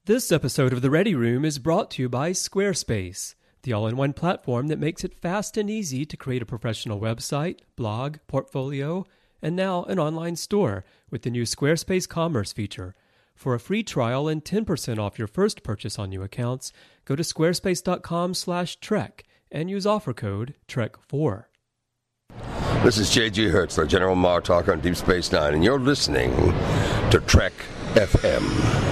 This episode of The Ready Room is brought to you by Squarespace, the all-in-one platform that makes it fast and easy to create a professional website, blog, portfolio, and now an online store with the new Squarespace Commerce feature. For a free trial and 10% off your first purchase on new accounts, go to squarespace.com/Trek and use offer code TREK4. This is J.G. Hertzler, General Martok on Deep Space Nine, and you're listening to Trek FM.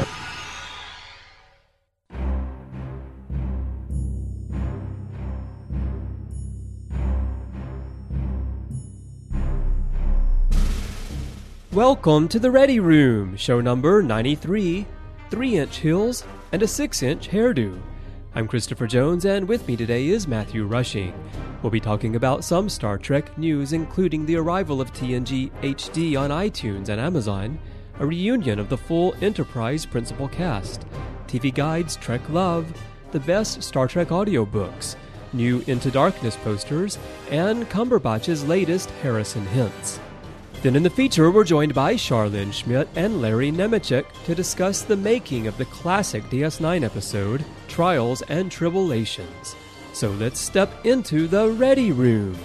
Welcome to The Ready Room, show number 93, 3-inch heels and a 6-inch hairdo. I'm Christopher Jones, and with me today is Matthew Rushing. We'll be talking about some Star Trek news, including the arrival of TNG HD on iTunes and Amazon, a reunion of the full Enterprise principal cast, TV Guide's Trek Love, the best Star Trek audiobooks, new Into Darkness posters, and Cumberbatch's latest Harrison hints. Then in the feature, we're joined by Charlene Schmidt and Larry Nemechek to discuss the making of the classic DS9 episode, Trials and Tribulations. So let's step into the Ready Room.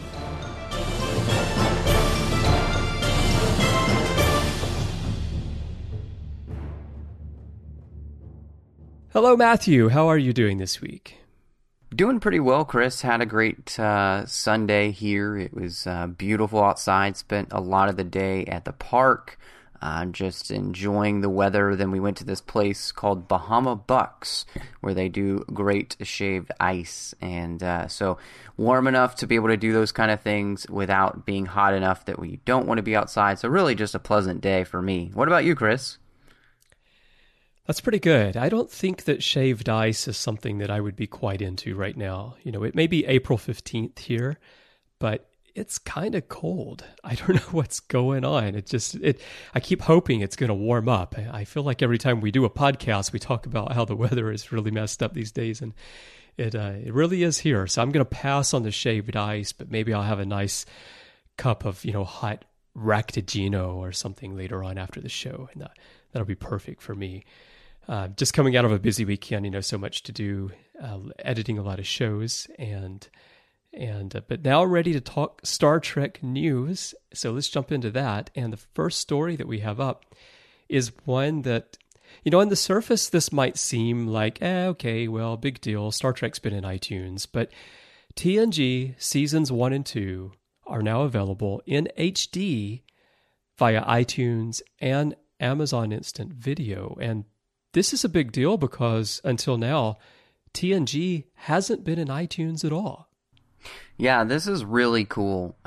Hello, Matthew. How are you doing this week? Doing pretty well, Chris. Had a great Sunday here. It was beautiful outside. Spent a lot of the day at the park, just enjoying the weather. Then we went to this place called Bahama Bucks, where they do great shaved ice. And so warm enough to be able to do those kind of things without being hot enough that we don't want to be outside. So really just a pleasant day for me. What about you, Chris? That's pretty good. I don't think that shaved ice is something that I would be quite into right now. You know, it may be April 15th here, but it's kind of cold. I don't know what's going on. I keep hoping it's going to warm up. I feel like every time we do a podcast, we talk about how the weather is really messed up these days, and it really is here. So I'm going to pass on the shaved ice, but maybe I'll have a nice cup of, hot Ractigino or something later on after the show, and that'll be perfect for me. Just coming out of a busy weekend, so much to do, editing a lot of shows, but now ready to talk Star Trek news. So let's jump into that. And the first story that we have up is one that, on the surface, this might seem like, okay, well, big deal. Star Trek's been in iTunes, but TNG seasons 1 and 2 are now available in HD via iTunes and Amazon Instant Video. And this is a big deal because until now, TNG hasn't been in iTunes at all. Yeah, this is really cool.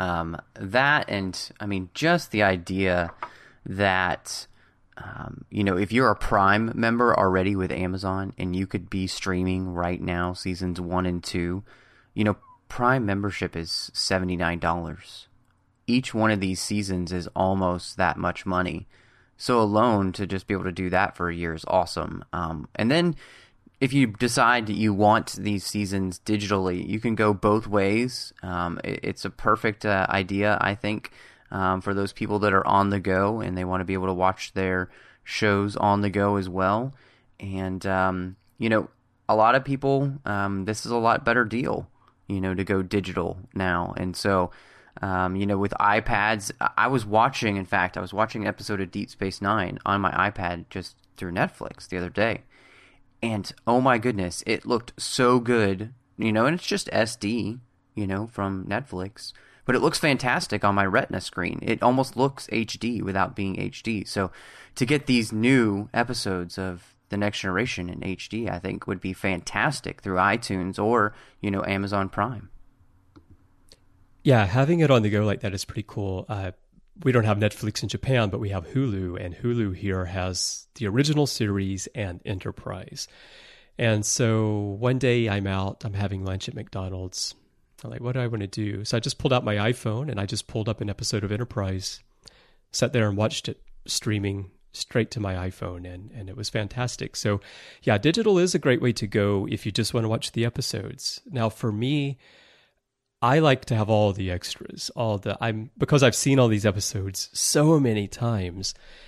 Just the idea that, if you're a Prime member already with Amazon and you could be streaming right now seasons 1 and 2, Prime membership is $79. Each one of these seasons is almost that much money. So alone, to just be able to do that for a year is awesome. And then if you decide that you want these seasons digitally, you can go both ways. It's a perfect idea, I think, for those people that are on the go and they want to be able to watch their shows on the go as well. And, a lot of people, this is a lot better deal, to go digital now. And so... with iPads, I was watching an episode of Deep Space Nine on my iPad just through Netflix the other day. And oh my goodness, it looked so good, and it's just SD, from Netflix. But it looks fantastic on my Retina screen. It almost looks HD without being HD. So to get these new episodes of The Next Generation in HD, I think would be fantastic through iTunes or, Amazon Prime. Yeah, having it on the go like that is pretty cool. We don't have Netflix in Japan, but we have Hulu, and Hulu here has the original series and Enterprise. And so one day I'm having lunch at McDonald's. I'm like, what do I want to do? So I just pulled out my iPhone, and I just pulled up an episode of Enterprise, sat there and watched it streaming straight to my iPhone, and it was fantastic. So yeah, digital is a great way to go if you just want to watch the episodes. Now for me, I like to have all the extras, because I've seen all these episodes so many times.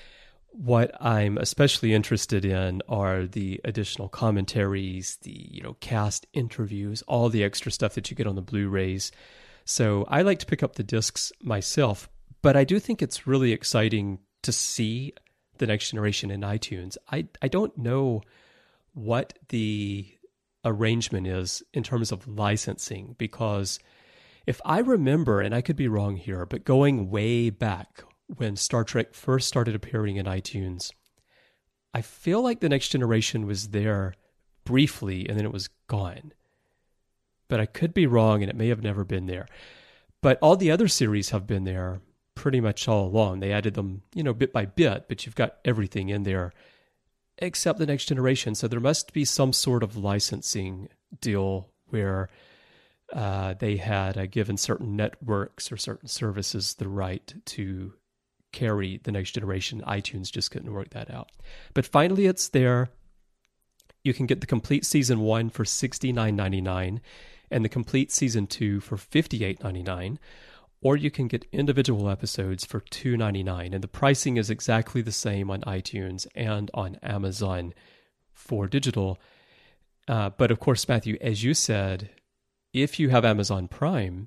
What I'm especially interested in are the additional commentaries, the cast interviews, all the extra stuff that you get on the Blu-rays. So I like to pick up the discs myself, but I do think it's really exciting to see the Next Generation in iTunes. I don't know what the arrangement is in terms of licensing, because if I remember, and I could be wrong here, but going way back when Star Trek first started appearing in iTunes, I feel like the Next Generation was there briefly and then it was gone. But I could be wrong, and it may have never been there. But all the other series have been there pretty much all along. They added them, bit by bit, but you've got everything in there except the Next Generation. So there must be some sort of licensing deal where they had given certain networks or certain services the right to carry the Next Generation. iTunes just couldn't work that out. But finally, it's there. You can get the complete season 1 for $69.99 and the complete season 2 for $58.99, or you can get individual episodes for $2.99. And the pricing is exactly the same on iTunes and on Amazon for digital. But of course, Matthew, as you said, if you have Amazon Prime,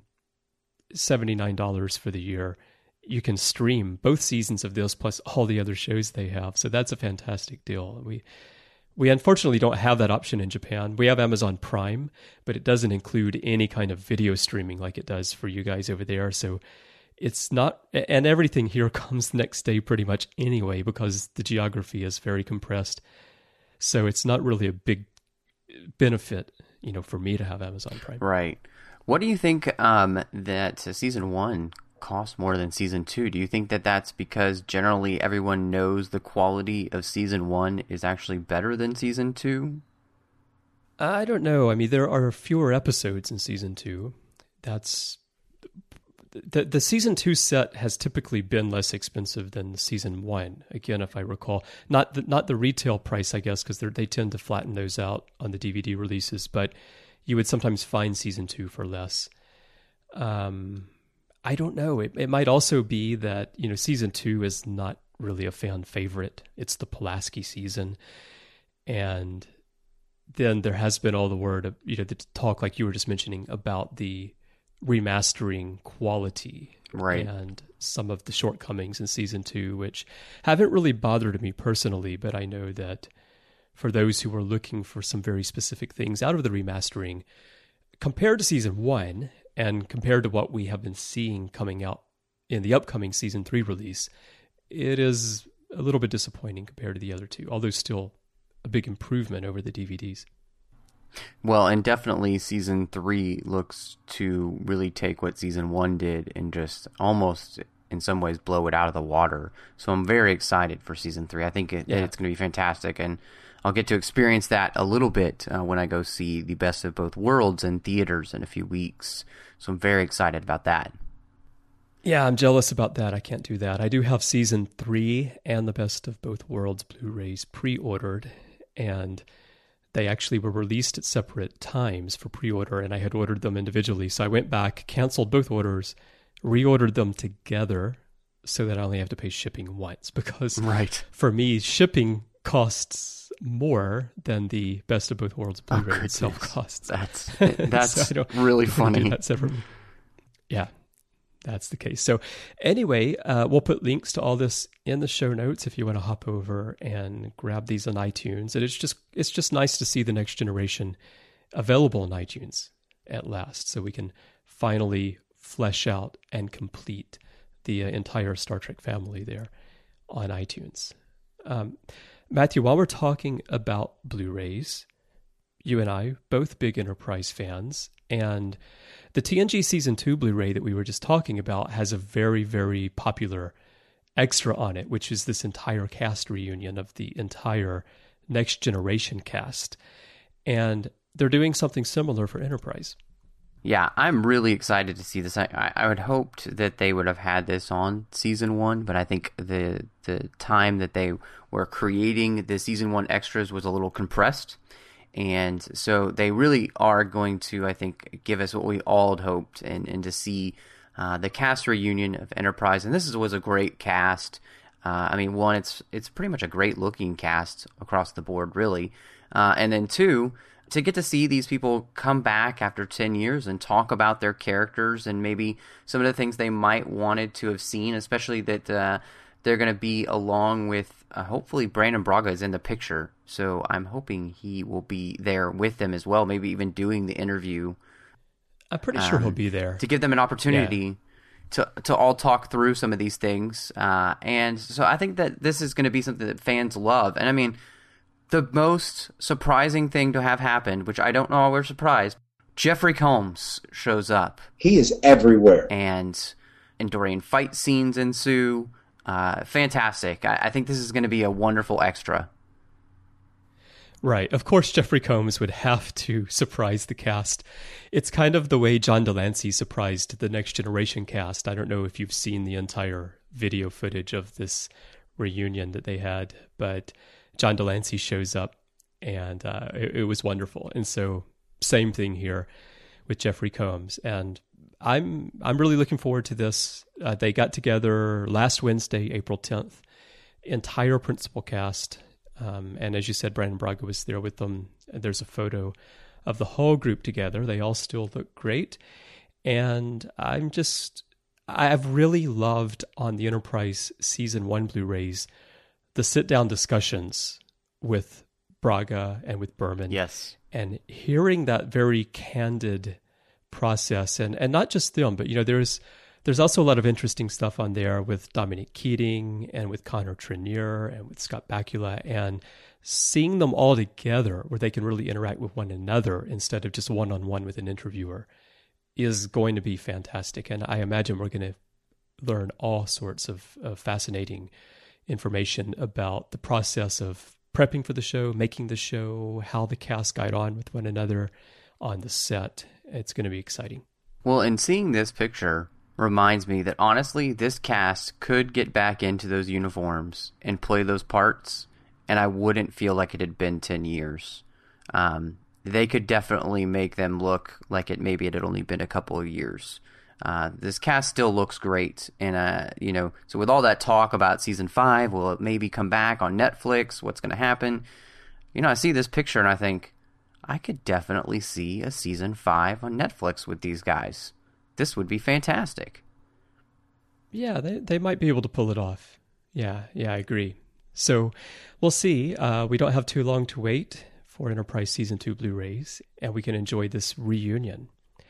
$79 for the year, you can stream both seasons of this plus all the other shows they have. So that's a fantastic deal. We unfortunately don't have that option in Japan. We have Amazon Prime, but it doesn't include any kind of video streaming like it does for you guys over there. So it's not, and everything here comes the next day pretty much anyway, because the geography is very compressed. So it's not really a big benefit, for me to have Amazon Prime. Right. What do you think that season 1 cost more than season 2? Do you think that that's because generally everyone knows the quality of season 1 is actually better than season 2? I don't know. I mean, there are fewer episodes in season 2. That's the season 2 set has typically been less expensive than the season 1. Again, if I recall, not the retail price, I guess, because they tend to flatten those out on the DVD releases. But you would sometimes find season 2 for less. I don't know. It might also be that, season 2 is not really a fan favorite. It's the Pulaski season. And then there has been all the word of, the talk like you were just mentioning about the remastering quality. Right. And some of the shortcomings in season 2, which haven't really bothered me personally, but I know that for those who are looking for some very specific things out of the remastering, compared to season 1, and compared to what we have been seeing coming out in the upcoming season 3 release, it is a little bit disappointing compared to the other two, although still a big improvement over the DVDs. Well, and definitely season 3 looks to really take what season 1 did and just almost in some ways blow it out of the water. So I'm very excited for season 3. I think it's going to be fantastic, and I'll get to experience that a little bit when I go see The Best of Both Worlds in theaters in a few weeks. So I'm very excited about that. Yeah, I'm jealous about that. I can't do that. I do have season 3 and The Best of Both Worlds Blu-rays pre-ordered, and they actually were released at separate times for pre-order, and I had ordered them individually. So I went back, canceled both orders, reordered them together so that I only have to pay shipping once, because for me, shipping costs more than the Best of Both Worlds Blu-ray itself costs. That's so really funny. That separately. Yeah, that's the case. So anyway, we'll put links to all this in the show notes if you want to hop over and grab these on iTunes. And it's just nice to see the Next Generation available on iTunes at last, so we can finally flesh out and complete the entire Star Trek family there on iTunes. Matthew, while we're talking about Blu-rays, you and I, both big Enterprise fans, and the TNG Season 2 Blu-ray that we were just talking about has a very, very popular extra on it, which is this entire cast reunion of the entire Next Generation cast. And they're doing something similar for Enterprise. Yeah, I'm really excited to see this. I had hoped that they would have had this on Season 1, but I think the time that they were creating the Season 1 extras was a little compressed. And so they really are going to, I think, give us what we all had hoped, and to see the cast reunion of Enterprise. And this was a great cast. I mean, one, it's pretty much a great looking cast across the board, really. And then two, to get to see these people come back after 10 years and talk about their characters and maybe some of the things they might wanted to have seen, especially that they're going to be along with, hopefully Brannon Braga is in the picture. So I'm hoping he will be there with them as well, maybe even doing the interview. I'm pretty sure he'll be there. To give them an opportunity to all talk through some of these things. And so I think that this is going to be something that fans love. And I mean, the most surprising thing to have happened, which I don't know why we're surprised, Jeffrey Combs shows up. He is everywhere. And Endorian fight scenes ensue. Fantastic. I think this is going to be a wonderful extra. Right. Of course, Jeffrey Combs would have to surprise the cast. It's kind of the way John Delancey surprised the Next Generation cast. I don't know if you've seen the entire video footage of this reunion that they had, but John Delancey shows up, and it was wonderful. And so, same thing here with Jeffrey Combs. And I'm really looking forward to this. They got together last Wednesday, April 10th, entire principal cast. And as you said, Brannon Braga was there with them. There's a photo of the whole group together. They all still look great. And I've really loved on the Enterprise Season 1 Blu-rays the sit-down discussions with Braga and with Berman. Yes. And hearing that very candid process, and not just them, but there's also a lot of interesting stuff on there with Dominic Keating and with Connor Trenier and with Scott Bakula, and seeing them all together where they can really interact with one another instead of just one-on-one with an interviewer is going to be fantastic. And I imagine we're going to learn all sorts of fascinating information about the process of prepping for the show, making the show, how the cast got on with one another on the set. It's going to be exciting. Well, and seeing this picture reminds me that honestly, this cast could get back into those uniforms and play those parts, and I wouldn't feel like it had been 10 years. They could definitely make them look like it had only been a couple of years. This cast still looks great, and so with all that talk about season 5, will it maybe come back on Netflix? What's going to happen? I see this picture and I think I could definitely see a season 5 on Netflix with these guys. This would be fantastic. Yeah, they might be able to pull it off. Yeah, I agree. So we'll see. We don't have too long to wait for Enterprise Season 2 Blu-rays, and we can enjoy this reunion.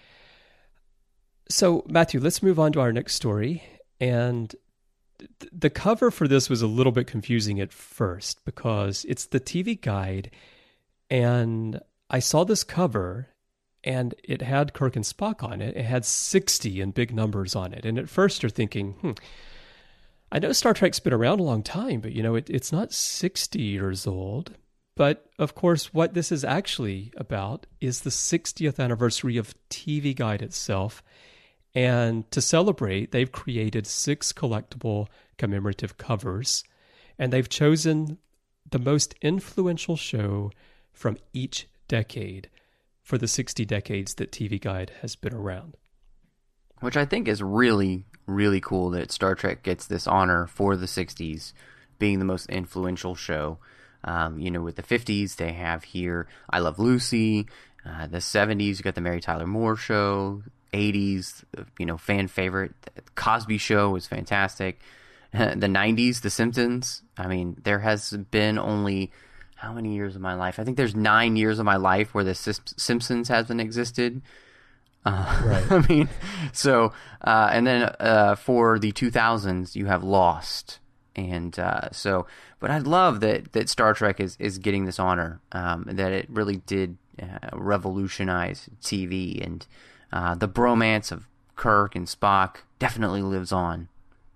So, Matthew, let's move on to our next story. And the cover for this was a little bit confusing at first because it's the TV Guide, and I saw this cover, and it had Kirk and Spock on it. It had 60 in big numbers on it. And at first you're thinking, I know Star Trek's been around a long time, but, it's not 60 years old. But, of course, what this is actually about is the 60th anniversary of TV Guide itself. And to celebrate, they've created 6 collectible commemorative covers. And they've chosen the most influential show from each decade for the 60 decades that TV Guide has been around. Which I think is really, really cool that Star Trek gets this honor for the 60s being the most influential show. With the 50s, they have here I Love Lucy. The 70s, you got the Mary Tyler Moore Show. 80s, fan favorite. The Cosby Show was fantastic. The 90s, The Simpsons. I mean, there has been only... how many years of my life? I think there's 9 years of my life where the Simpsons hasn't existed. Right. I mean, so, and then for the 2000s, you have Lost. And but I love that Star Trek is getting this honor, that it really did revolutionize TV. And the bromance of Kirk and Spock definitely lives on.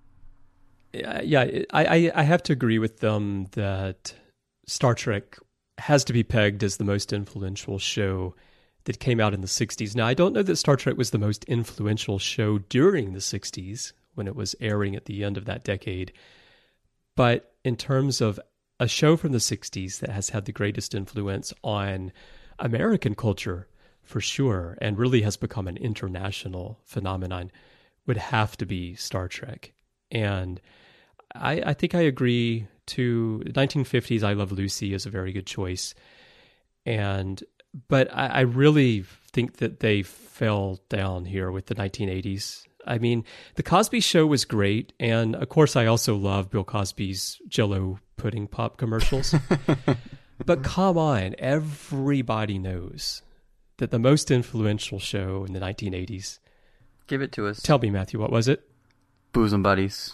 Yeah, I have to agree with them that Star Trek has to be pegged as the most influential show that came out in the 60s. Now, I don't know that Star Trek was the most influential show during the 60s when it was airing at the end of that decade. But in terms of a show from the 60s that has had the greatest influence on American culture, for sure, and really has become an international phenomenon, would have to be Star Trek. And I think I agree to 1950s. I Love Lucy is a very good choice. But I really think that they fell down here with the 1980s. I mean, The Cosby Show was great. And of course, I also love Bill Cosby's Jell-O pudding pop commercials. But come on, everybody knows that the most influential show in the 1980s. Give it to us. Tell me, Matthew, what was it? Bosom Buddies.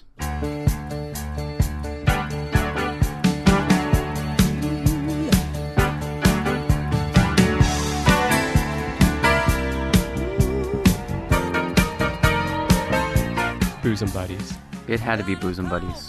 Bosom Buddies. It had to be Bosom Buddies.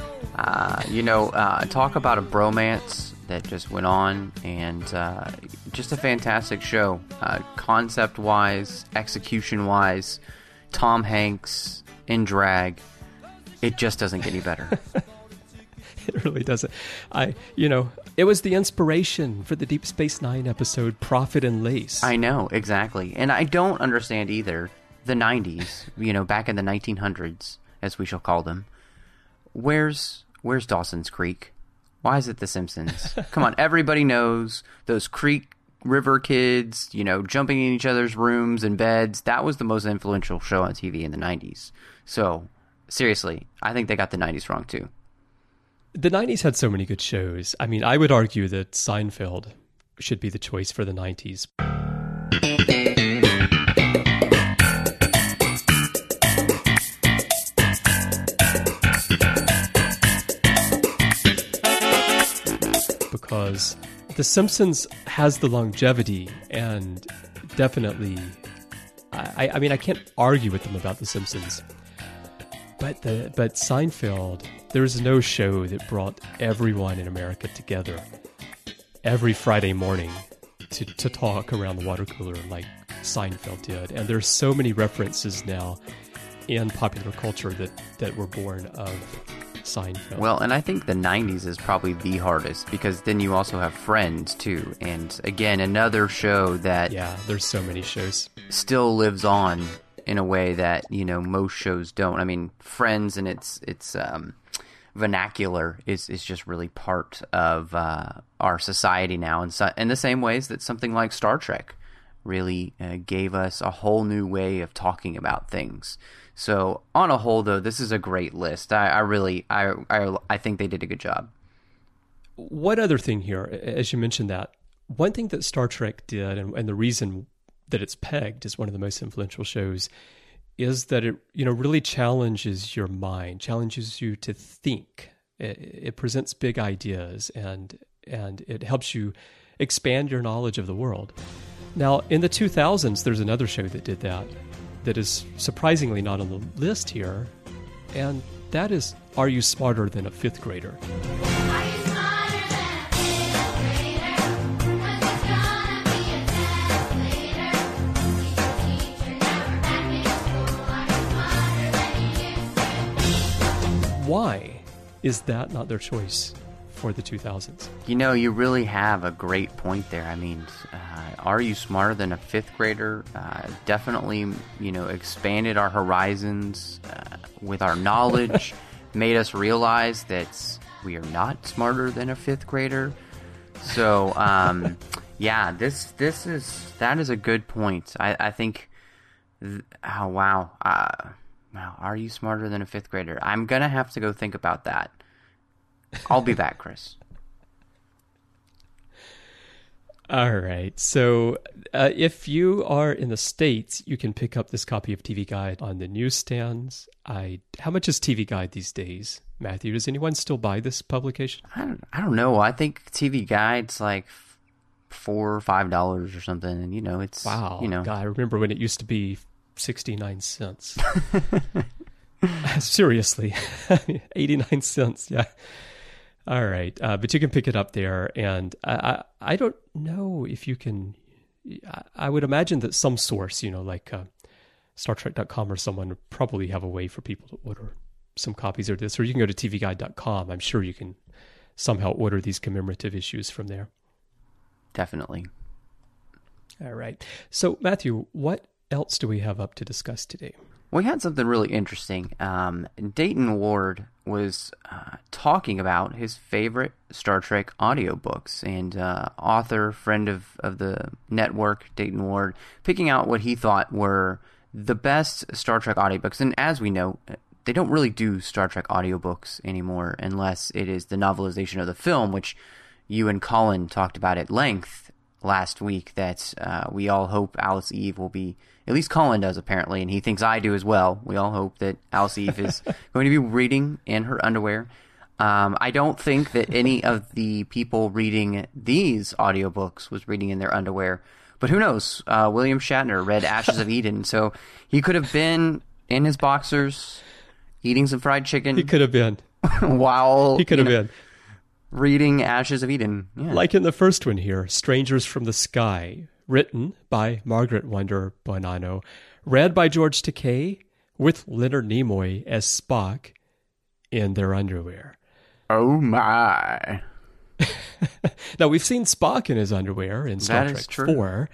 Talk about a bromance that just went on, and just a fantastic show. Concept-wise, execution-wise, Tom Hanks in drag. It just doesn't get any better. It really doesn't. It was the inspiration for the Deep Space Nine episode Profit and Lace. I know, exactly. And I don't understand either the 90s, back in the 1900s, as we shall call them. Where's Dawson's Creek? Why is it The Simpsons? Come on, everybody knows those Creek River kids, jumping in each other's rooms and beds. That was the most influential show on TV in the 90s. So, seriously, I think they got the 90s wrong too. The 90s had so many good shows. I mean, I would argue that Seinfeld should be the choice for the 90s. Because The Simpsons has the longevity, and definitely, I can't argue with them about The Simpsons. But Seinfeld, there's no show that brought everyone in America together every Friday morning to talk around the water cooler like Seinfeld did. And there's so many references now in popular culture that were born of Seinfeld. Well, and I think the 90s is probably the hardest, because then you also have Friends too, and again, another show that there's so many shows still lives on in a way that most shows don't. I mean, Friends and its vernacular is just really part of our society now, and in the same ways that something like Star Trek really gave us a whole new way of talking about things. So on a whole, though, this is a great list. I think they did a good job. One other thing here, as you mentioned that, one thing that Star Trek did, and the reason that it's pegged as one of the most influential shows, is that it really challenges your mind, challenges you to think. It presents big ideas, and it helps you expand your knowledge of the world. Now, in the 2000s, there's another show that did that is surprisingly not on the list here, and that is Are You Smarter Than a Fifth Grader? Why is that not their choice for the 2000s? You really have a great point there. I mean, Are You Smarter Than a Fifth Grader? Definitely, expanded our horizons with our knowledge, made us realize that we are not smarter than a fifth grader. So, that is a good point. I think, wow. Are you smarter than a fifth grader? I'm going to have to go think about that. I'll be back, Chris. All right. So if you are in the States, you can pick up this copy of TV Guide on the newsstands. How much is TV Guide these days, Matthew? Does anyone still buy this publication? I don't know. I think TV Guide's like $4 or $5 or something. And, it's... Wow. God, I remember when it used to be 69 cents. Seriously. 89 cents. Yeah. All right. But you can pick it up there. And I don't know if you can, I would imagine that some source, like StarTrek.com or someone would probably have a way for people to order some copies of this, or you can go to tvguide.com. I'm sure you can somehow order these commemorative issues from there. Definitely. All right. So Matthew, what else do we have up to discuss today? We had something really interesting. Dayton Ward was talking about his favorite Star Trek audiobooks, and author, friend of the network, Dayton Ward, picking out what he thought were the best Star Trek audiobooks. And as we know, they don't really do Star Trek audiobooks anymore unless it is the novelization of the film, which you and Colin talked about at length last week, that we all hope Alice Eve will be, at least Colin does apparently, and he thinks I do as well. We all hope that Alice Eve is going to be reading in her underwear. I don't think that any of the people reading these audiobooks was reading in their underwear, but who knows? William Shatner read Ashes of Eden, so he could have been in his boxers eating some fried chicken. He could have been. While he could have been reading Ashes of Eden. Yeah. Like in the first one here, Strangers from the Sky, written by Margaret Wonder Bonanno, read by George Takei, with Leonard Nimoy as Spock in their underwear. Oh my. Now, we've seen Spock in his underwear in Star Trek 4.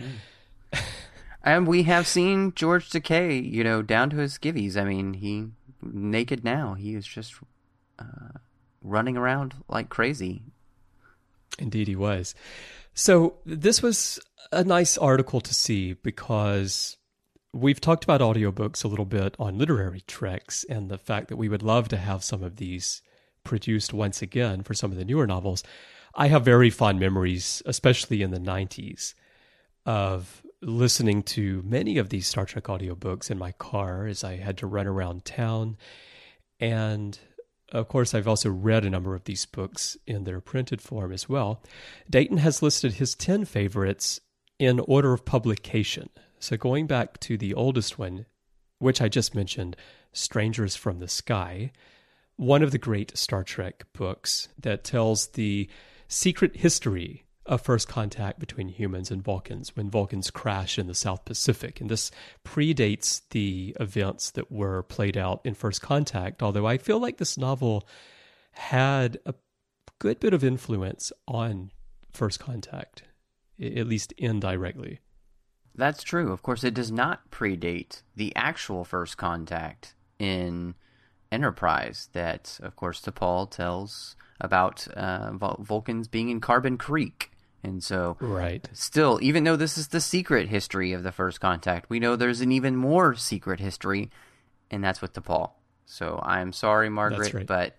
And we have seen George Takei, down to his skivvies. I mean, he naked now. He is just running around like crazy. Indeed he was. So this was a nice article to see, because we've talked about audiobooks a little bit on Literary Treks and the fact that we would love to have some of these produced once again for some of the newer novels. I have very fond memories, especially in the 90s, of listening to many of these Star Trek audiobooks in my car as I had to run around town. And of course, I've also read a number of these books in their printed form as well. Dayton has listed his 10 favorites in order of publication. So going back to the oldest one, which I just mentioned, Strangers from the Sky, one of the great Star Trek books that tells the secret history of first contact between humans and Vulcans when Vulcans crash in the South Pacific. And this predates the events that were played out in First Contact, although I feel like this novel had a good bit of influence on First Contact, at least indirectly. That's true. Of course, it does not predate the actual First Contact in Enterprise that, of course, T'Pol tells about Vulcans being in Carbon Creek. And so, right. Still, even though this is the secret history of the First Contact, we know there's an even more secret history, and that's with T'Pol. So I'm sorry, Margaret, right. But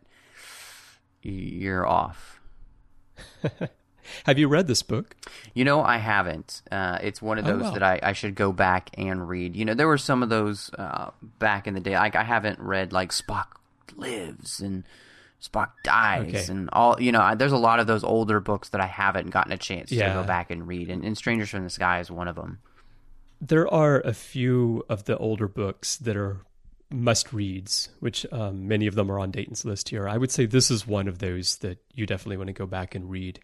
you're off. Have you read this book? I haven't. It's one of those that I should go back and read. There were some of those back in the day. Like, I haven't read, like, Spock Lives and Spock Dies and all, there's a lot of those older books that I haven't gotten a chance to go back and read, and Strangers from the Sky is one of them. There are a few of the older books that are must-reads, which many of them are on Dayton's list here. I would say this is one of those that you definitely want to go back and read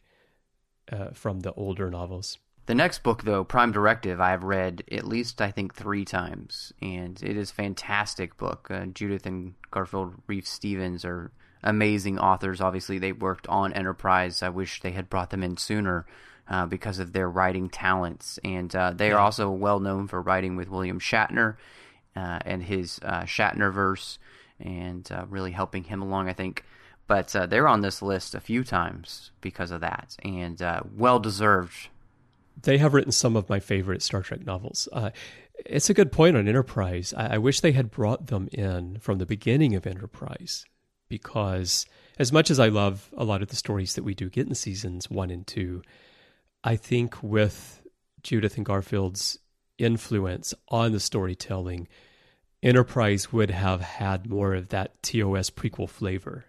from the older novels. The next book, though, Prime Directive, I have read at least, I think, 3 times, and it is a fantastic book. Judith and Garfield Reeve-Stevens are amazing authors. Obviously, they worked on Enterprise. I wish they had brought them in sooner because of their writing talents. And they are also well known for writing with William Shatner and his Shatnerverse, and really helping him along, I think. But they're on this list a few times because of that, and well-deserved. They have written some of my favorite Star Trek novels. It's a good point on Enterprise. I wish they had brought them in from the beginning of Enterprise, because as much as I love a lot of the stories that we do get in seasons 1 and 2, I think with Judith and Garfield's influence on the storytelling, Enterprise would have had more of that TOS prequel flavor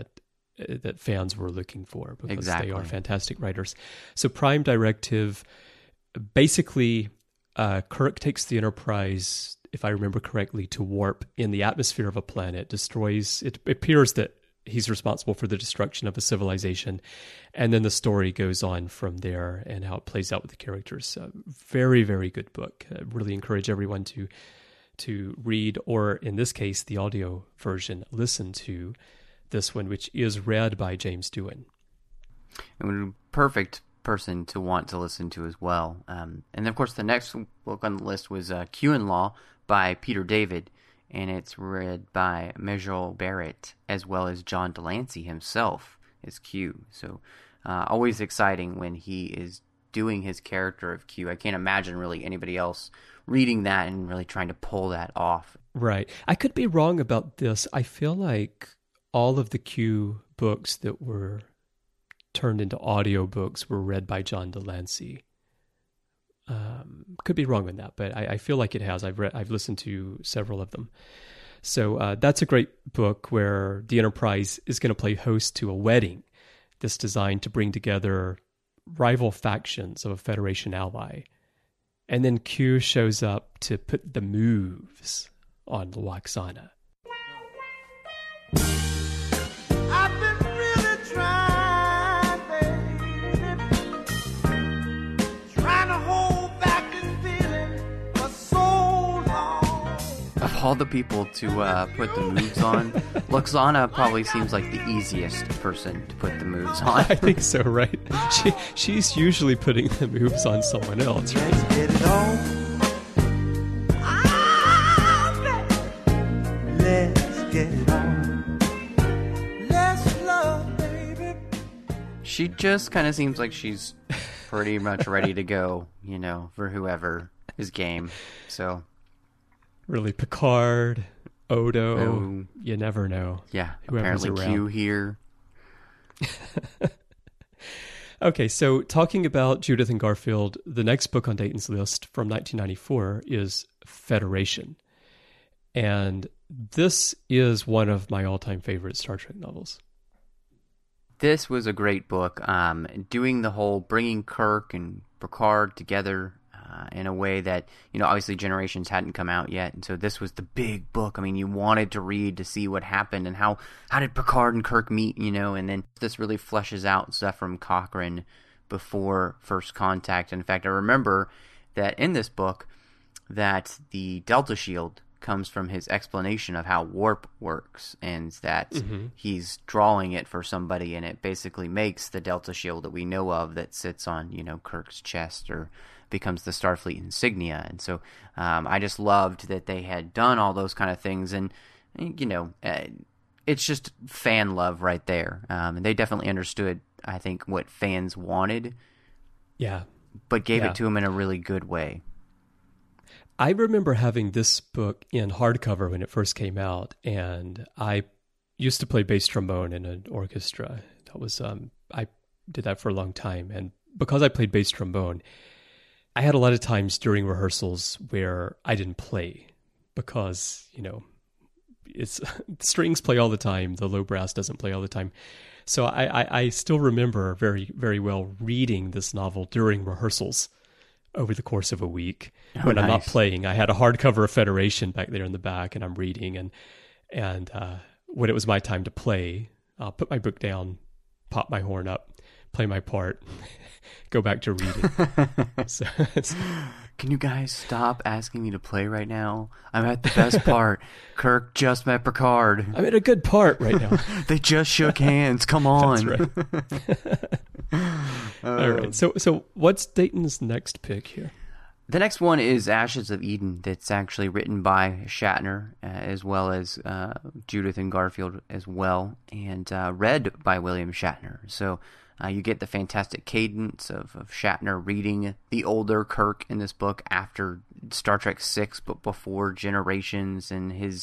that fans were looking for, because they are fantastic writers. So Prime Directive, basically, Kirk takes the Enterprise, if I remember correctly, to warp in the atmosphere of a planet, destroys, it appears that he's responsible for the destruction of a civilization, and then the story goes on from there and how it plays out with the characters. Very, very good book. I really encourage everyone to read, or in this case, the audio version, listen to this one, which is read by James Doohan. And perfect person to want to listen to as well. And of course, the next book on the list was Q and Law by Peter David. and it's read by Majel Barrett as well as John Delancey himself as Q. So always exciting when he is doing his character of Q. I can't imagine really anybody else reading that and really trying to pull that off. Right. I could be wrong about this. I feel like all of the Q books that were turned into audiobooks were read by John Delancey. Could be wrong on that, but I feel like it has. I've listened to several of them. So that's a great book where the Enterprise is going to play host to a wedding that's designed to bring together rival factions of a Federation ally. And then Q shows up to put the moves on Lwaxana. I've been really trying, baby, trying to hold back this feeling for so long. Of all the people to put the moves on, Lwaxana probably seems like the easiest person to put the moves on. I think so, right? She's usually putting the moves on someone else, right? Let's get it on. Let's get it on. Let's love, baby. She just kind of seems like she's pretty much ready to go, for whoever is game. So, Really, Picard, Odo, Oh. you never know. yeah, Whoever's apparently around. Q here. Okay, so talking about Judith and Garfield, the next book on Dayton's list from 1994 is Federation. And this is one of my all-time favorite Star Trek novels. This was a great book. Doing the whole bringing Kirk and Picard together in a way that, obviously Generations hadn't come out yet. And so this was the big book. I mean, you wanted to read to see what happened and how did Picard and Kirk meet, and then this really fleshes out Zefram Cochrane before First Contact. In fact, I remember that in this book that the Delta Shield comes from his explanation of how warp works, and that he's drawing it for somebody, and it basically makes the Delta Shield that we know of that sits on, Kirk's chest, or becomes the Starfleet insignia. And so I just loved that they had done all those kind of things, and it's just fan love right there. And they definitely understood, I think, what fans wanted, Yeah. but gave Yeah. it to them in a really good way. I remember having this book in hardcover when it first came out, and I used to play bass trombone in an orchestra. That was I did that for a long time, and because I played bass trombone, I had a lot of times during rehearsals where I didn't play because it's strings play all the time, the low brass doesn't play all the time. So I still remember very, very well reading this novel during rehearsals over the course of a week. When I'm not nice. playing, I had a hardcover of Federation back there in the back, and I'm reading. And when it was my time to play, I'll put my book down, pop my horn up, play my part, go back to reading. So Can you guys stop asking me to play right now? I'm at the best part. Kirk just met Picard. I'm in a good part right now. They just shook hands. Come on. That's right. All right. So what's Dayton's next pick here? The next one is Ashes of Eden. That's actually written by Shatner, as well as Judith and Garfield as well, and read by William Shatner. So you get the fantastic cadence of Shatner reading the older Kirk in this book after Star Trek VI, but before Generations, and his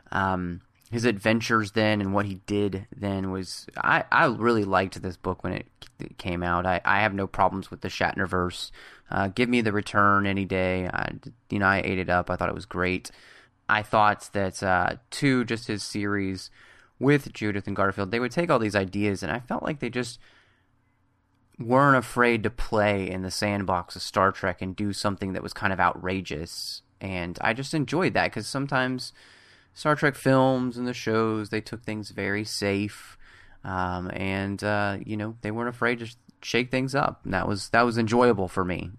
adventures then and what he did then was... I really liked this book when it came out. I have no problems with the Shatnerverse. Give me The Return any day. I ate it up. I thought it was great. I thought that, too, just his series with Judith and Garfield, they would take all these ideas, and I felt like they just weren't afraid to play in the sandbox of Star Trek and do something that was kind of outrageous. And I just enjoyed that, because sometimes Star Trek films and the shows, they took things very safe, and they weren't afraid to shake things up. And that was enjoyable for me.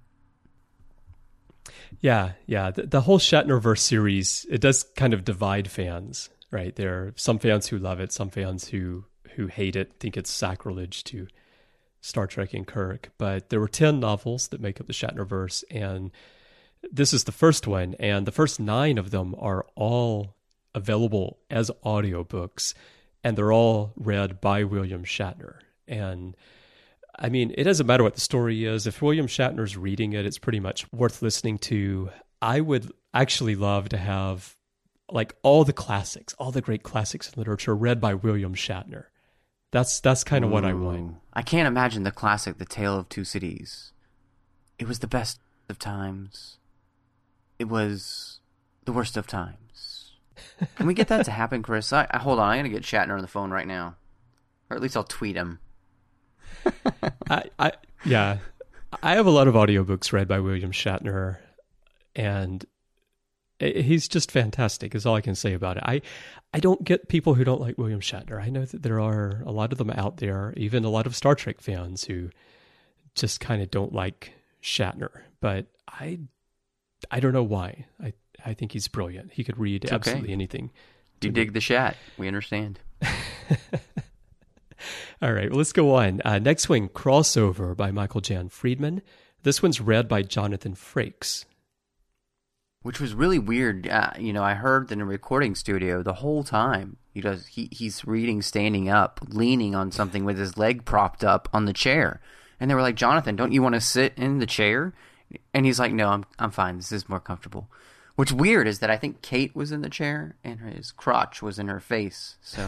Yeah. The whole Shatnerverse series, it does kind of divide fans, right? There are some fans who love it, some fans who hate it, think it's sacrilege to Star Trek and Kirk. But there were 10 novels that make up the Shatnerverse, and this is the first one, and the first 9 of them are all available as audiobooks, and they're all read by William Shatner. And I mean, it doesn't matter what the story is. If William Shatner's reading it, it's pretty much worth listening to. I would actually love to have like all the classics, all the great classics in literature read by William Shatner. That's kind of what I want. I can't imagine the classic The Tale of Two Cities. It was the best of times. It was the worst of times. Can we get that to happen, Chris? Hold on, I'm going to get Shatner on the phone right now. Or at least I'll tweet him. Yeah. I have a lot of audiobooks read by William Shatner, and he's just fantastic is all I can say about it. I don't get people who don't like William Shatner. I know that there are a lot of them out there, even a lot of Star Trek fans who just kind of don't like Shatner. But I don't know why. I think he's brilliant. He could read absolutely anything. You dig the Shat. We understand. All right, well, let's go on. Next one, Crossover by Michael Jan Friedman. This one's read by Jonathan Frakes. Which was really weird. I heard in a recording studio the whole time. He's reading standing up, leaning on something with his leg propped up on the chair. And they were like, Jonathan, don't you want to sit in the chair? And he's like, no, I'm fine. This is more comfortable. What's weird is that I think Kate was in the chair and his crotch was in her face. So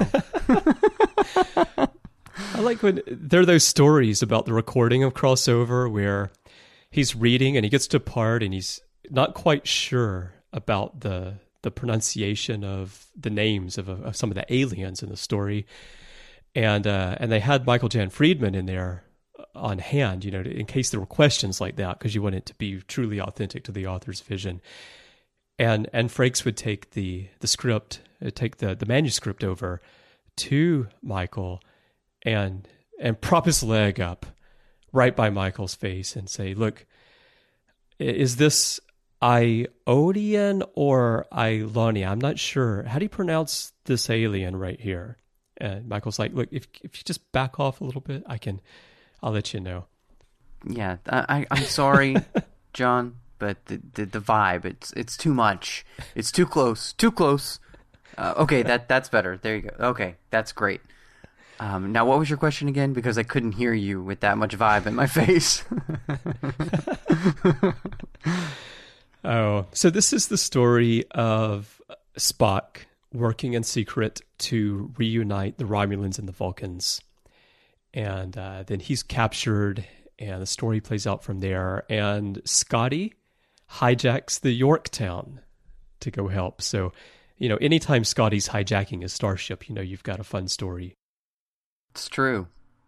I like when there are those stories about the recording of Crossover where he's reading and he gets to a part and he's not quite sure about the pronunciation of the names of some of the aliens in the story. And they had Michael Jan Friedman in there on hand, in case there were questions like that, because you want it to be truly authentic to the author's vision. And Frakes would take the script, take the manuscript over to Michael and prop his leg up right by Michael's face and say, look, is this Iodian or Ilonia? I'm not sure. How do you pronounce this alien right here? And Michael's like, look, if you just back off a little bit, I'll let you know. Yeah, I'm sorry, John, but the vibe, it's too much. It's too close. Okay, that's better. There you go. Okay, that's great. Now, what was your question again? Because I couldn't hear you with that much vibe in my face. Oh, so this is the story of Spock working in secret to reunite the Romulans and the Vulcans. And then he's captured, and the story plays out from there. And Scotty hijacks the Yorktown to go help. So, anytime Scotty's hijacking a starship, you've got a fun story. It's true.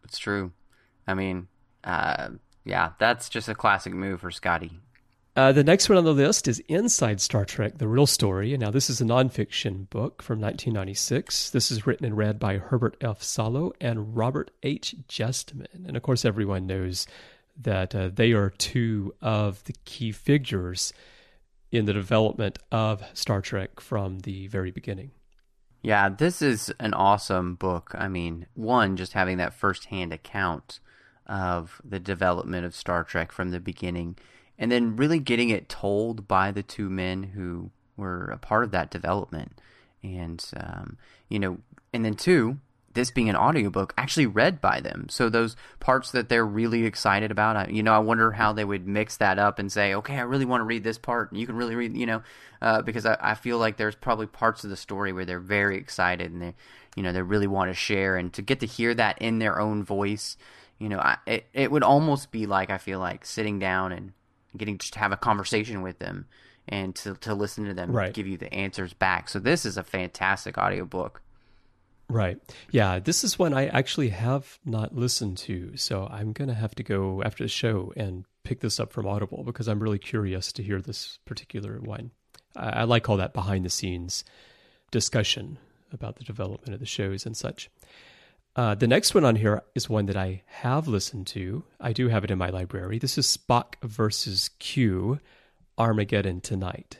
I mean, yeah, that's just a classic move for Scotty. The next one on the list is Inside Star Trek, The Real Story. And now this is a nonfiction book from 1996. This is written and read by Herbert F. Solow and Robert H. Justman. And of course, everyone knows that they are two of the key figures in the development of Star Trek from the very beginning. Yeah, this is an awesome book. I mean, one, just having that firsthand account of the development of Star Trek from the beginning, and then really getting it told by the two men who were a part of that development. And, and then two, this being an audiobook actually read by them. So those parts that they're really excited about, I wonder how they would mix that up and say, okay, I really want to read this part, and you can really read, because I feel like there's probably parts of the story where they're very excited and they really want to share, and to get to hear that in their own voice, it would almost be like, I feel like, sitting down and getting to have a conversation with them and to listen to them give you the answers back. So this is a fantastic audiobook. Right. Yeah, this is one I actually have not listened to, so I'm going to have to go after the show and pick this up from Audible because I'm really curious to hear this particular one. I like all that behind-the-scenes discussion about the development of the shows and such. The next one on here is one that I have listened to. I do have it in my library. This is Spock versus Q, Armageddon Tonight.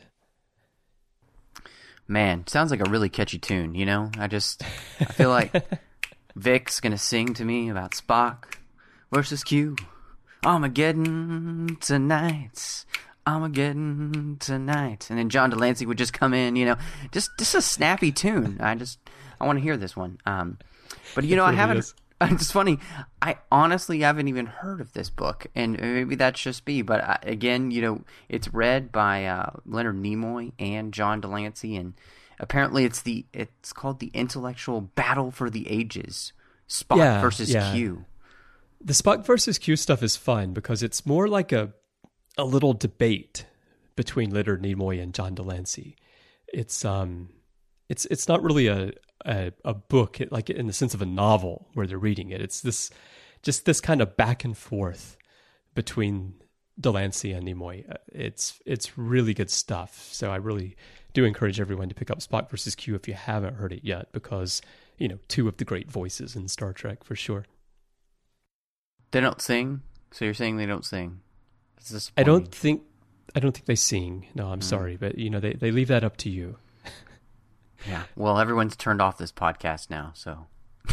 Man, sounds like a really catchy tune, I feel like Vic's going to sing to me about Spock versus Q. Armageddon tonight. Armageddon tonight. And then John Delancey would just come in, just a snappy tune. I want to hear this one. But, I haven't... It's funny. I honestly haven't even heard of this book, and maybe that's just me. But again, it's read by Leonard Nimoy and John Delancey, and apparently it's called The Intellectual Battle for the Ages: Spock versus Q. The Spock versus Q stuff is fun because it's more like a little debate between Leonard Nimoy and John Delancey. It's not really a book, like in the sense of a novel where they're reading it. It's this kind of back and forth between Delancey and Nimoy. It's really good stuff. So I really do encourage everyone to pick up Spock versus Q if you haven't heard it yet, because two of the great voices in Star Trek for sure. They don't sing, so you're saying they don't sing? I don't think they sing. No, I'm sorry, but they leave that up to you. Yeah. Well, everyone's turned off this podcast now, so.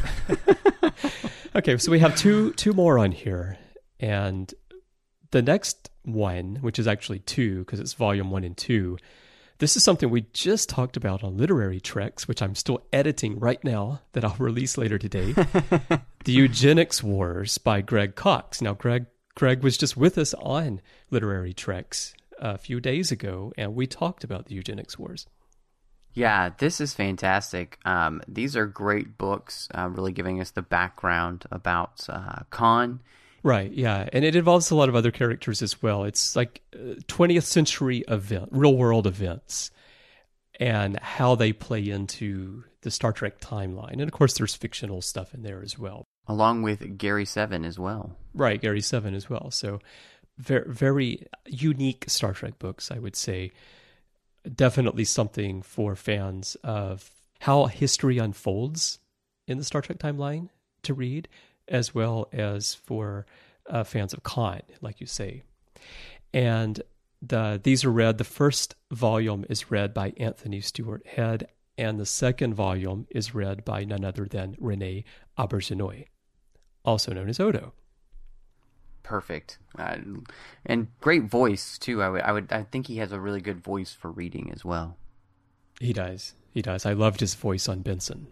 Okay, so we have two more on here, and the next one, which is actually two because it's volume 1 and 2. This is something we just talked about on Literary Treks, which I'm still editing right now that I'll release later today. The Eugenics Wars by Greg Cox. Now, Greg was just with us on Literary Treks a few days ago, and we talked about the Eugenics Wars. Yeah, this is fantastic. These are great books, really giving us the background about Khan. Right, yeah. And it involves a lot of other characters as well. It's like 20th century real-world events and how they play into the Star Trek timeline. And, of course, there's fictional stuff in there as well. Along with Gary Seven as well. Right, Gary Seven as well. So very, very unique Star Trek books, I would say. Definitely something for fans of how history unfolds in the Star Trek timeline to read, as well as for fans of Khan, like you say. And these are read. The first volume is read by Anthony Stewart Head, and the second volume is read by none other than René Auberjonois, also known as Odo. Perfect, and great voice too. I think he has a really good voice for reading as well. He does. I loved his voice on Benson.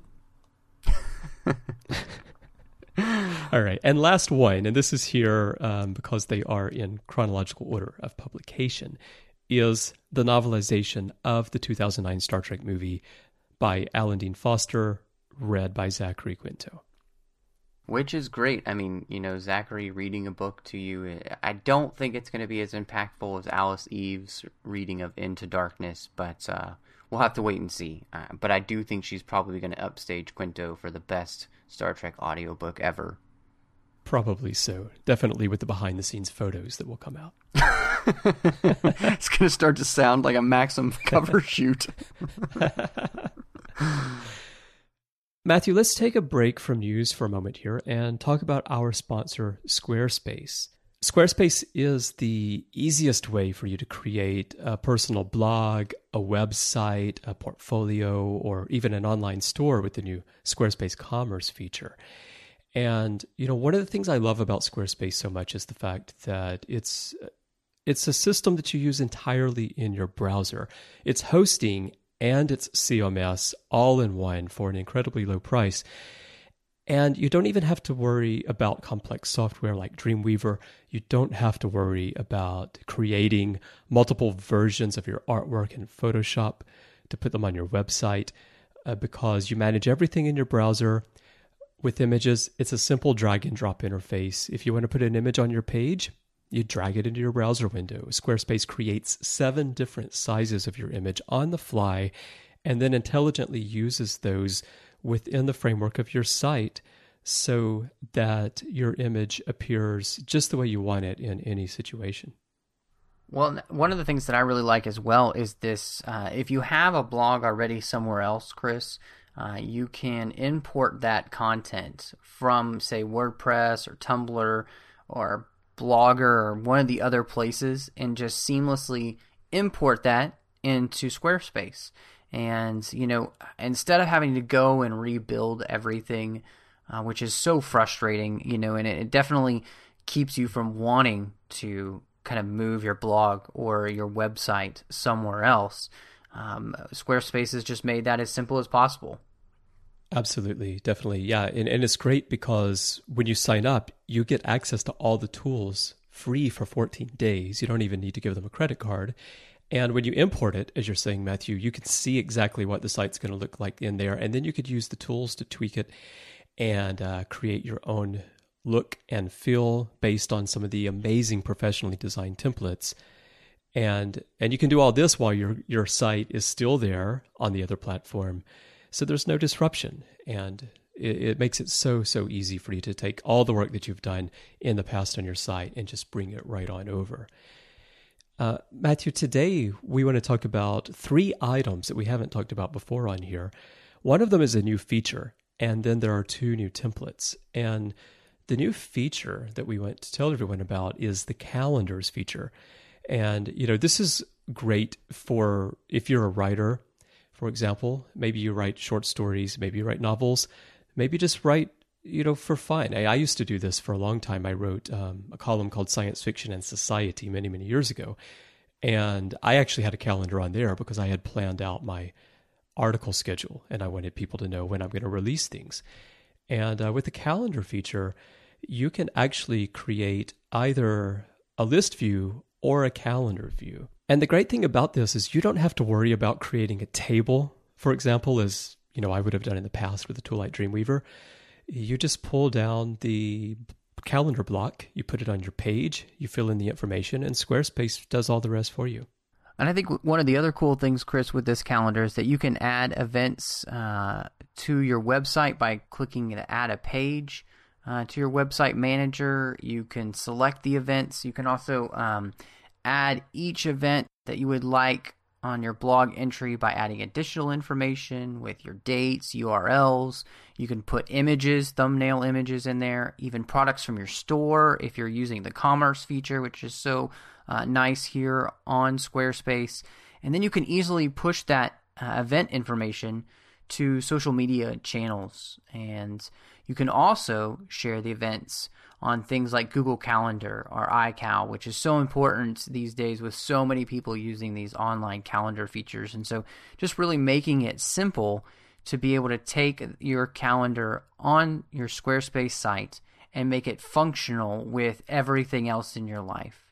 All right, and last one, and this is here because they are in chronological order of publication, is the novelization of the 2009 Star Trek movie by Alan Dean Foster, read by Zachary Quinto. Which is great. I mean, Zachary reading a book to you, I don't think it's going to be as impactful as Alice Eve's reading of Into Darkness, but we'll have to wait and see. But I do think she's probably going to upstage Quinto for the best Star Trek audiobook ever. Probably so. Definitely with the behind-the-scenes photos that will come out. It's going to start to sound like a Maxim cover shoot. Matthew, let's take a break from news for a moment here and talk about our sponsor, Squarespace. Squarespace is the easiest way for you to create a personal blog, a website, a portfolio, or even an online store with the new Squarespace Commerce feature. And, one of the things I love about Squarespace so much is the fact that it's a system that you use entirely in your browser. It's hosting and it's CMS all in one for an incredibly low price. And you don't even have to worry about complex software like Dreamweaver. You don't have to worry about creating multiple versions of your artwork in Photoshop to put them on your website because you manage everything in your browser. With images, it's a simple drag and drop interface. If you want to put an image on your page, you drag it into your browser window. Squarespace creates 7 different sizes of your image on the fly and then intelligently uses those within the framework of your site so that your image appears just the way you want it in any situation. Well, one of the things that I really like as well is this. If you have a blog already somewhere else, Chris, you can import that content from, say, WordPress or Tumblr or Blogger or one of the other places and just seamlessly import that into Squarespace. And, instead of having to go and rebuild everything, which is so frustrating, and it definitely keeps you from wanting to kind of move your blog or your website somewhere else. Squarespace has just made that as simple as possible. Absolutely, definitely. Yeah, and it's great because when you sign up, you get access to all the tools free for 14 days. You don't even need to give them a credit card. And when you import it, as you're saying, Matthew, you can see exactly what the site's going to look like in there. And then you could use the tools to tweak it and create your own look and feel based on some of the amazing professionally designed templates. And you can do all this while your site is still there on the other platform. So there's no disruption. And it makes it so easy for you to take all the work that you've done in the past on your site and just bring it right on over. Matthew, today we want to talk about 3 items that we haven't talked about before on here. One of them is a new feature, and then there are 2 new templates. And the new feature that we want to tell everyone about is the calendars feature. And, this is great for if you're a writer, for example. Maybe you write short stories, maybe you write novels, maybe just write, for fun. I used to do this for a long time. I wrote a column called Science Fiction and Society many, many years ago. And I actually had a calendar on there because I had planned out my article schedule and I wanted people to know when I'm going to release things. And with the calendar feature, you can actually create either a list view or a calendar view. And the great thing about this is you don't have to worry about creating a table, for example, as I would have done in the past with a tool like Dreamweaver. You just pull down the calendar block, you put it on your page, you fill in the information, and Squarespace does all the rest for you. And I think one of the other cool things, Chris, with this calendar is that you can add events to your website by clicking to add a page to your website manager. You can select the events. You can also add each event that you would like on your blog entry by adding additional information with your dates, URLs. You can put images, thumbnail images in there, even products from your store if you're using the commerce feature, which is so nice here on Squarespace. And then you can easily push that event information to social media channels. And you can also share the events on things like Google Calendar or iCal, which is so important these days with so many people using these online calendar features. And so just really making it simple to be able to take your calendar on your Squarespace site and make it functional with everything else in your life.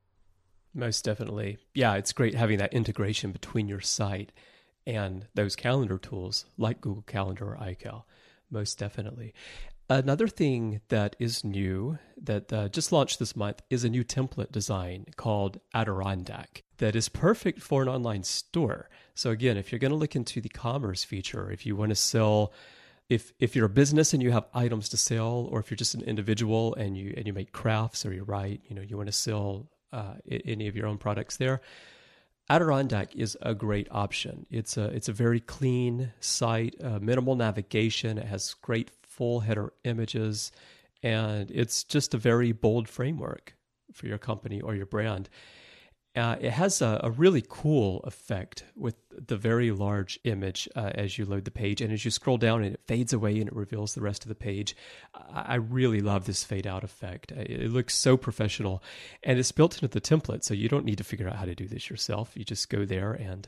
Most definitely. Yeah, it's great having that integration between your site and those calendar tools like Google Calendar or iCal. Most definitely. Another thing that is new that just launched this month is a new template design called Adirondack that is perfect for an online store. So again, if you're going to look into the commerce feature, if you want to sell, if you're a business and you have items to sell, or if you're just an individual and you make crafts or you write, you want to sell any of your own products there, Adirondack is a great option. It's a very clean site, minimal navigation. It has great full header images, and it's just a very bold framework for your company or your brand. It has a really cool effect with the very large image as you load the page, and as you scroll down and it fades away and it reveals the rest of the page. I really love this fade out effect. It looks so professional, and it's built into the template, so you don't need to figure out how to do this yourself. You just go there and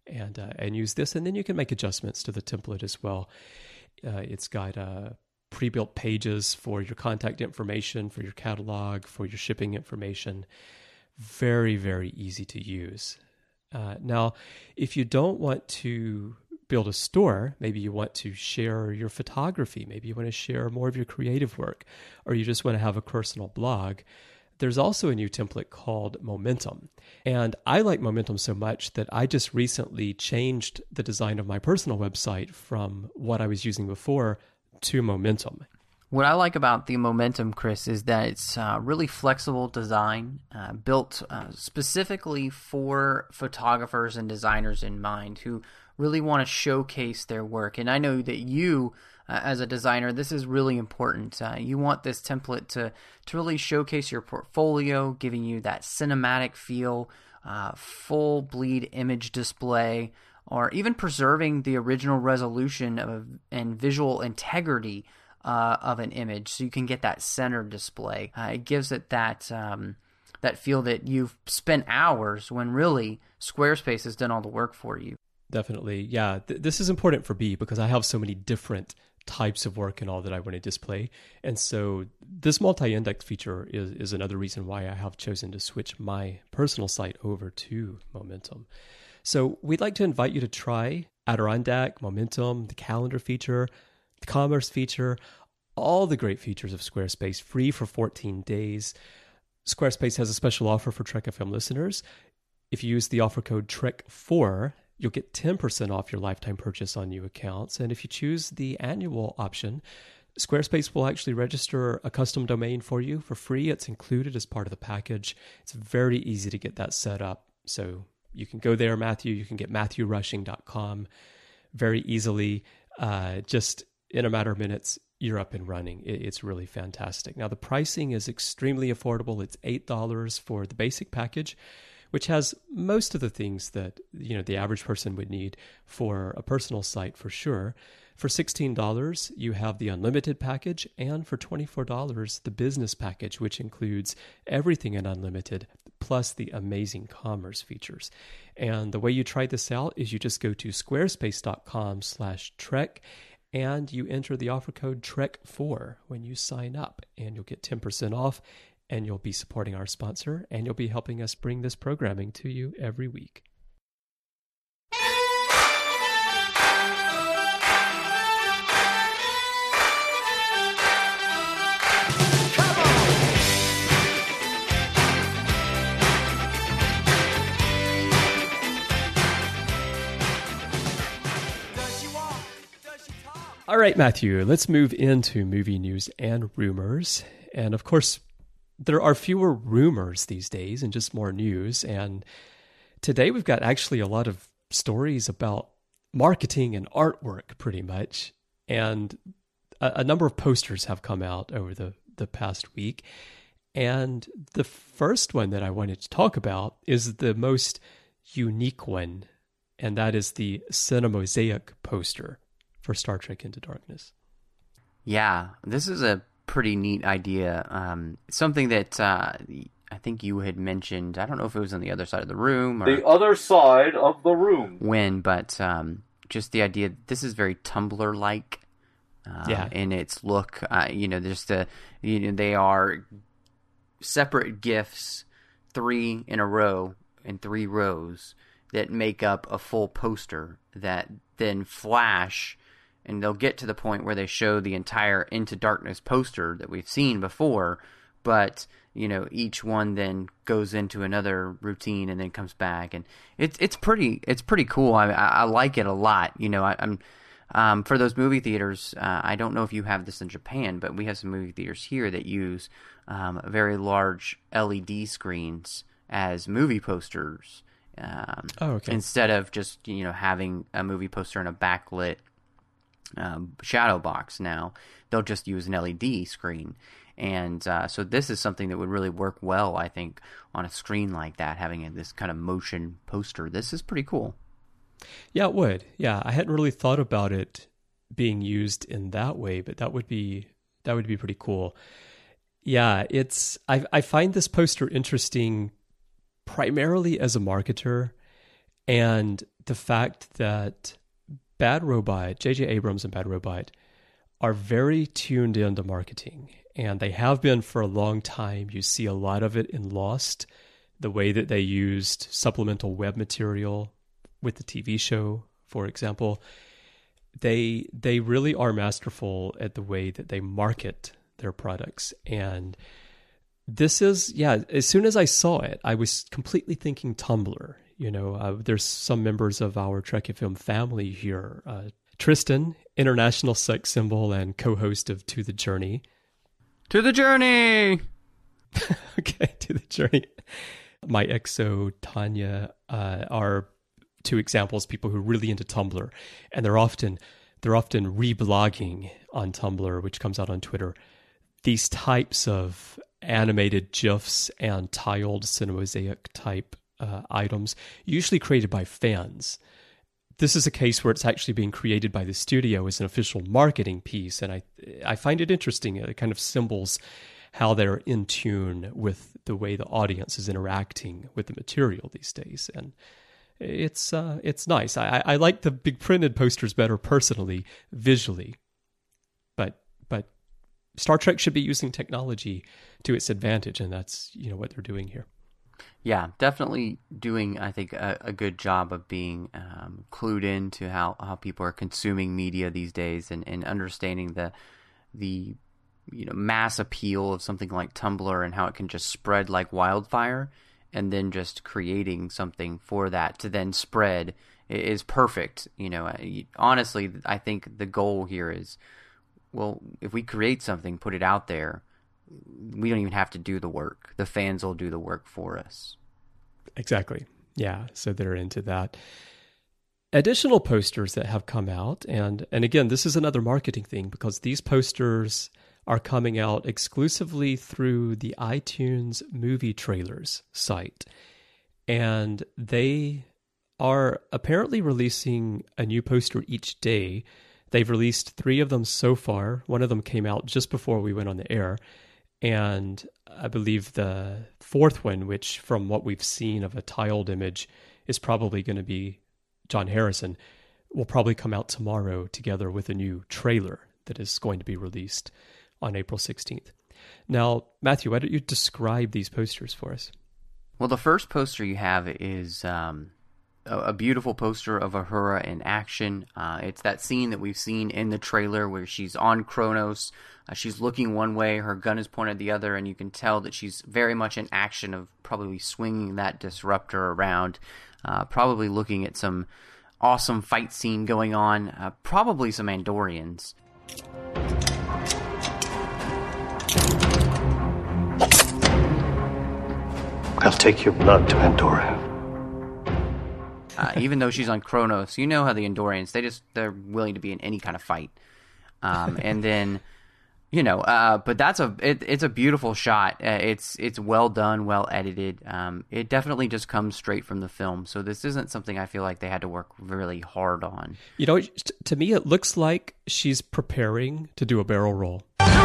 use this, and then you can make adjustments to the template as well. It's got pre-built pages for your contact information, for your catalog, for your shipping information. Very, very easy to use. Now, if you don't want to build a store, maybe you want to share your photography, maybe you want to share more of your creative work, or you just want to have a personal blog, there's also a new template called Momentum. And I like Momentum so much that I just recently changed the design of my personal website from what I was using before to Momentum. What I like about the Momentum, Chris, is that it's really flexible design, built specifically for photographers and designers in mind who really want to showcase their work. And I know that you, as a designer, this is really important. You want this template to really showcase your portfolio, giving you that cinematic feel, full bleed image display, or even preserving the original resolution and visual integrity of an image, so you can get that center display. It gives it that that feel that you've spent hours when really Squarespace has done all the work for you. Definitely. Yeah. This is important for me because I have so many different types of work and all that I want to display. And so this multi-index feature is another reason why I have chosen to switch my personal site over to Momentum. So we'd like to invite you to try Adirondack, Momentum, the calendar feature, the commerce feature, all the great features of Squarespace, free for 14 days. Squarespace has a special offer for Trek FM listeners. If you use the offer code TREK4, you'll get 10% off your lifetime purchase on new accounts. And if you choose the annual option, Squarespace will actually register a custom domain for you for free. It's included as part of the package. It's very easy to get that set up. So you can go there, Matthew. You can get MatthewRushing.com very easily. Just in a matter of minutes, you're up and running. It's really fantastic. Now, the pricing is extremely affordable. It's $8 for the basic package, which has most of the things that the average person would need for a personal site for sure. For $16, you have the unlimited package, and for $24, the business package, which includes everything in unlimited, plus the amazing commerce features. And the way you try this out is you just go to squarespace.com/Trek, and you enter the offer code TREK4 when you sign up, and you'll get 10% off. And you'll be supporting our sponsor, and you'll be helping us bring this programming to you every week. All right, Matthew, let's move into movie news and rumors. And of course, there are fewer rumors these days and just more news. And today we've got actually a lot of stories about marketing and artwork pretty much. And a number of posters have come out over the past week. And the first one that I wanted to talk about is the most unique one. And that is the Cinemosaic poster for Star Trek Into Darkness. Yeah, this is a pretty neat idea. Something that I think you had mentioned. I don't know if it was on the other side of the room. Or the other side of the room. When, but just the idea. This is very Tumblr-like. In its look. They are separate GIFs, 3 in a row in 3 rows that make up a full poster that then flash. And they'll get to the point where they show the entire Into Darkness poster that we've seen before, but each one then goes into another routine and then comes back, and it's pretty cool. I like it a lot. I'm for those movie theaters. I don't know if you have this in Japan, but we have some movie theaters here that use very large LED screens as movie posters. Instead of just having a movie poster in a backlit shadow box. Now they'll just use an LED screen, and so this is something that would really work well, I think, on a screen like that, having this kind of motion poster. This is pretty cool. Yeah, it would. Yeah, I hadn't really thought about it being used in that way, but that would be pretty cool. Yeah, I find this poster interesting primarily as a marketer, and the fact that Bad Robot, J.J. Abrams and Bad Robot, are very tuned into marketing, and they have been for a long time. You see a lot of it in Lost, the way that they used supplemental web material with the TV show, for example. They really are masterful at the way that they market their products. And this is, as soon as I saw it, I was completely thinking Tumblr. There's some members of our Trek FM family here. Tristan, international sex symbol and co-host of To the Journey. To the Journey! Okay, To the Journey. My exo, Tanya, are 2 examples, people who are really into Tumblr. And they're often reblogging on Tumblr, which comes out on Twitter, these types of animated GIFs and tiled Cinemosaic type items, usually created by fans. This is a case where it's actually being created by the studio as an official marketing piece, and I find it interesting. It kind of symbols how they're in tune with the way the audience is interacting with the material these days. And it's nice. I like the big printed posters better personally, visually, but Star Trek should be using technology to its advantage, and that's what they're doing here. Yeah, definitely doing, I think, a good job of being clued into how people are consuming media these days, and understanding the mass appeal of something like Tumblr and how it can just spread like wildfire, and then just creating something for that to then spread is perfect. Honestly, I think the goal here is, well, if we create something, put it out there, we don't even have to do the work. The fans will do the work for us. Exactly. Yeah, so they're into that. Additional posters that have come out, and again, this is another marketing thing, because these posters are coming out exclusively through the iTunes movie trailers site. And they are apparently releasing a new poster each day. They've released 3 of them so far. One of them came out just before we went on the air. And I believe the 4th one, which from what we've seen of a tiled image is probably going to be John Harrison, will probably come out tomorrow together with a new trailer that is going to be released on April 16th. Now, Matthew, why don't you describe these posters for us? Well, the first poster you have is a beautiful poster of Uhura in action. It's that scene that we've seen in the trailer where she's on Kronos. She's looking one way, her gun is pointed the other, and you can tell that she's very much in action of probably swinging that disruptor around, probably looking at some awesome fight scene going on, probably some Andorians. I'll take your blood to Andorra. Even though she's on Kronos, you know how the Andorians, they're willing to be in any kind of fight. And then, but it's a beautiful shot. It's well done, well edited. It definitely just comes straight from the film. So this isn't something I feel like they had to work really hard on. To me, it looks like she's preparing to do a barrel roll.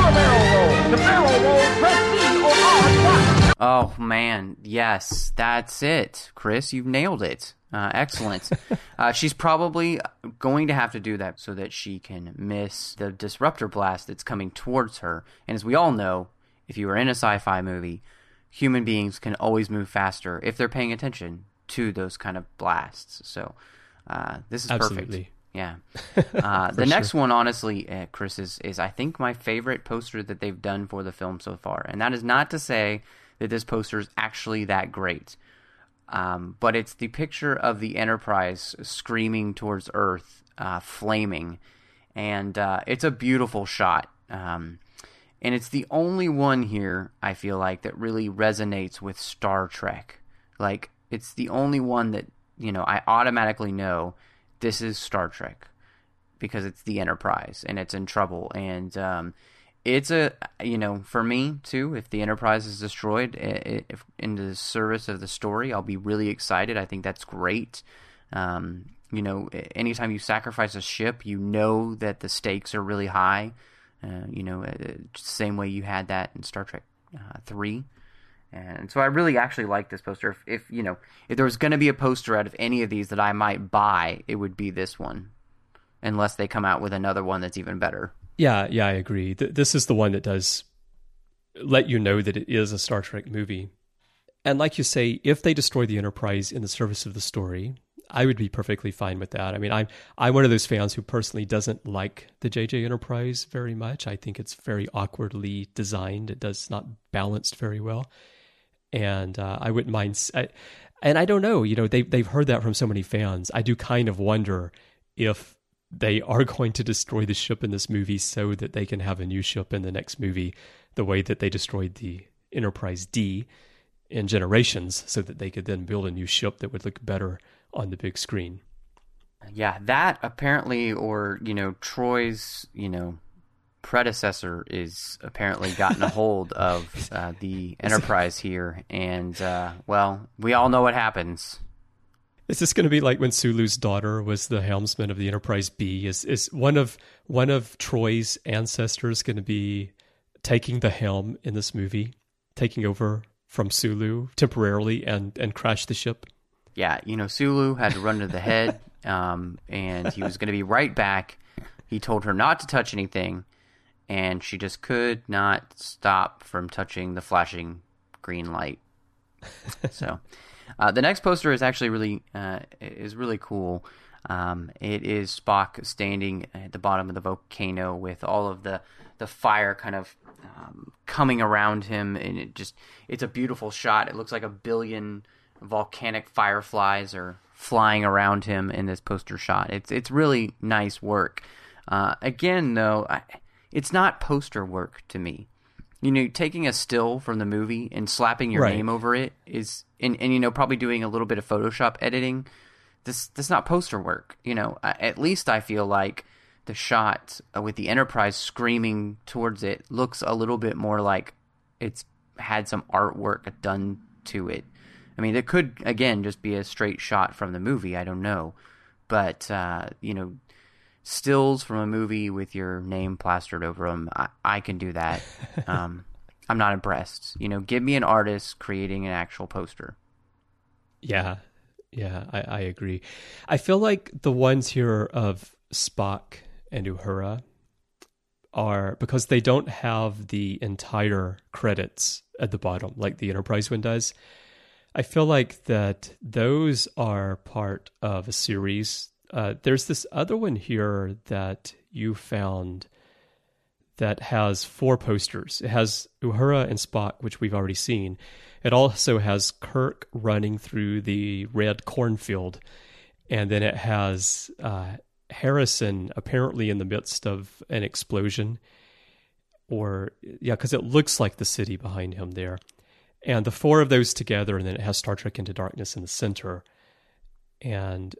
Oh, man. Yes, that's it. Chris, you've nailed it. Excellent. She's probably going to have to do that so that she can miss the disruptor blast that's coming towards her. And as we all know, if you are in a sci-fi movie, human beings can always move faster if they're paying attention to those kind of blasts. So this is Absolutely. Perfect. Yeah. The next one, honestly, Chris, is I think my favorite poster that they've done for the film so far. And that is not to say that this poster is actually that great. But it's the picture of the Enterprise screaming towards Earth, flaming. And it's a beautiful shot. And it's the only one here, I feel like, that really resonates with Star Trek. Like, it's the only one that, I automatically know this is Star Trek, because it's the Enterprise and it's in trouble. And it's for me too, if the Enterprise is destroyed in the service of the story, I'll be really excited. I think that's great. Anytime you sacrifice a ship, that the stakes are really high. Same way you had that in Star Trek 3. And so I really actually like this poster. If there was going to be a poster out of any of these that I might buy, it would be this one, unless they come out with another one that's even better. Yeah, I agree. This is the one that does let you know that it is a Star Trek movie. And like you say, if they destroy the Enterprise in the service of the story, I would be perfectly fine with that. I mean, I'm one of those fans who personally doesn't like the JJ Enterprise very much. I think it's very awkwardly designed. It does not balanced very well. And I wouldn't mind. And I don't know, they've heard that from so many fans. I do kind of wonder if they are going to destroy the ship in this movie so that they can have a new ship in the next movie, the way that they destroyed the Enterprise D in Generations, so that they could then build a new ship that would look better on the big screen. Yeah, that apparently, or, Troy's, predecessor is apparently gotten a hold of the Enterprise here. And, we all know what happens. Is this going to be like when Sulu's daughter was the helmsman of the Enterprise B? Is one of Troy's ancestors going to be taking the helm in this movie, taking over from Sulu temporarily and crash the ship. Yeah, Sulu had to run to the head, and he was going to be right back. He told her not to touch anything, and she just could not stop from touching the flashing green light. So, the next poster is actually really cool. It is Spock standing at the bottom of the volcano with all of the fire kind of coming around him, and it's a beautiful shot. It looks like a billion volcanic fireflies are flying around him in this poster shot. It's really nice work. Again, though, it's not poster work to me. Taking a still from the movie and slapping your name over it is, and probably doing a little bit of Photoshop editing. That's not poster work. At least I feel like the shot with the Enterprise screaming towards it looks a little bit more like it's had some artwork done to it. I mean, it could, again, just be a straight shot from the movie. I don't know. But, stills from a movie with your name plastered over them, I can do that. I'm not impressed. Give me an artist creating an actual poster. Yeah, I agree. I feel like the ones here of Spock and Uhura are, because they don't have the entire credits at the bottom like the Enterprise one does, I feel like that those are part of a series. There's this other one here that you found that has 4 posters. It has Uhura and Spock, which we've already seen. It also has Kirk running through the red cornfield. And then it has Harrison apparently in the midst of an explosion. Because it looks like the city behind him there. And the 4 of those together, and then it has Star Trek Into Darkness in the center. And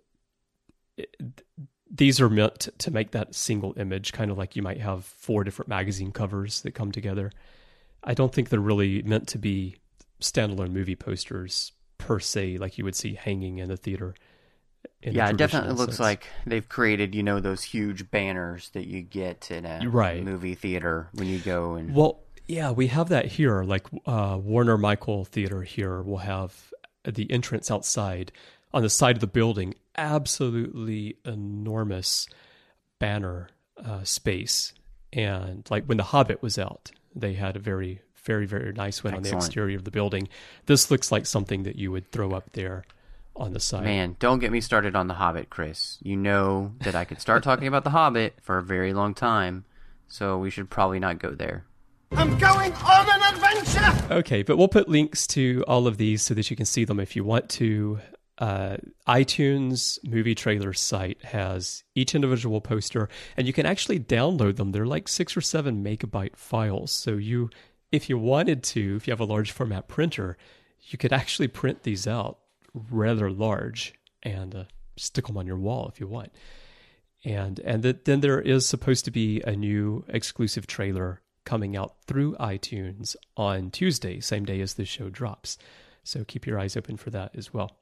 these are meant to make that single image, kind of like you might have 4 different magazine covers that come together. I don't think they're really meant to be standalone movie posters per se, like you would see hanging in a theater. Yeah, it definitely looks like they've created, those huge banners that you get in a movie theater when you go and... Well, yeah, we have that here. Like Warner Michael Theater here will have the entrance outside on the side of the building, absolutely enormous banner space. And like when The Hobbit was out, they had a very, very, very nice one on the exterior of the building. This looks like something that you would throw up there on the side. Man, don't get me started on The Hobbit, Chris. You know that I could start talking about The Hobbit for a very long time, so we should probably not go there. I'm going on an adventure! Okay, but we'll put links to all of these so that you can see them if you want to. iTunes movie trailer site has each individual poster, and you can actually download them. They're like 6 or 7 megabyte files. So if you wanted to, if you have a large format printer, you could actually print these out rather large and stick them on your wall if you want. And then there is supposed to be a new exclusive trailer coming out through iTunes on Tuesday, same day as this show drops. So keep your eyes open for that as well.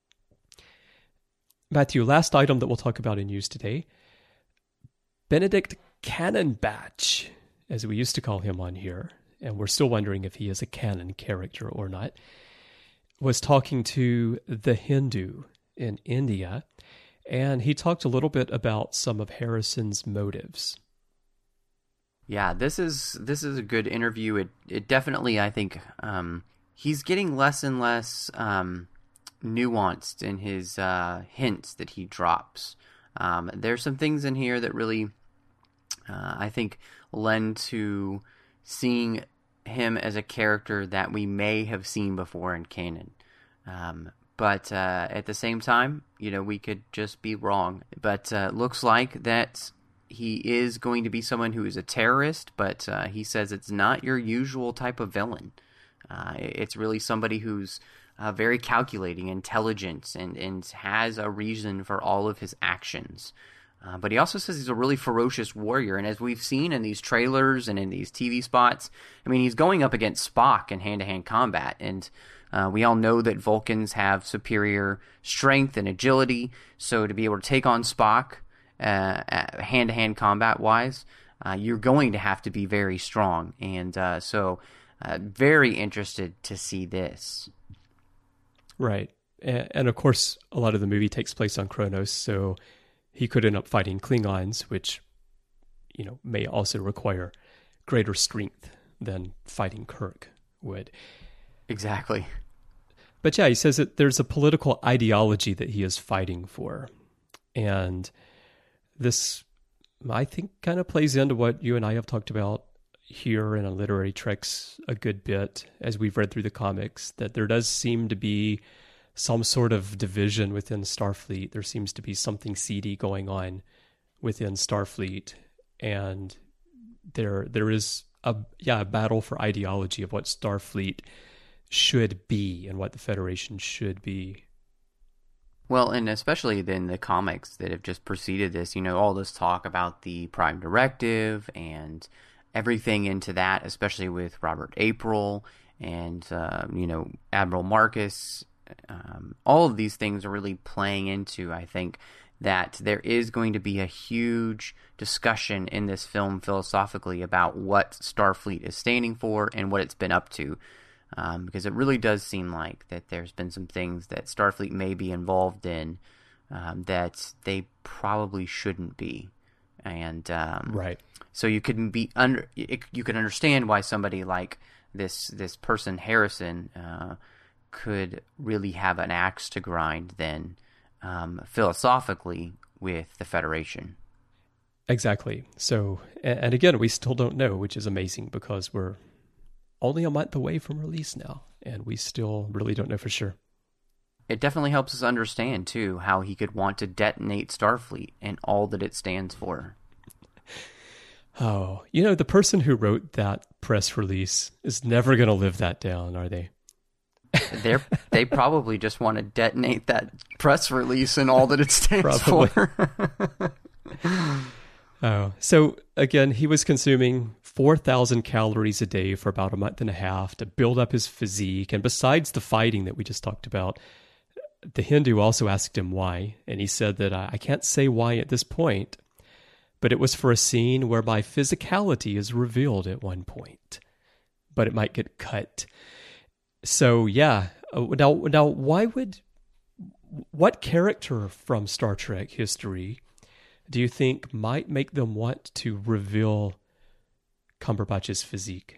Matthew, last item that we'll talk about in news today. Benedict Cumberbatch, as we used to call him on here, and we're still wondering if he is a canon character or not, was talking to The Hindu in India, and he talked a little bit about some of Harrison's motives. Yeah, this is a good interview. It definitely, I think, he's getting less and less nuanced in his hints that he drops. There's some things in here that really, I think, lend to seeing him as a character that we may have seen before in canon. But at the same time, we could just be wrong. But looks like that he is going to be someone who is a terrorist, but he says it's not your usual type of villain. It's really somebody who's very calculating, intelligent, and has a reason for all of his actions. But he also says he's a really ferocious warrior, and as we've seen in these trailers and in these TV spots, I mean, he's going up against Spock in hand-to-hand combat, and we all know that Vulcans have superior strength and agility, so to be able to take on Spock hand-to-hand combat-wise, you're going to have to be very strong. And so very interested to see this. Right. And of course, a lot of the movie takes place on Kronos, so he could end up fighting Klingons, which, may also require greater strength than fighting Kirk would. Exactly. But yeah, he says that there's a political ideology that he is fighting for. And this, I think, kind of plays into what you and I have talked about here in Literary Treks a good bit as we've read through the comics, that there does seem to be some sort of division within Starfleet. There seems to be something seedy going on within Starfleet. And there is a battle for ideology of what Starfleet should be and what the Federation should be. Well, and especially then the comics that have just preceded this, all this talk about the Prime Directive and everything into that, especially with Robert April and, Admiral Marcus. All of these things are really playing into, I think, that there is going to be a huge discussion in this film philosophically about what Starfleet is standing for and what it's been up to. Because it really does seem like that there's been some things that Starfleet may be involved in that they probably shouldn't be. And right. So you could you could understand why somebody like this person Harrison could really have an axe to grind then philosophically with the Federation. Exactly. So, and again, we still don't know, which is amazing because we're only a month away from release now, and we still really don't know for sure. It definitely helps us understand, too, how he could want to detonate Starfleet and all that it stands for. Oh, the person who wrote that press release is never going to live that down, are they? They probably just want to detonate that press release and all that it stands for. Oh, so again, he was consuming 4,000 calories a day for about a month and a half to build up his physique. And besides the fighting that we just talked about, the Hindu also asked him why. And he said that I can't say why at this point, but it was for a scene where my physicality is revealed at one point, but it might get cut. So yeah, now what character from Star Trek history do you think might make them want to reveal Cumberbatch's physique?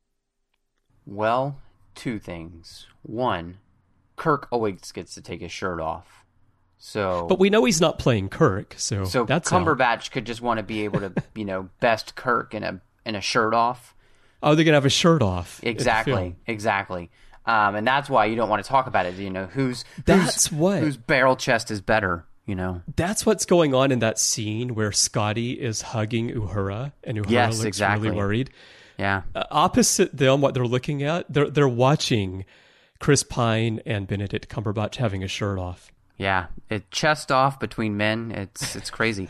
Well, two things. One, Kirk always gets to take his shirt off. But we know he's not playing Kirk, so that's Cumberbatch could just want to be able to, best Kirk in a shirt off. Oh, they're gonna have a shirt off. Exactly. And that's why you don't want to talk about it. Whose barrel chest is better. That's what's going on in that scene where Scotty is hugging Uhura, and Uhura looks really worried. Yeah. Opposite them, what they're looking at, they're watching Chris Pine and Benedict Cumberbatch having a shirt off. Yeah, chest off between men. It's crazy.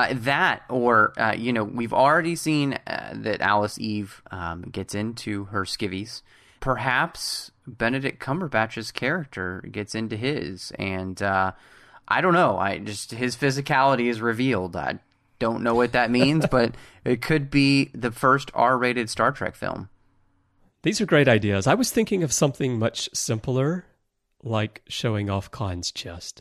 We've already seen that Alice Eve gets into her skivvies. Perhaps Benedict Cumberbatch's character gets into his, and I don't know. His physicality is revealed. I don't know what that means, but it could be the first R-rated Star Trek film. These are great ideas. I was thinking of something much simpler, like showing off Khan's chest.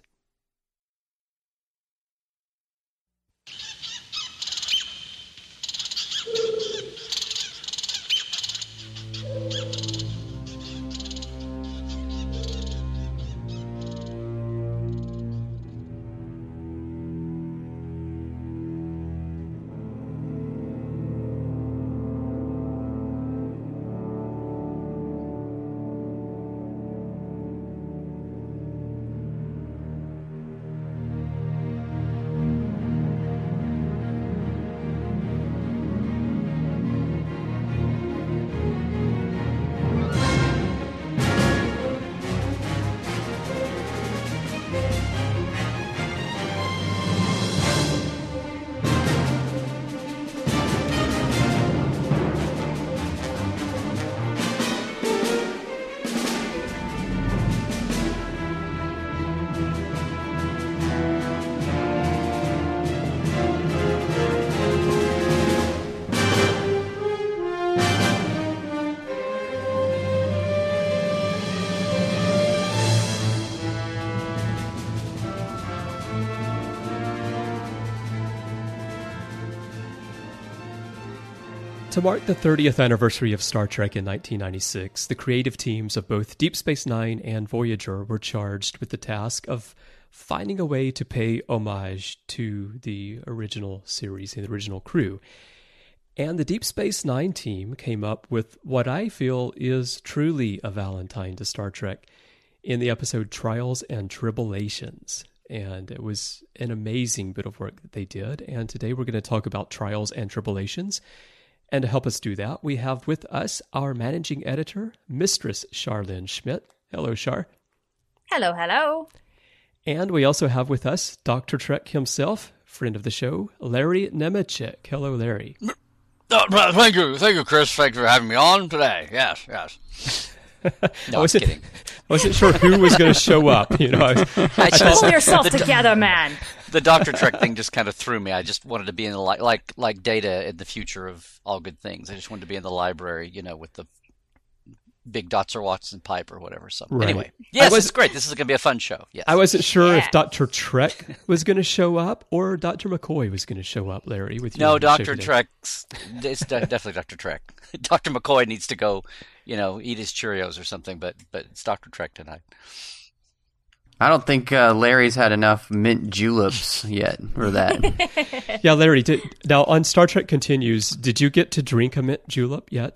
To mark the 30th anniversary of Star Trek in 1996, the creative teams of both Deep Space Nine and Voyager were charged with the task of finding a way to pay homage to the original series and the original crew. And the Deep Space Nine team came up with what I feel is truly a Valentine to Star Trek in the episode Trials and Tribulations. And it was an amazing bit of work that they did. And today we're going to talk about Trials and Tribulations. And to help us do that, we have with us our managing editor, Mistress Charlene Schmidt. Hello, Char. Hello, hello. And we also have with us Dr. Trek himself, friend of the show, Larry Nemechek. Hello, Larry. Thank you, Chris. Thanks for having me on today. Yes. No, I wasn't sure who was going to show up. You know, pull yourself together, man. The Dr. Trek thing just kind of threw me. I just wanted to be in the like Data in the future of All Good Things. I just wanted to be in the library, you know, with the big Dr. Watson pipe or whatever. So Anyway, yes, it's great. This is going to be a fun show. Yes. I wasn't sure if Dr. Trek was going to show up or Dr. McCoy was going to show up, Larry. With you. No, Dr. Trek's. It's definitely Dr. Trek. Dr. McCoy needs to go, you know, eat his Cheerios or something, but it's Dr. Trek tonight. I don't think Larry's had enough mint juleps yet for that. Yeah, Larry, now on Star Trek Continues, did you get to drink a mint julep yet?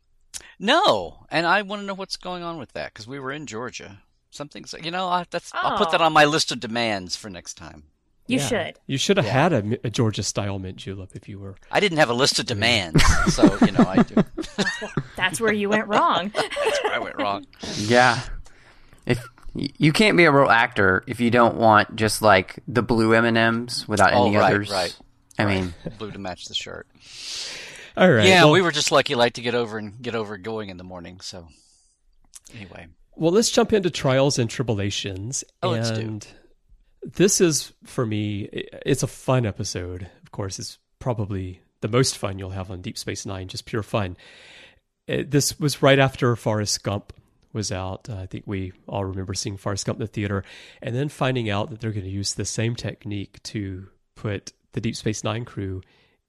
No, and I want to know what's going on with that because we were in Georgia. Something's, you know, I'll put that on my list of demands for next time. You should. You should have had a Georgia-style mint julep if you were. I didn't have a list of demands, so, you know, I do. That's where you went wrong. That's where I went wrong. Yeah. If you can't be a real actor if you don't want just like the blue M&Ms without any others. Right. I mean, blue to match the shirt. All right. Yeah, we were just lucky to get over going in the morning. So, anyway. Well, let's jump into Trials and Tribulations. Let's do. This is, for me, it's a fun episode. Of course, it's probably the most fun you'll have on Deep Space Nine, just pure fun. This was right after Forrest Gump was out. I think we all remember seeing Forrest Gump in the theater, and then finding out that they're going to use the same technique to put the Deep Space Nine crew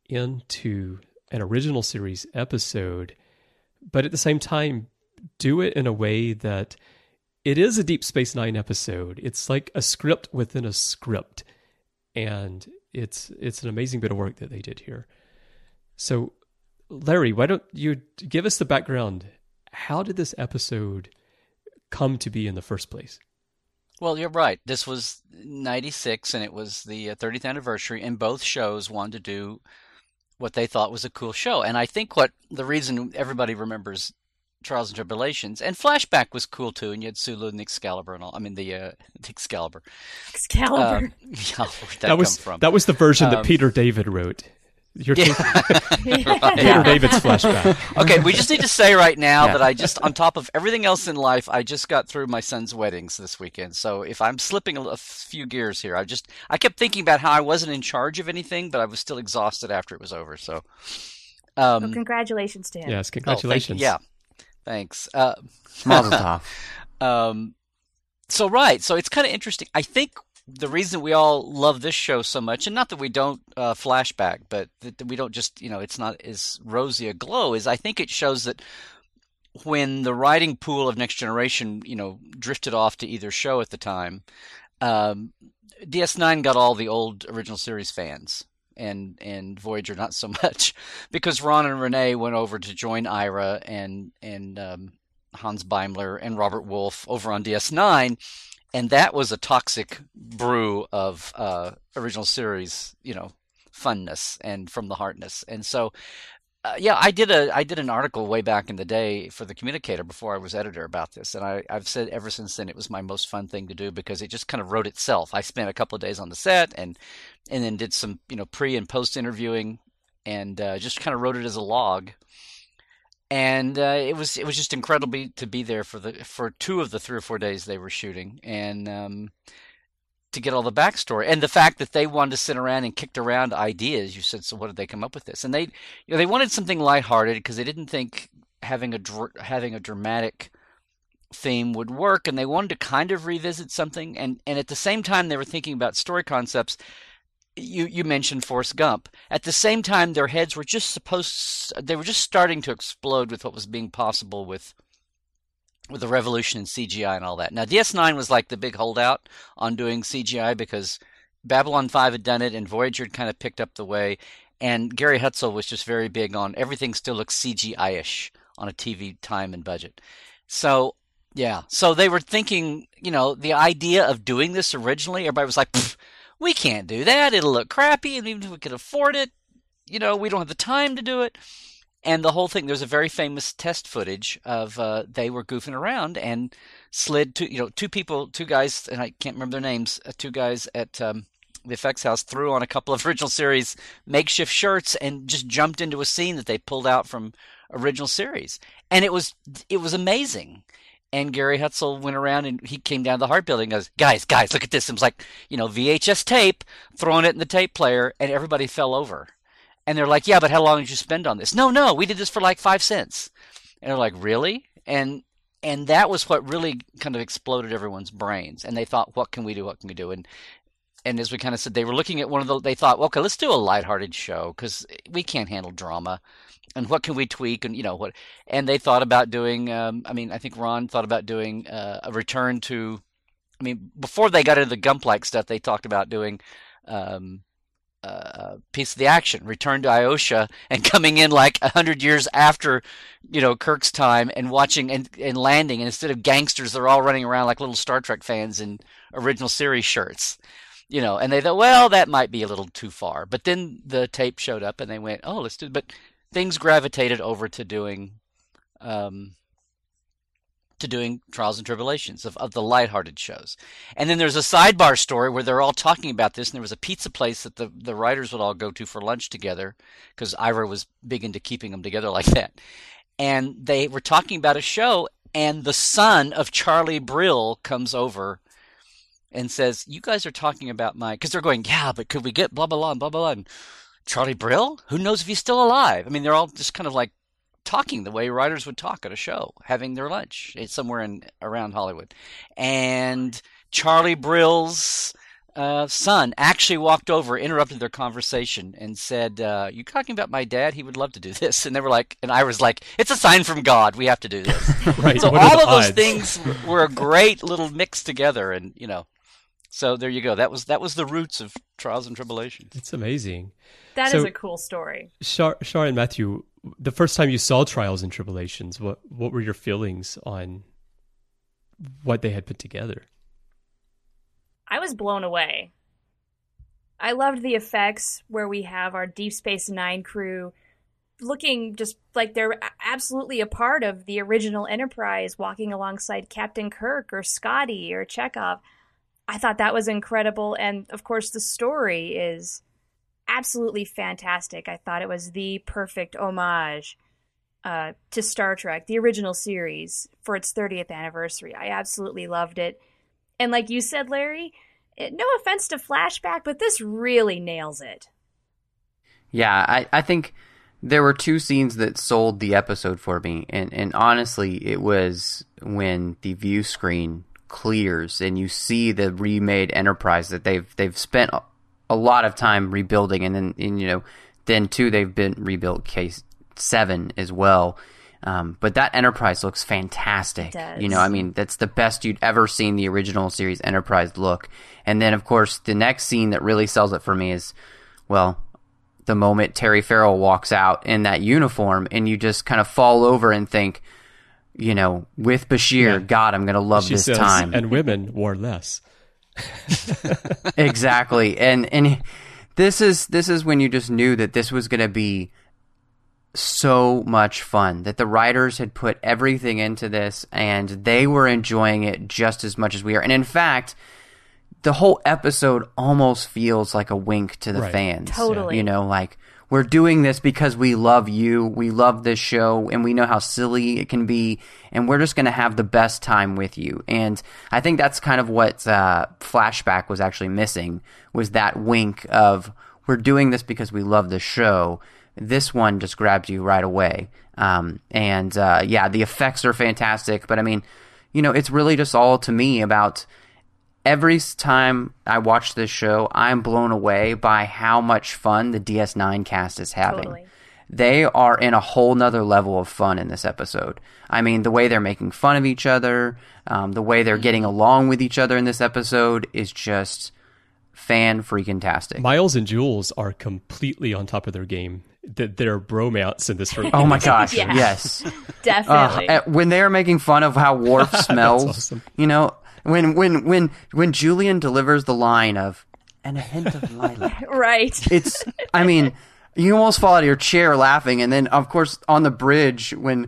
into an original series episode, but at the same time, do it in a way that it is a Deep Space Nine episode. It's like a script within a script, and it's an amazing bit of work that they did here. So, Larry, why don't you give us the background? How did this episode come to be in the first place? Well, you're right. This was 96, and it was the 30th anniversary, and both shows wanted to do what they thought was a cool show. And I think the reason everybody remembers Trials and Tribulations, and Flashback was cool too, and you had Sulu and the Excalibur and all. I mean, the Excalibur. Excalibur. Yeah, where'd that come from? That was the version that Peter David wrote. You're Peter David's Flashback. Okay, we just need to say right now that I just, on top of everything else in life, I just got through my son's weddings this weekend. So if I'm slipping a few gears here, I kept thinking about how I wasn't in charge of anything, but I was still exhausted after it was over. So, well, congratulations to him. Yes, congratulations. Thanks. Mazel tov. So it's kind of interesting. I think the reason we all love this show so much, and not that we don't Flashback, but that we don't just, it's not as rosy a glow, is I think it shows that when the writing pool of Next Generation, drifted off to either show at the time, DS9 got all the old original series fans, and Voyager not so much, because Ron and Renee went over to join Ira and Hans Beimler and Robert Wolf over on DS9. And that was a toxic brew of original series, funness and from the heartness. And so, I did an article way back in the day for the Communicator before I was editor about this, and I've said ever since then it was my most fun thing to do because it just kind of wrote itself. I spent a couple of days on the set and then did some pre and post interviewing, and just kind of wrote it as a log. And it was just incredible to be there for 2 of the 3 or 4 days they were shooting, and to get all the backstory and the fact that they wanted to sit around and kicked around ideas. You said, so what did they come up with this? And they wanted something lighthearted because they didn't think having a dramatic theme would work, and they wanted to kind of revisit something. And at the same time, they were thinking about story concepts you mentioned Forrest Gump. At the same time, their heads were just they were just starting to explode with what was being possible with the revolution in CGI and all that. Now, DS9 was like the big holdout on doing CGI because Babylon 5 had done it and Voyager had kind of picked up the way. And Gary Hutzel was just very big on everything still looks CGI-ish on a TV time and budget. So, yeah. So they were thinking, the idea of doing this originally, everybody was like, we can't do that. It'll look crappy. And even if we could afford it, we don't have the time to do it. And the whole thing, there's a very famous test footage of they were goofing around and slid two guys, and I can't remember their names, two guys at the effects house threw on a couple of original series makeshift shirts and just jumped into a scene that they pulled out from original series. And it was amazing. And Gary Hutzel went around and he came down to the Hart Building and goes, guys, look at this. It was like, VHS tape, throwing it in the tape player, and everybody fell over. And they're like, yeah, but how long did you spend on this? No, we did this for like 5 cents. And they're like, really? And that was what really kind of exploded everyone's brains. And they thought, what can we do? And as we kind of said, they were looking at they thought, okay, let's do a lighthearted show because we can't handle drama. And what can we tweak? And, what? And they thought about doing, I think Ron thought about doing a return to, before they got into the Gump-like stuff, they talked about doing piece of the action, Return to Iosha, and coming in like 100 years after, Kirk's time and watching and landing. And instead of gangsters, they're all running around like little Star Trek fans in original series shirts. And they thought, well, that might be a little too far. But then the tape showed up and they went, oh, let's do it. But things gravitated over to doing Trials and Tribulations of the lighthearted shows. And then there's a sidebar story where they're all talking about this, and there was a pizza place that the writers would all go to for lunch together because Ira was big into keeping them together like that. And they were talking about a show, and the son of Charlie Brill comes over and says, you guys are talking about because they're going, yeah, but could we get blah, blah, blah, blah, blah, and Charlie Brill? Who knows if he's still alive? They're all just kind of like talking the way writers would talk at a show, having their lunch. It's somewhere around Hollywood. And Charlie Brill's son actually walked over, interrupted their conversation, and said, you talking about my dad? He would love to do this. And they were like, and I was like, it's a sign from God. We have to do this. Right. So all of those things were a great little mix together. And, so there you go. That was the roots of Trials and Tribulations. It's amazing. That is a cool story. Shar and Matthew, the first time you saw Trials and Tribulations, what were your feelings on what they had put together? I was blown away. I loved the effects where we have our Deep Space Nine crew looking just like they're absolutely a part of the original Enterprise, walking alongside Captain Kirk or Scotty or Chekhov. I thought that was incredible. And of course, the story is absolutely fantastic. I thought it was the perfect homage to Star Trek, the original series, for its 30th anniversary. I absolutely loved it. And like you said, Larry, no offense to Flashback, but this really nails it. Yeah, I think there were two scenes that sold the episode for me. And honestly, it was when the view screen clears and you see the remade Enterprise that they've spent a lot of time rebuilding, and then too they've been rebuilt K7 as well. But that Enterprise looks fantastic. It does. That's the best you'd ever seen the original series Enterprise look. And then of course the next scene that really sells it for me is, well, the moment Terry Farrell walks out in that uniform and you just kind of fall over and think, with Bashir, God, I'm going to love this time. And women wore less. Exactly. And this is when you just knew that this was going to be so much fun, that the writers had put everything into this and they were enjoying it just as much as we are. And in fact, the whole episode almost feels like a wink to the fans. Totally. Like, we're doing this because we love you, we love this show, and we know how silly it can be, and we're just going to have the best time with you. And I think that's kind of what Flashback was actually missing, was that wink of, we're doing this because we love the show. This one just grabs you right away. The effects are fantastic, but it's really just all, to me, about every time I watch this show, I'm blown away by how much fun the DS9 cast is having. Totally. They are in a whole nother level of fun in this episode. I mean, the way they're making fun of each other, the way they're getting along with each other in this episode is just fan-freaking-tastic. Miles and Jules are completely on top of their game. Their bromance in this room. Oh my gosh, Yeah. yes. Definitely. When they are making fun of how Worf smells, awesome. you know, when Julian delivers the line of, and a hint of lilac. Right. It's, I mean, you almost fall out of your chair laughing. And then, of course, on the bridge, when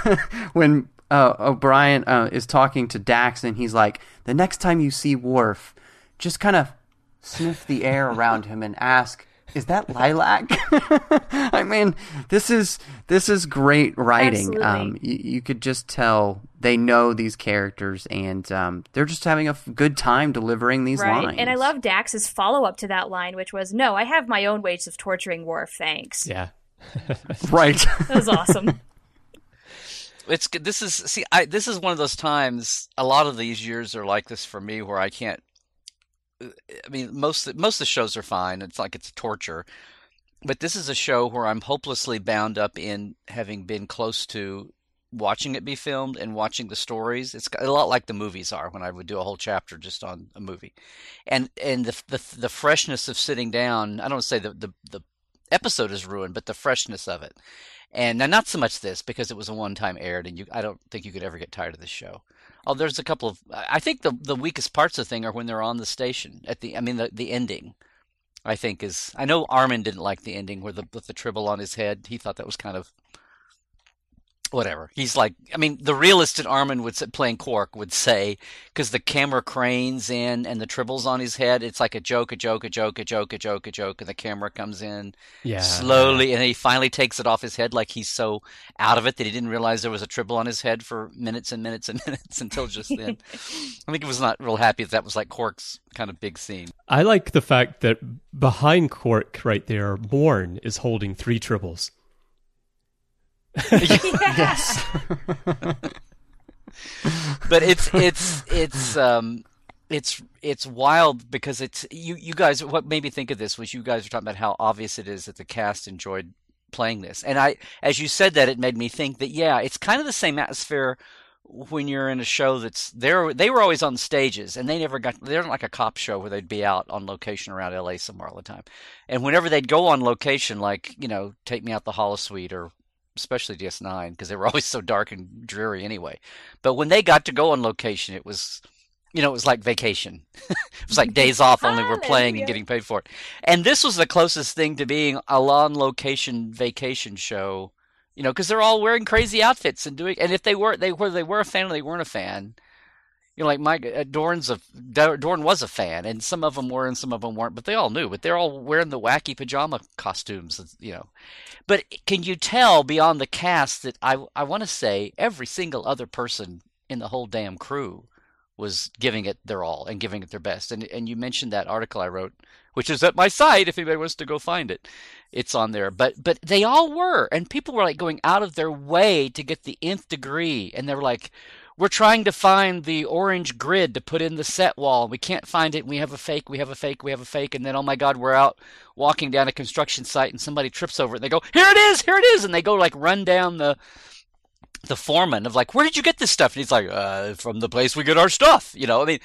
O'Brien is talking to Dax, and he's like, the next time you see Worf, just kind of sniff the air around him and ask, is that lilac? I mean, this is great writing. Absolutely. You could just tell they know these characters, and they're just having a good time delivering these Right. lines. And I love Dax's follow-up to that line, which was, no, I have my own ways of torturing Worf, thanks. Yeah. Right. That was awesome. This is one of those times. A lot of these years are like this for me, where I can't. I mean, most of the shows are fine. It's like it's torture, but this is a show where I'm hopelessly bound up in having been close to watching it be filmed and watching the stories. It's a lot like the movies are when I would do a whole chapter just on a movie, and the freshness of sitting down. I don't say the episode is ruined, but the freshness of it. And now, not so much this, because it was a one-time aired, and I don't think you could ever get tired of this show. Oh, there's a couple of. I think the weakest parts of the thing are when they're on the station at the. I mean, the ending, I think is. I know Armin didn't like the ending with the tribble on his head. He thought that was kind of. Whatever. He's like, I mean, the realist in Armin playing Quark would say, because the camera cranes in and the tribbles on his head, it's like a joke, and the camera comes in slowly, and he finally takes it off his head like he's so out of it that he didn't realize there was a tribble on his head for minutes and minutes and minutes until just then. I think he was not real happy that was like Quark's kind of big scene. I like the fact that behind Quark right there, Morn is holding 3 tribbles. Yes. But it's wild because it's you guys. What made me think of this was you guys were talking about how obvious it is that the cast enjoyed playing this, and as you said that, it made me think that it's kind of the same atmosphere when you're in a show that's there. They were always on stages, and they're not like a cop show where they'd be out on location around LA somewhere all the time. And whenever they'd go on location, like Take Me Out the Holosuite or especially DS9, because they were always so dark and dreary anyway. But when they got to go on location, it was, it was like vacation. It was like days off, only we're playing and getting paid for it. And this was the closest thing to being a on-location vacation show, because they're all wearing crazy outfits and doing. And if whether they were a fan or they weren't a fan, like Mike Dorn was a fan, and some of them were and some of them weren't, but they all knew. But they're all wearing the wacky pajama costumes, But can you tell beyond the cast that I want to say every single other person in the whole damn crew was giving it their all and giving it their best. And you mentioned that article I wrote, which is at my site if anybody wants to go find it. It's on there. But they all were, and people were like going out of their way to get the nth degree, and they were like, we're trying to find the orange grid to put in the set wall. We can't find it. We have a fake. And then, oh my God, we're out walking down a construction site and somebody trips over it. And they go, here it is. And they go like run down the foreman of like, where did you get this stuff? And he's like, from the place we get our stuff. I mean,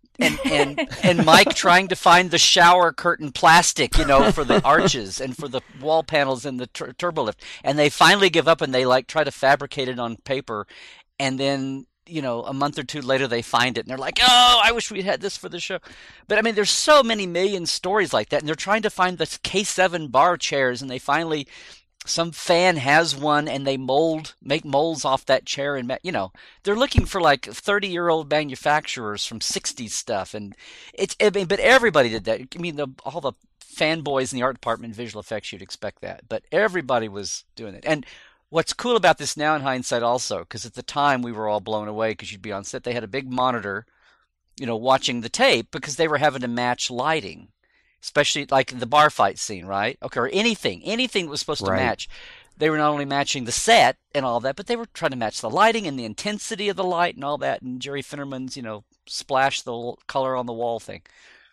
and Mike trying to find the shower curtain plastic, for the arches and for the wall panels in the turbo lift. And they finally give up and they like try to fabricate it on paper. And then, a month or two later, they find it, and they're like, oh, I wish we'd had this for the show. But, I mean, there's so many million stories like that, and they're trying to find the K7 bar chairs, and they finally, some fan has one, and they make molds off that chair, and, they're looking for, like, 30-year-old manufacturers from 60s stuff, and but everybody did that. I mean, all the fanboys in the art department, visual effects, you'd expect that, but everybody was doing it. And what's cool about this now in hindsight also, because at the time we were all blown away because you'd be on set, they had a big monitor, watching the tape because they were having to match lighting, especially like the bar fight scene, right? Okay, or anything that was supposed to match. They were not only matching the set and all that, but they were trying to match the lighting and the intensity of the light and all that. And Jerry Finnerman's, splash the color on the wall thing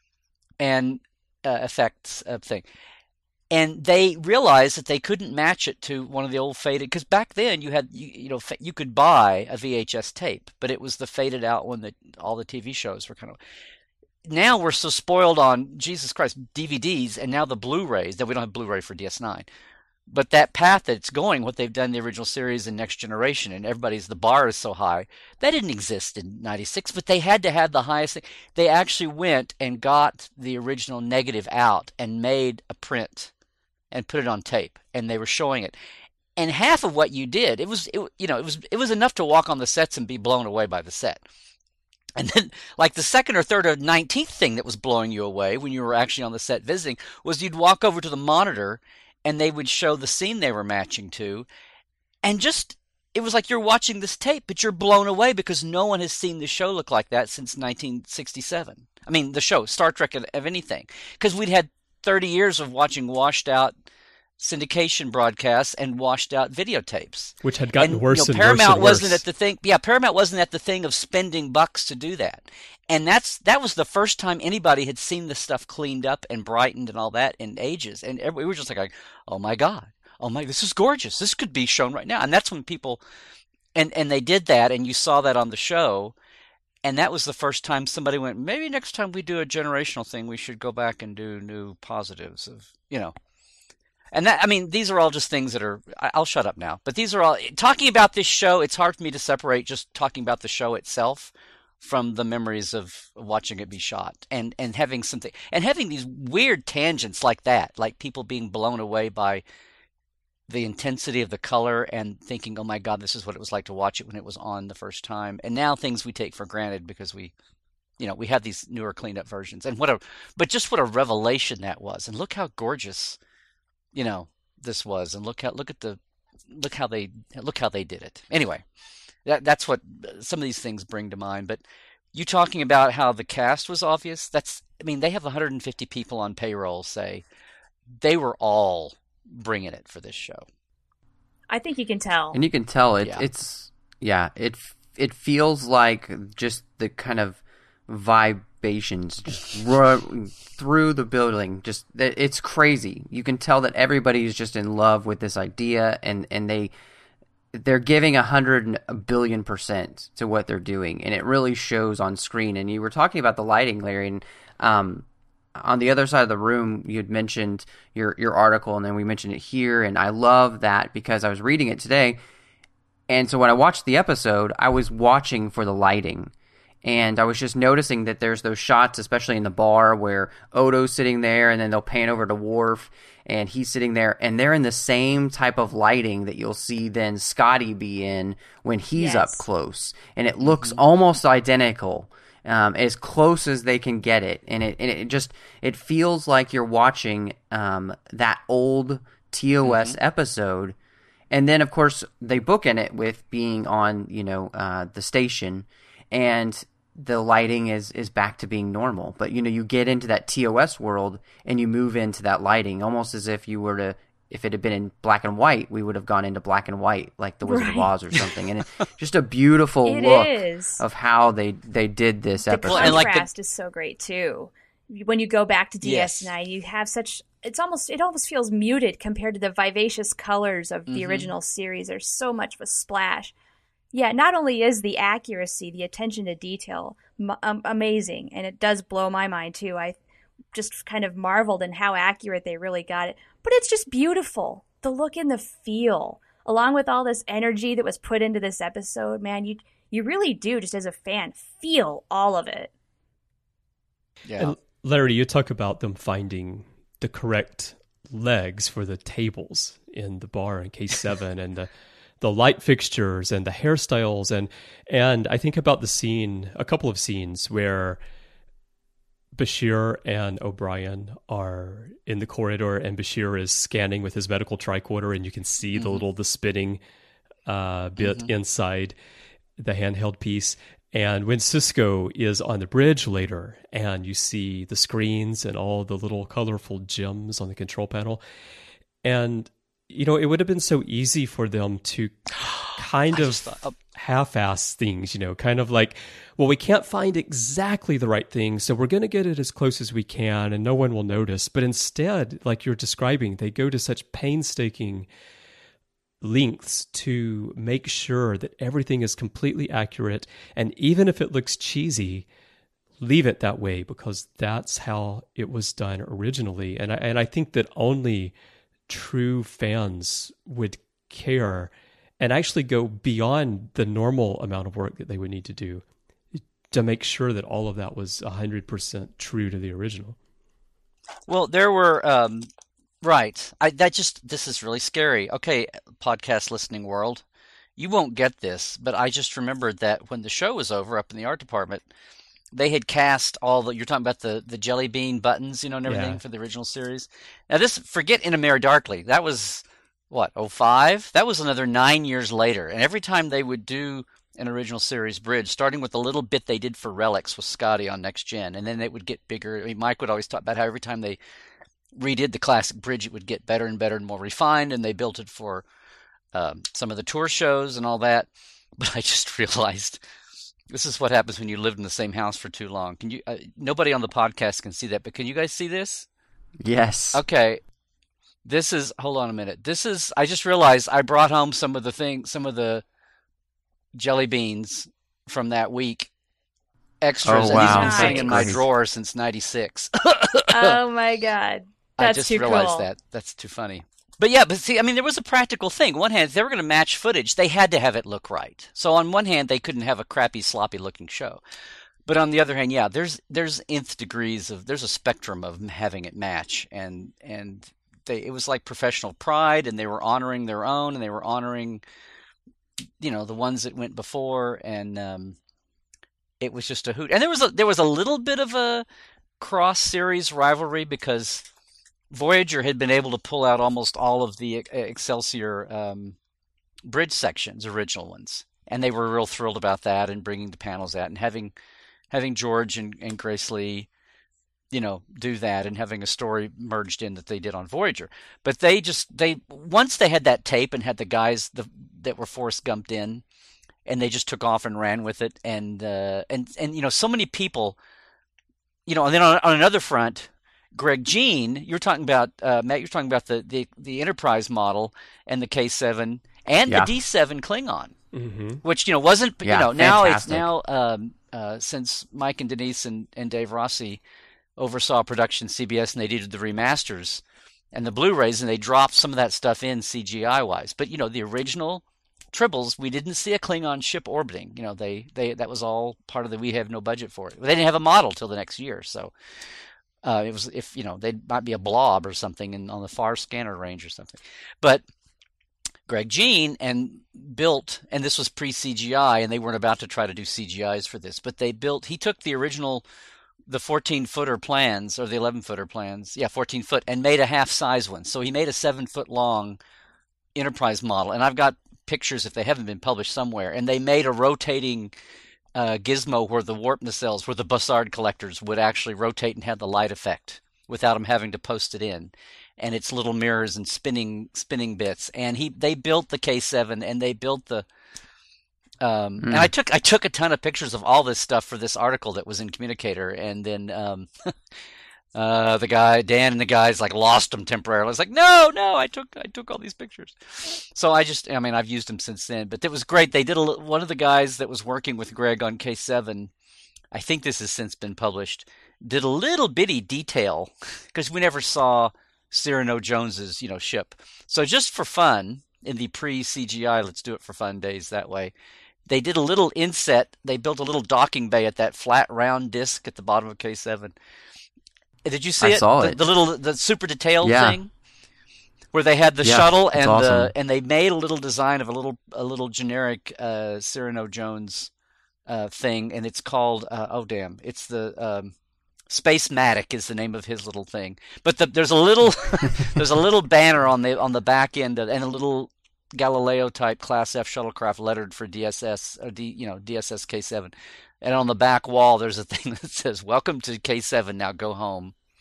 and effects thing. And they realized that they couldn't match it to one of the old faded, because back then you could buy a VHS tape, but it was the faded out one that all the TV shows were kind of. Now we're so spoiled on, Jesus Christ, DVDs, and now the Blu-rays, that we don't have Blu-ray for DS9. But that path that it's going, what they've done in the original series and Next Generation, and the bar is so high, that didn't exist in 96, but they had to have the highest thing. They actually went and got the original negative out and made a print and put it on tape, and they were showing it. And half of what you did, it was enough to walk on the sets and be blown away by the set. And then, like, the second or third or 19th thing that was blowing you away when you were actually on the set visiting was you'd walk over to the monitor and they would show the scene they were matching to. And it was like you're watching this tape, but you're blown away because no one has seen the show look like that since 1967. I mean, the show, Star Trek of anything. Because we'd had 30 years of watching washed out syndication broadcasts and washed out videotapes, which had gotten worse and Paramount worse. wasn't at the thing. Yeah, Paramount wasn't at the thing of spending bucks to do that, and that was the first time anybody had seen the stuff cleaned up and brightened and all that in ages, and we were just like, oh my god, this is gorgeous. This could be shown right now, and that's when people, and they did that, and you saw that on the show. And that was the first time somebody went, maybe next time we do a generational thing, we should go back and do new positives of. And that, I mean, these are all just things that are, I'll shut up now, but these are all, talking about this show, it's hard for me to separate just talking about the show itself from the memories of watching it be shot and having something, and having these weird tangents like that, like people being blown away by the intensity of the color and thinking, oh my God, this is what it was like to watch it when it was on the first time. And now things we take for granted because we have these newer cleaned up versions, and but just what a revelation that was. And look how gorgeous, this was, and look how they did it. Anyway, that's what some of these things bring to mind. But you talking about how the cast was obvious, they have 150 people on payroll, say. They were all bringing it for this show. I think you can tell. And you can tell it. Yeah. It feels like just the kind of vibrations just through the building. Just it's crazy. You can tell that everybody is just in love with this idea, and they're giving 100 billion% to what they're doing, and it really shows on screen. And you were talking about the lighting, Larry, and on the other side of the room, you'd mentioned your article, and then we mentioned it here, and I love that because I was reading it today, and so when I watched the episode, I was watching for the lighting, and I was just noticing that there's those shots, especially in the bar, where Odo's sitting there, and then they'll pan over to Worf, and he's sitting there, and they're in the same type of lighting that you'll see then Scotty be in when he's up close, and it looks almost identical. As close as they can get it, and it feels like you're watching that old TOS episode, and then of course they bookend it with being on the station, and the lighting is back to being normal. But you get into that TOS world and you move into that lighting almost as if you were to. If it had been in black and white, we would have gone into black and white, like The Wizard of Oz or something. And it's just a beautiful look of how they did this episode. The contrast is so great too. When you go back to DS9, you have it almost feels muted compared to the vivacious colors of the original series. There's so much of a splash. Yeah, not only is the accuracy, the attention to detail amazing, and it does blow my mind too. I just kind of marveled in how accurate they really got it. But it's just beautiful. The look and the feel, along with all this energy that was put into this episode, man, you really do, just as a fan, feel all of it. Yeah. And Larry, you talk about them finding the correct legs for the tables in the bar in K7 and the light fixtures and the hairstyles. And I think about a couple of scenes where Bashir and O'Brien are in the corridor, and Bashir is scanning with his medical tricorder, and you can see the spinning bit inside the handheld piece. And when Sisko is on the bridge later, and you see the screens and all the little colorful gems on the control panel, and it would have been so easy for them to kind of half-ass things, kind of like, well, we can't find exactly the right thing, so we're going to get it as close as we can, and no one will notice. But instead, like you're describing, they go to such painstaking lengths to make sure that everything is completely accurate, and even if it looks cheesy, leave it that way, because that's how it was done originally. And I think that only true fans would care and actually go beyond the normal amount of work that they would need to do to make sure that all of that was 100% true to the original. Well, there were right. This is really scary. Okay, podcast listening world, you won't get this, but I just remembered that when the show was over up in the art department, they had cast you're talking about the jelly bean buttons, and everything for the original series. Now forget In a Mirror Darkly. That was, what, 2005? That was another 9 years later. And every time they would do an original series bridge, starting with the little bit they did for Relics with Scotty on Next Gen, and then it would get bigger. I mean, Mike would always talk about how every time they redid the classic bridge, it would get better and better and more refined, and they built it for some of the tour shows and all that. But I just realized... this is what happens when you lived in the same house for too long. Can you? Nobody on the podcast can see that, but can you guys see this? Yes. Okay. This is. Hold on a minute. This is. I just realized I brought home some of the jelly beans from that week. Extras. Oh, wow. And these have been sitting in my Nice. drawer since '96. Oh my god, I that's just too realized cool. that. That's too funny. But see, I mean, there was a practical thing. On one hand, if they were going to match footage, they had to have it look right. So on one hand, they couldn't have a crappy, sloppy-looking show. But on the other hand, there's nth degrees there's a spectrum of having it match, and it was like professional pride, and they were honoring their own, and they were honoring, the ones that went before, and it was just a hoot. And there was a little bit of a cross-series rivalry because Voyager had been able to pull out almost all of the Excelsior bridge sections, original ones, and they were real thrilled about that and bringing the panels out and having George and Grace Lee, do that and having a story merged in that they did on Voyager. But they once they had that tape and had the guys that were Forrest Gumped in, and they just took off and ran with it, and so many people, and then on another front. Greg Jean, you're talking about Matt. You're talking about the Enterprise model and the K7 and the D7 Klingon, which wasn't. Now it's since Mike and Denise and Dave Rossi oversaw production CBS and they did the remasters and the Blu-rays and they dropped some of that stuff in CGI wise. But the original Tribbles, we didn't see a Klingon ship orbiting. They that was all part of we have no budget for it. They didn't have a model till the next year, so. It was they might be a blob or something on the far scanner range or something, but Greg Jean built, and this was pre-CGI, and they weren't about to try to do CGIs for this, but he took the original, the 14-footer plans or the 11-footer plans, 14 foot, and made a half-size one. So he made a 7-foot long Enterprise model, and I've got pictures if they haven't been published somewhere, and they made a rotating gizmo where the warp nacelles, where the Bussard collectors would actually rotate and have the light effect without them having to post it in, and its little mirrors and spinning bits. And they built the K7 and they built the and I took a ton of pictures of all this stuff for this article that was in Communicator, and then the guy Dan and the guys lost them temporarily. I was like, no, I took all these pictures. So I've used them since then. But it was great. They did one of the guys that was working with Greg on K7. I think this has since been published. Did a little bitty detail because we never saw Cyrano Jones's ship. So just for fun in the pre-CGI, let's do it for fun days that way. They did a little inset. They built a little docking bay at that flat round disc at the bottom of K7. Did you see it? I saw it. The super detailed thing, where they had the shuttle and awesome. And they made a little design of a little generic Cyrano Jones thing, and it's called it's the Space-Matic is the name of his little thing. But there's a little banner on the back end and a little Galileo type Class F shuttlecraft lettered for DSS or DSS K7. And on the back wall, there's a thing that says, "Welcome to K7. Now go home."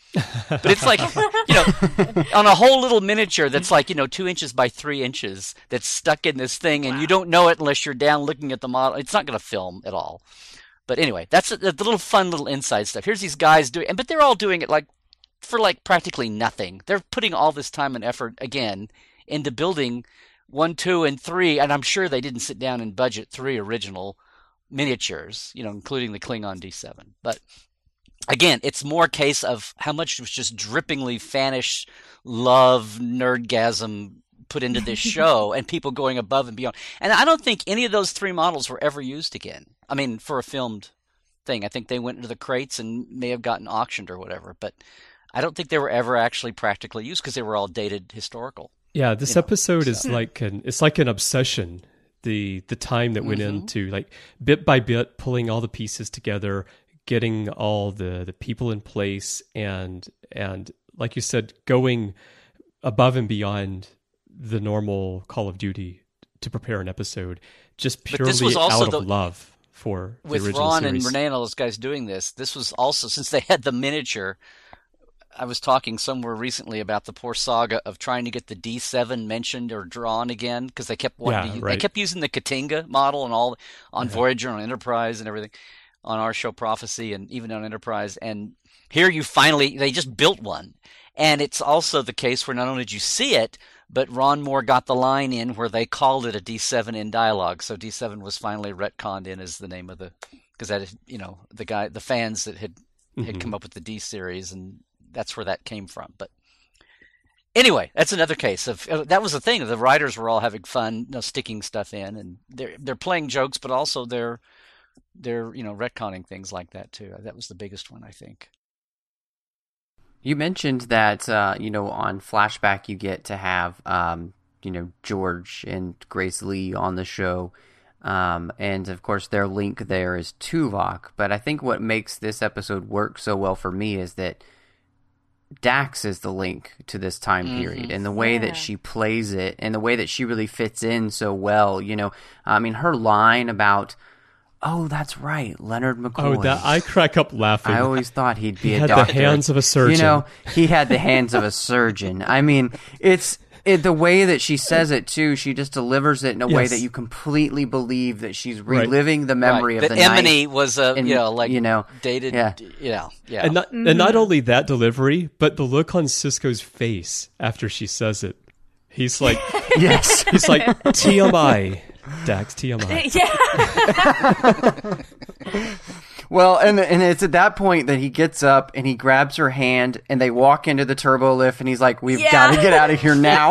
But it's like, on a whole little miniature that's like, 2 inches by 3 inches that's stuck in this thing, and you don't know it unless you're down looking at the model. It's not going to film at all. But anyway, that's the little fun little inside stuff. Here's these guys doing, but they're all doing it for practically nothing. They're putting all this time and effort again into building 1, 2, and 3, and I'm sure they didn't sit down and budget 3 original miniatures, including the Klingon D7. But again, it's more a case of how much was just drippingly fanish love nerdgasm put into this show and people going above and beyond. And I don't think any of those 3 models were ever used again. I mean, for a filmed thing. I think they went into the crates and may have gotten auctioned or whatever, but I don't think they were ever actually practically used because they were all dated historical. Yeah, this episode is like an obsession. The time that went into bit by bit pulling all the pieces together, getting all the people in place, and like you said, going above and beyond the normal Call of Duty to prepare an episode, just purely out of love for the original Ron series. And Renee and all those guys doing this was also, since they had the miniature. I was talking somewhere recently about the poor saga of trying to get the D7 mentioned or drawn again because they kept they kept using the Katinga model and all on Voyager, on Enterprise, and everything on our show Prophecy, and even on Enterprise. And here they just built one, and it's also the case where not only did you see it, but Ron Moore got the line in where they called it a D7 in dialogue. So D7 was finally retconned in as the name of because that the fans that had come up with the D series, and that's where that came from. But anyway, that's another case of that was the thing. The writers were all having fun, sticking stuff in, and they're playing jokes, but also they're retconning things like that too. That was the biggest one, I think. You mentioned that on Flashback you get to have George and Grace Lee on the show. And of course their link there is Tuvok. But I think what makes this episode work so well for me is that Dax is the link to this time period, and the way that she plays it, and the way that she really fits in so well. I mean, her line about, "Oh, that's right, Leonard McCoy." Oh, that I crack up laughing. I always thought he'd be a doctor. doctor. He had the hands of a surgeon. He had the hands of a surgeon. I mean, it's the way that she says it too. She just delivers it in a way that you completely believe that she's reliving the memory of the night. Emily was dated. Yeah. And not only that delivery, but the look on Sisko's face after she says it. He's like, yes. He's like, TMI, Dax, TMI. Yeah. Well, and it's at that point that he gets up and he grabs her hand and they walk into the turbo lift and he's like, "We've got to get out of here now."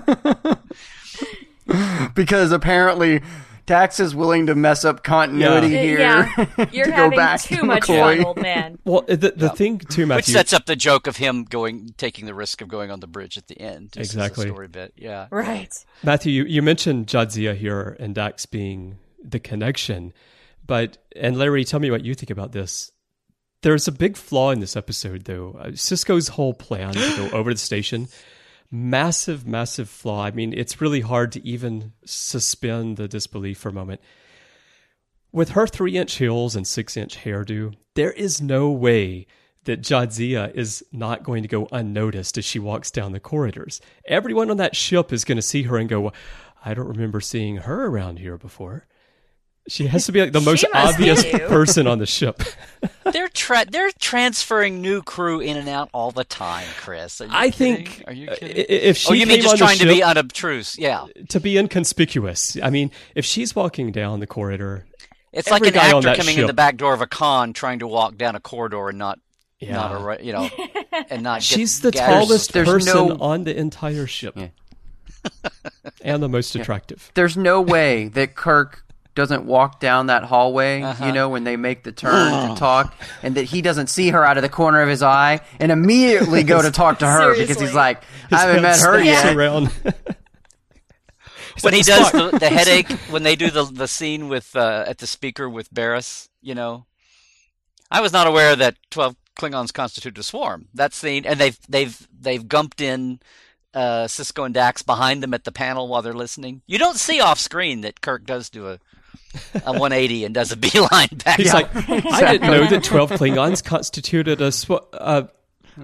Because apparently Dax is willing to mess up continuity here. Yeah. You're having too much fun, old man. Well, the thing too, Matthew, which sets up the joke of him taking the risk of going on the bridge at the end. Exactly. As a story bit. Yeah. Right. Matthew, you mentioned Jadzia here and Dax being the connection. And Larry, tell me what you think about this. There's a big flaw in this episode, though. Sisko's whole plan to go over the station, massive, massive flaw. I mean, it's really hard to even suspend the disbelief for a moment. With her 3-inch heels and 6-inch hairdo, there is no way that Jadzia is not going to go unnoticed as she walks down the corridors. Everyone on that ship is going to see her and go, "I don't remember seeing her around here before." She has to be like the most obvious person on the ship. They're transferring new crew in and out all the time, Chris. Are you kidding? If she you mean just trying to be unobtrusive? Yeah, to be inconspicuous. I mean, if she's walking down the corridor, it's like an actor coming in the back door of a con trying to walk down a corridor and not and not. She's the tallest person on the entire ship, and the most attractive. There's no way that Kirk doesn't walk down that hallway, when they make the turn to talk, and that he doesn't see her out of the corner of his eye and immediately go to talk to her because he's like, "I haven't met her yet." Around. When he does the headache, when they do the scene with at the speaker with Barris, I was not aware that 12 Klingons constitute a swarm. That scene, and they've gumped in Sisko and Dax behind them at the panel while they're listening. You don't see off screen that Kirk does do a 180 and does a beeline back. He's like, "I didn't know that 12 Klingons constituted a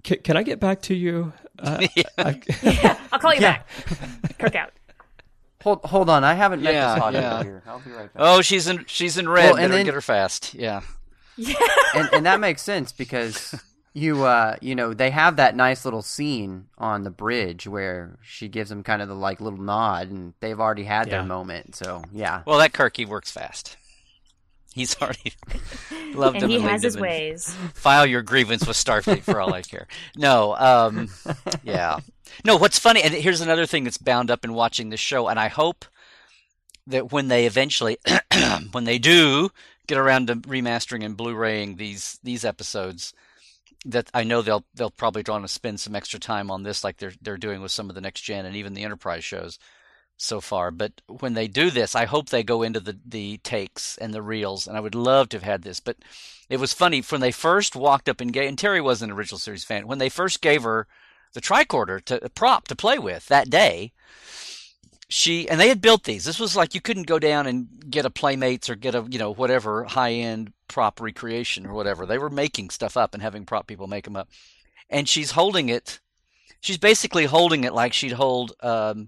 Can I get back to you? Yeah, I'll call you back. Kirk out. Hold on, I haven't met Yeah, this audio yeah. here. I'll be right back. Oh, she's in red. Well, and Better then- get her fast. Yeah. and that makes sense because you know, they have that nice little scene on the bridge where she gives him kind of the like little nod, and they've already had their Yeah. moment. So yeah, Well, that Kirk, he works fast. He's already loved And him he and has leaned his him and ways. file your grievance with Starfleet for all I care. No, yeah. No, what's funny, and here's another thing that's bound up in watching this show, and I hope that when they eventually, when they do get around to remastering and Blu-raying these episodes, that I know they'll probably want to spend some extra time on this, like they're doing with some of the Next Gen and even the Enterprise shows so far. But when they do this, I hope they go into the takes and the reels, and I would love to have had this. But it was funny when they first walked up and gave, and Terry was an original series fan, when they first gave her the tricorder a prop to play with that day. And they had built these. This was like you couldn't go down and get a Playmates or get a, you know, whatever high-end prop recreation or whatever. They were making stuff up and having prop people make them up. And she's holding it. She's basically holding it like she'd hold a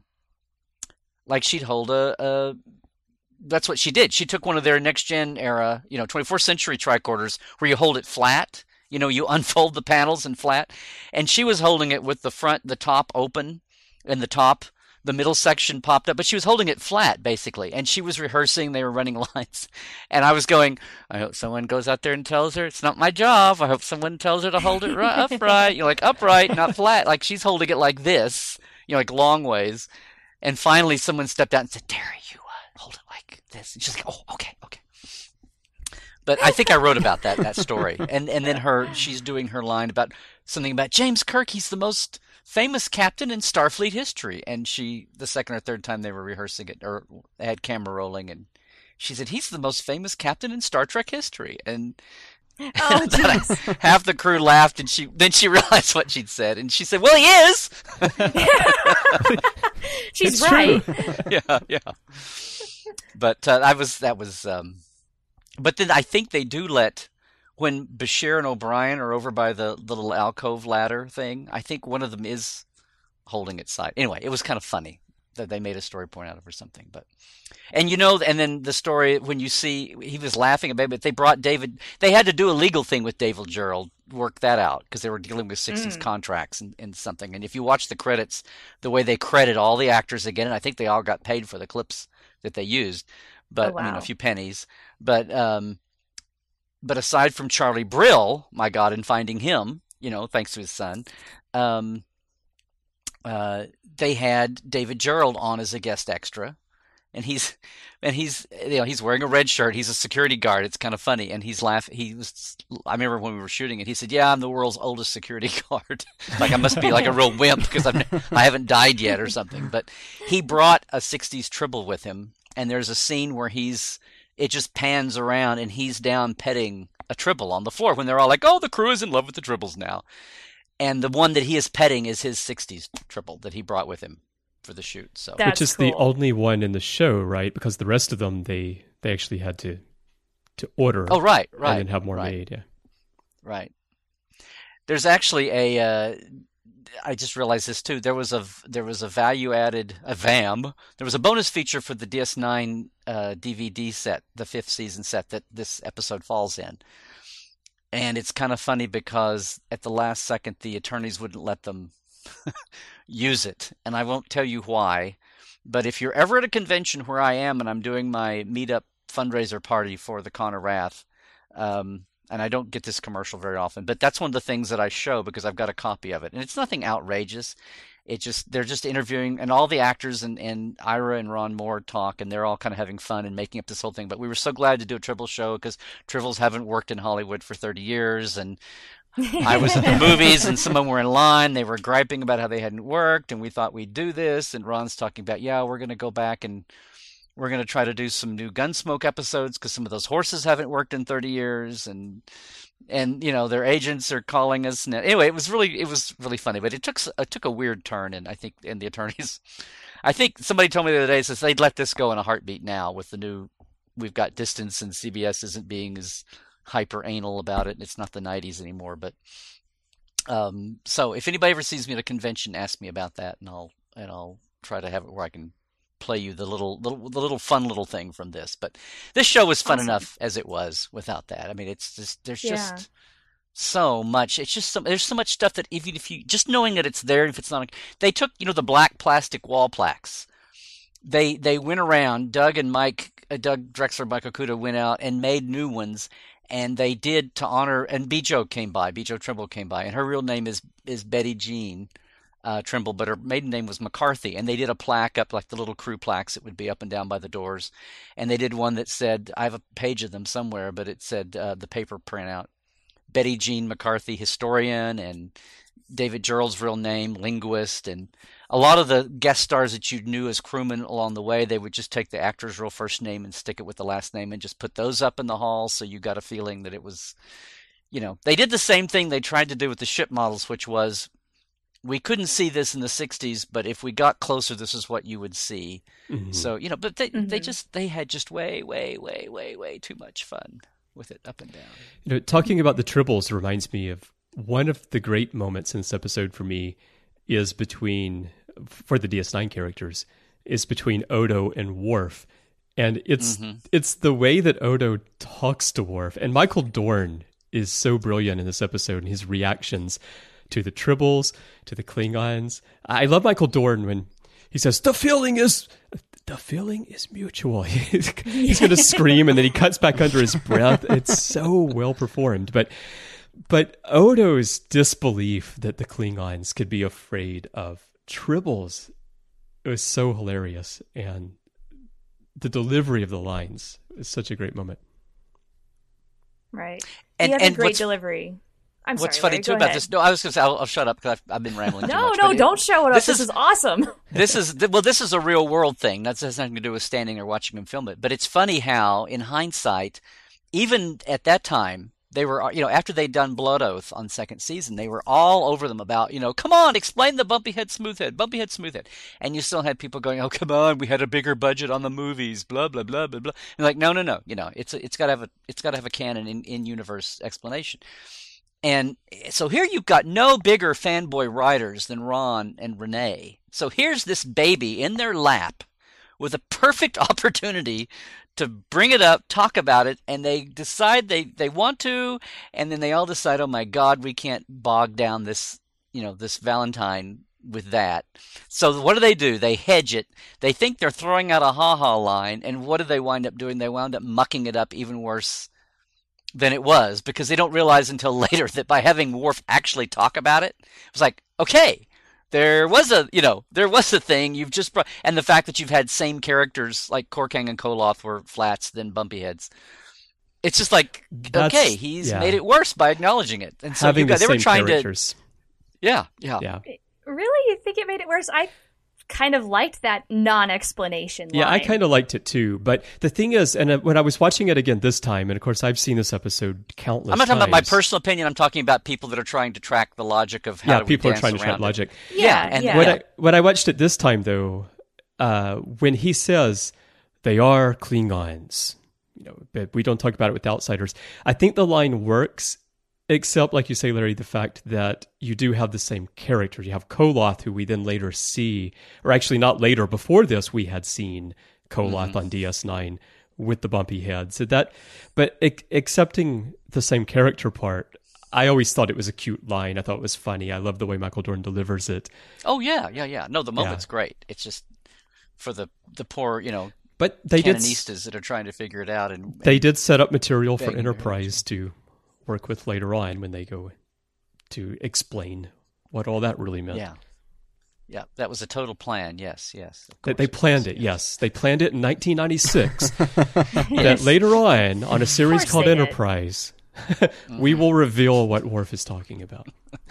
that's what she did. She took one of their Next Gen era, 24th century tricorders where you hold it flat. You unfold the panels and flat. And she was holding it with the top open and the middle section popped up, but she was holding it flat basically. And she was rehearsing. They were running lines. And I was going, I hope someone goes out there and tells her it's not my job. I hope someone tells her to hold it upright. Like upright, not flat. Like she's holding it like this, like long ways. And finally someone stepped out and said, Terry, you hold it like this. And she's like, oh, okay. But I think I wrote about that story. And then she's doing her line about something about James Kirk. He's the most famous captain in Starfleet history. And the second or third time they were rehearsing it, or they had camera rolling, and she said, he's the most famous captain in Star Trek history. And Oh, geez. half the crew laughed, and then she realized what she'd said. And she said, well, he is. She's It's right. true. Yeah. But but then I think they do when Bashir and O'Brien are over by the little alcove ladder thing, I think one of them is holding its side. Anyway, it was kind of funny that they made a story point out of or something. But and then the story, when you see, he was laughing about it, but they brought David, they had to do a legal thing with David Gerald, work that out, because they were dealing with 60s contracts and something. And if you watch the credits, the way they credit all the actors again, and I think they all got paid for the clips that they used, but Oh, wow. a few pennies. But aside from Charlie Brill, my God, in finding him, thanks to his son, they had David Gerald on as a guest extra, and he's wearing a red shirt. He's a security guard. It's kind of funny, and he's laughing. I remember when we were shooting it, he said, "Yeah, I'm the world's oldest security guard. Like I must be like a real wimp because I haven't died yet or something." But he brought a '60s Tribble with him, and there's a scene where it just pans around and he's down petting a Tribble on the floor when they're all like, "Oh, the crew is in love with the Tribbles now." And the one that he is petting is his '60s Tribble that he brought with him for the shoot. So That's Which is the only one in the show, right? Because the rest of them, they actually had to order. Oh, right. And then have more right. made, yeah. Right. There's actually I just realized this too. There was a value added, a VAM. There was a bonus feature for the DS9 DVD set, the 5th season set that this episode falls in. And it's kind of funny because at the last second, the attorneys wouldn't let them use it. And I won't tell you why. But if you're ever at a convention where I am and I'm doing my meetup fundraiser party for the Con of Wrath, and I don't get this commercial very often, but that's one of the things that I show because I've got a copy of it. And it's nothing outrageous. They're just interviewing, and all the actors and Ira and Ron Moore talk, and they're all kind of having fun and making up this whole thing. But we were so glad to do a Tribble show because Tribbles haven't worked in Hollywood for 30 years, and I was at the movies, and some of them were in line. They were griping about how they hadn't worked, and we thought we'd do this. And Ron's talking about, yeah, we're going to go back and we're going to try to do some new Gunsmoke episodes because some of those horses haven't worked in 30 years, and their agents are calling us. Anyway, it was really funny, but it took a weird turn, and I think the attorneys, I think somebody told me the other day, says they'd let this go in a heartbeat now with the new, we've got distance, and CBS isn't being as hyper anal about it. It's not the 90s anymore, but So if anybody ever sees me at a convention, ask me about that, and I'll try to have it where I can play you the little fun little thing from this. But this show was fun enough as it was without that. I mean, it's just there's just so much. It's just there's so much stuff that even if you just knowing that it's there, if it's not, they took the black plastic wall plaques. They went around. Doug Drexler, Mike Okuda went out and made new ones. And they did to honor, and Bijo Trimble came by, and her real name is Betty Jean Trimble, but her maiden name was McCarthy. And they did a plaque up, like the little crew plaques that would be up and down by the doors. And they did one that said, I have a page of them somewhere, but it said the paper printout, Betty Jean McCarthy, historian, and David Gerald's real name, linguist, and a lot of the guest stars that you knew as crewmen along the way, they would just take the actor's real first name and stick it with the last name and just put those up in the hall, so you got a feeling that it was, they did the same thing they tried to do with the ship models, which was, we couldn't see this in the 60s, but if we got closer, this is what you would see. Mm-hmm. So, but they had just way, way, way, way, way too much fun with it up and down. Talking about the Tribbles reminds me of one of the great moments in this episode for me is for the DS9 characters, is between Odo and Worf. And it's the way that Odo talks to Worf. And Michael Dorn is so brilliant in this episode, and his reactions to the Tribbles, to the Klingons. I love Michael Dorn when he says, the feeling is mutual. He's going to scream, and then he cuts back under his breath. It's so well performed. But Odo's disbelief that the Klingons could be afraid of Tribbles, it was so hilarious, and the delivery of the lines is such a great moment. Right. He has a great delivery. What's funny too about this? No, I was going to say I'll shut up because I've been rambling too much. No, don't show it up. This is awesome. This is a real world thing. That has nothing to do with standing or watching him film it. But it's funny how, in hindsight, even at that time, they were, after they'd done Blood Oath on second season, they were all over them about, come on, explain the bumpy head, smooth head. And you still had people going, oh, come on, we had a bigger budget on the movies, blah, blah, blah, blah, blah. And like, no. It's got to have a canon in universe explanation. And so here you've got no bigger fanboy writers than Ron and Renee. So here's this baby in their lap with a perfect opportunity to bring it up, talk about it, and they decide they want to, and then they all decide, oh my God, we can't bog down this Valentine with that. So what do? They hedge it. They think they're throwing out a ha-ha line, and what do they wind up doing? They wound up mucking it up even worse than it was, because they don't realize until later that by having Worf actually talk about it, it was like, okay, there was a thing you've just brought, and the fact that you've had same characters like Korkang and Koloth were flats than bumpy heads. It's just like, okay, he's made it worse by acknowledging it. And so they were trying characters. Yeah. Really? You think it made it worse? I kind of liked that non-explanation line. Yeah, I kind of liked it too. But the thing is, and when I was watching it again this time, and of course I've seen this episode countless times. I'm not talking about my personal opinion. I'm talking about people that are trying to track the logic of how people are trying to track logic. Yeah. When I watched it this time, though, when he says they are Klingons, but we don't talk about it with outsiders, I think the line works. Except, like you say, Larry, the fact that you do have the same characters. You have Koloth, who we then later see, or actually not later, before this, we had seen Koloth on DS9 with the bumpy head. So but accepting the same character part, I always thought it was a cute line. I thought it was funny. I love the way Michael Dorn delivers it. Oh, yeah. No, the moment's great. It's just for the poor, but they canonistas that are trying to figure it out. And they did set up material for Enterprise to work with later on when they go to explain what all that really meant. Yeah, that was a total plan. Yes. They planned it. Yes, they planned it in 1996. That later on a series called Enterprise, we will reveal what Worf is talking about.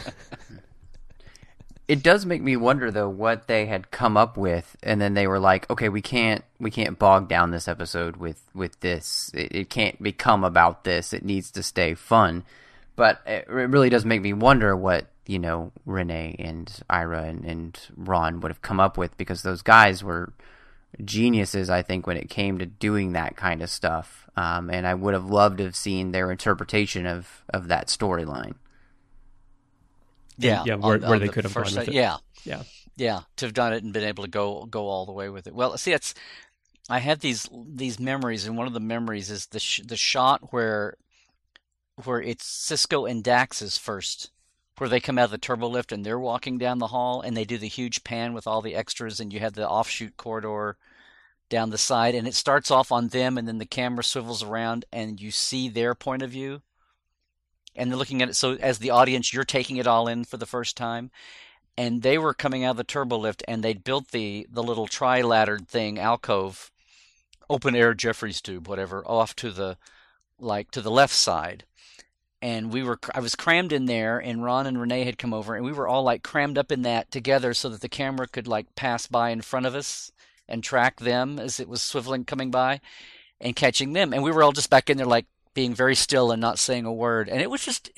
It does make me wonder, though, what they had come up with, and then they were like, okay, we can't bog down this episode with this. It can't become about this. It needs to stay fun. But it really does make me wonder what, Renee and Ira and Ron would have come up with, because those guys were geniuses, I think, when it came to doing that kind of stuff. And I would have loved to have seen their interpretation of that storyline. Yeah, where they could have gone with it. Yeah, Yeah. yeah, to have done it and been able to go all the way with it. Well, see, I have these memories, and one of the memories is the shot where it's Cisco and Dax's first, where they come out of the turbo lift and they're walking down the hall, and they do the huge pan with all the extras, and you have the offshoot corridor down the side, and it starts off on them, and then the camera swivels around, and you see their point of view, and they're looking at it. So as the audience, you're taking it all in for the first time. And they were coming out of the turbo lift, and they'd built the little tri-laddered thing, alcove, open air Jeffries tube, whatever, off to the left side. And I was crammed in there, and Ron and Renee had come over, and we were all like crammed up in that together so that the camera could like pass by in front of us and track them as it was swiveling coming by and catching them. And we were all just back in there like being very still and not saying a word. And it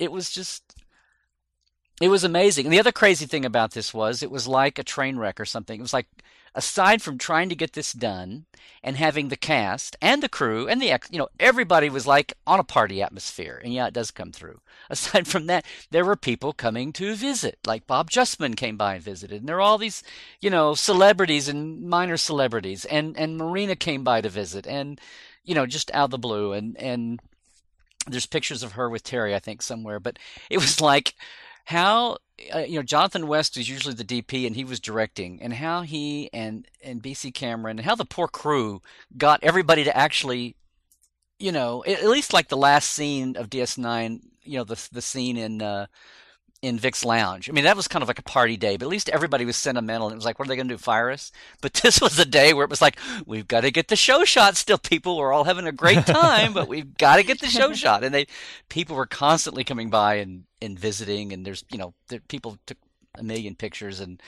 was amazing. And the other crazy thing about this was it was like a train wreck or something. It was like, aside from trying to get this done and having the cast and the crew and everybody was like on a party atmosphere. And yeah, it does come through. Aside from that, there were people coming to visit, like Bob Justman came by and visited. And there were all these, celebrities and minor celebrities. And Marina came by to visit, and, just out of the blue. And there's pictures of her with Terry, I think, somewhere. But it was like, how Jonathan West is usually the DP, and he was directing, and how he and BC Cameron and how the poor crew got everybody to actually, at least like the last scene of DS9, the scene in Vic's lounge. I mean, that was kind of like a party day, but at least everybody was sentimental. And it was like, what are they going to do, fire us? But this was a day where it was like, we've got to get the show shot still, people. We're all having a great time, but we've got to get the show shot. And people were constantly coming by and visiting, and there's, people took a million pictures, and,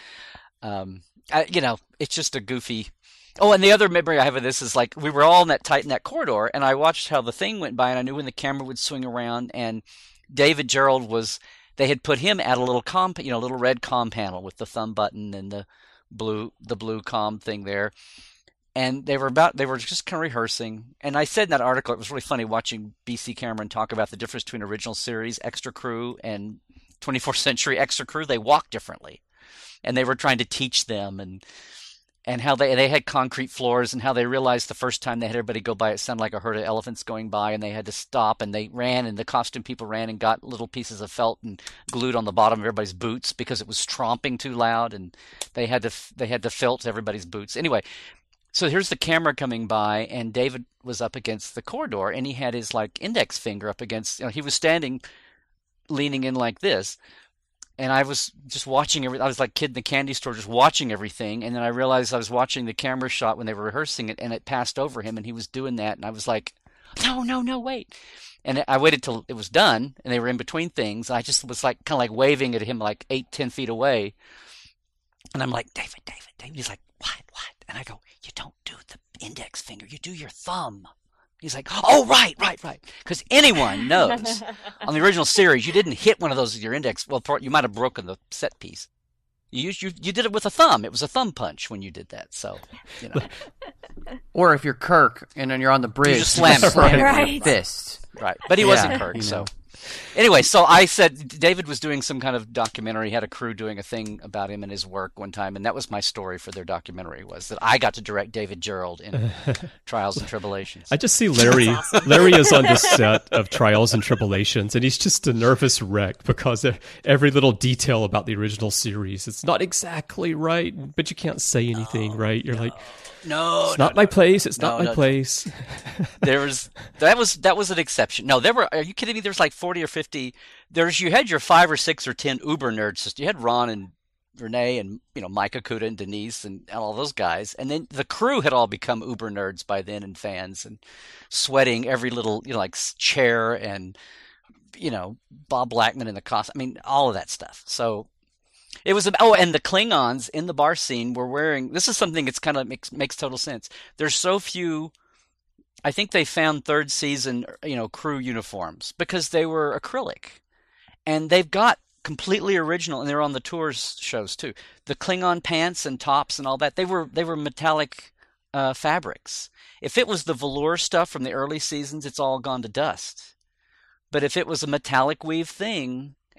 it's just a goofy. Oh, and the other memory I have of this is like, we were all in that corridor, and I watched how the thing went by, and I knew when the camera would swing around, and David Gerrold they had put him at a little little red comm panel with the thumb button and the blue comm thing there. And they were just kind of rehearsing. And I said in that article, it was really funny watching BC Cameron talk about the difference between original series extra crew and 24th century extra crew. They walk differently, and they were trying to teach them and how they had concrete floors, and how they realized the first time they had everybody go by, it sounded like a herd of elephants going by, and they had to stop, and they ran, and the costume people ran and got little pieces of felt and glued on the bottom of everybody's boots because it was tromping too loud, and they had to felt everybody's boots. Anyway, so here's the camera coming by, and David was up against the corridor, and he had his like index finger up against, he was standing leaning in like this. And I was just watching I was like kid in the candy store, just watching everything. And then I realized I was watching the camera shot when they were rehearsing it, and it passed over him, and he was doing that. And I was like, no, wait. And I waited till it was done, and they were in between things. I just was like, kind of like waving at him like 8-10 feet away. And I'm like, David. He's like, what? And I go, you don't do the index finger. You do your thumb. He's like, oh, right. Because anyone knows on the original series, you didn't hit one of those with your index. Well, you might have broken the set piece. You did it with a thumb. It was a thumb punch when you did that. So, Or if you're Kirk and then you're on the bridge, you just slam it with Right. your fist. Right. But he wasn't Kirk, so. Anyway, so I said David was doing some kind of documentary. He had a crew doing a thing about him and his work one time, and that was my story for their documentary, was that I got to direct David Gerrold in Trials and Tribulations. I just see Larry. Larry is on the set of Trials and Tribulations, and he's just a nervous wreck because every little detail about the original series, it's not exactly right, but you can't say anything, right? You're like, it's not my place. It's not my place. That was an exception. No, are you kidding me? There's like 40 or 50. You had your 5 or 6 or 10 uber nerds. You had Ron and Renee and Mike Okuda and Denise and all those guys, and then the crew had all become uber nerds by then and fans and sweating every little like chair and Bob Blackman in the costume. I mean, all of that stuff. So. It was and the Klingons in the bar scene were wearing. This is something that's kind of makes total sense. There's so few. I think they found third season, crew uniforms because they were acrylic, and they've got completely original, and they're on the tours shows too. The Klingon pants and tops and all that, they were metallic fabrics. If it was the velour stuff from the early seasons, it's all gone to dust. But if it was a metallic weave thing.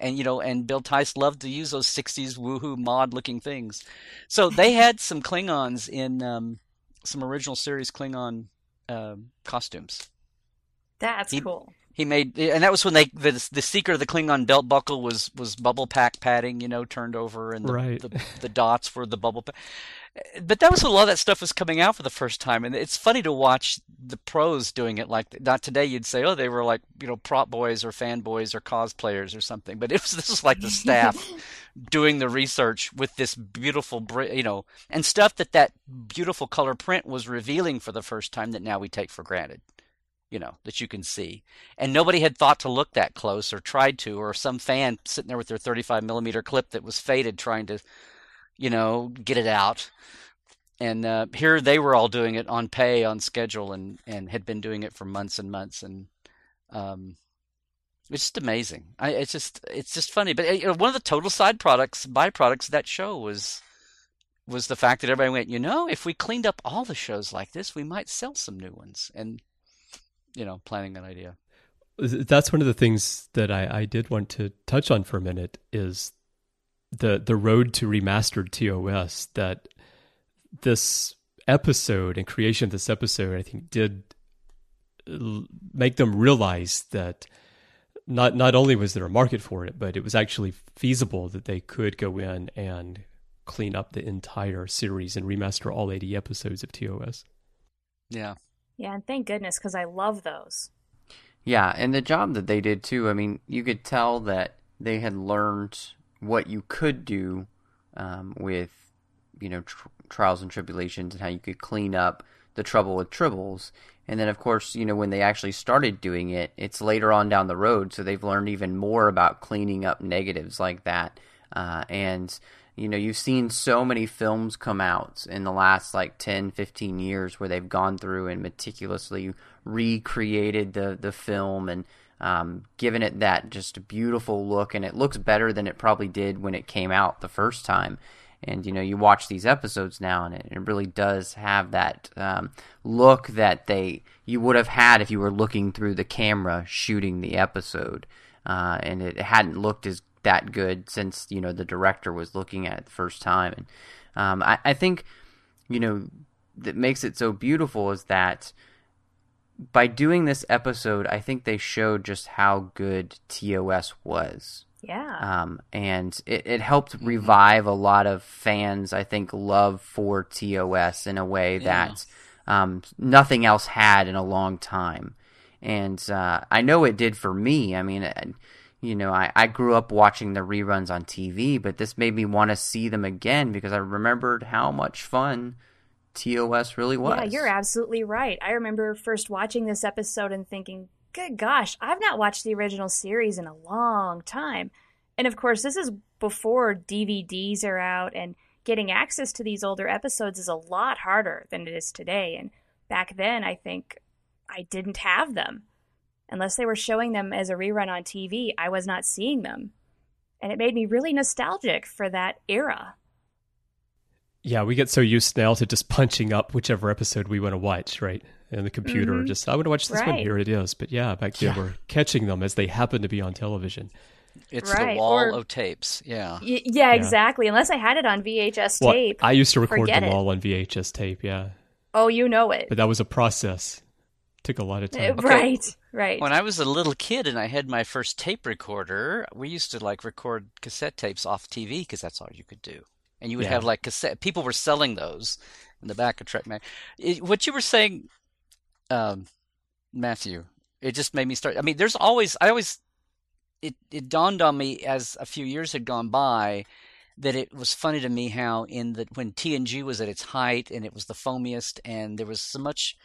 And and Bill Tice loved to use those 60s woohoo mod looking things. So they had some Klingons in some original series Klingon costumes. That's cool. He made, and that was when the secret of the Klingon belt buckle was bubble pack padding, turned over, and the dots were the bubble pack. But that was when a lot of that stuff was coming out for the first time, and it's funny to watch the pros doing it. Like, not today, you'd say, oh, they were like prop boys or fanboys or cosplayers or something. But this was like the staff doing the research with this beautiful, and stuff that beautiful color print was revealing for the first time that now we take for granted. That you can see. And nobody had thought to look that close or tried to, or some fan sitting there with their 35 millimeter clip that was faded trying to, get it out. And here they were all doing it on pay, on schedule, and had been doing it for months and months. And it's just amazing. It's just funny. But one of the total byproducts of that show was the fact that everybody went, if we cleaned up all the shows like this, we might sell some new ones. And planning that idea. That's one of the things that I did want to touch on for a minute is the road to remastered TOS, that this episode and creation of this episode, I think, did make them realize that not only was there a market for it, but it was actually feasible that they could go in and clean up the entire series and remaster all 80 episodes of TOS. Yeah. Yeah, and thank goodness, because I love those. Yeah, and the job that they did too, I mean, you could tell that they had learned what you could do with, trials and tribulations, and how you could clean up the trouble with tribbles. And then, of course, when they actually started doing it, it's later on down the road, so they've learned even more about cleaning up negatives like that. And you've seen so many films come out in the last 10, 15 years where they've gone through and meticulously recreated the film and given it that just beautiful look, and it looks better than it probably did when it came out the first time. And you watch these episodes now, and it really does have that look that you would have had if you were looking through the camera shooting the episode, and it hadn't looked that good since the director was looking at it the first time. And I think that makes it so beautiful is that by doing this episode, I think they showed just how good TOS was. Yeah. And it helped revive a lot of fans, I think, love for TOS in a way that nothing else had in a long time. And I know it did for me. I mean, I grew up watching the reruns on TV, but this made me want to see them again because I remembered how much fun TOS really was. Yeah, you're absolutely right. I remember first watching this episode and thinking, good gosh, I've not watched the original series in a long time. And of course, this is before DVDs are out, and getting access to these older episodes is a lot harder than it is today. And back then, I think I didn't have them. Unless they were showing them as a rerun on TV, I was not seeing them. And it made me really nostalgic for that era. Yeah, we get so used now to just punching up whichever episode we want to watch, right? And the computer, I want to watch this one, here it is. But yeah, back then we're catching them as they happen to be on television. It's the wall of tapes, yeah. Yeah, exactly. Unless I had it on VHS tape. I used to record them all on VHS tape, yeah. Oh, you know it. But that was a process. Took a lot of time. Right. When I was a little kid and I had my first tape recorder, we used to record cassette tapes off TV because that's all you could do. And you would have cassette. People were selling those in the back of Trek Mag. What you were saying, Matthew, it just made me start. I mean, it dawned on me as a few years had gone by that it was funny to me how when TNG was at its height and it was the foamiest, and there were so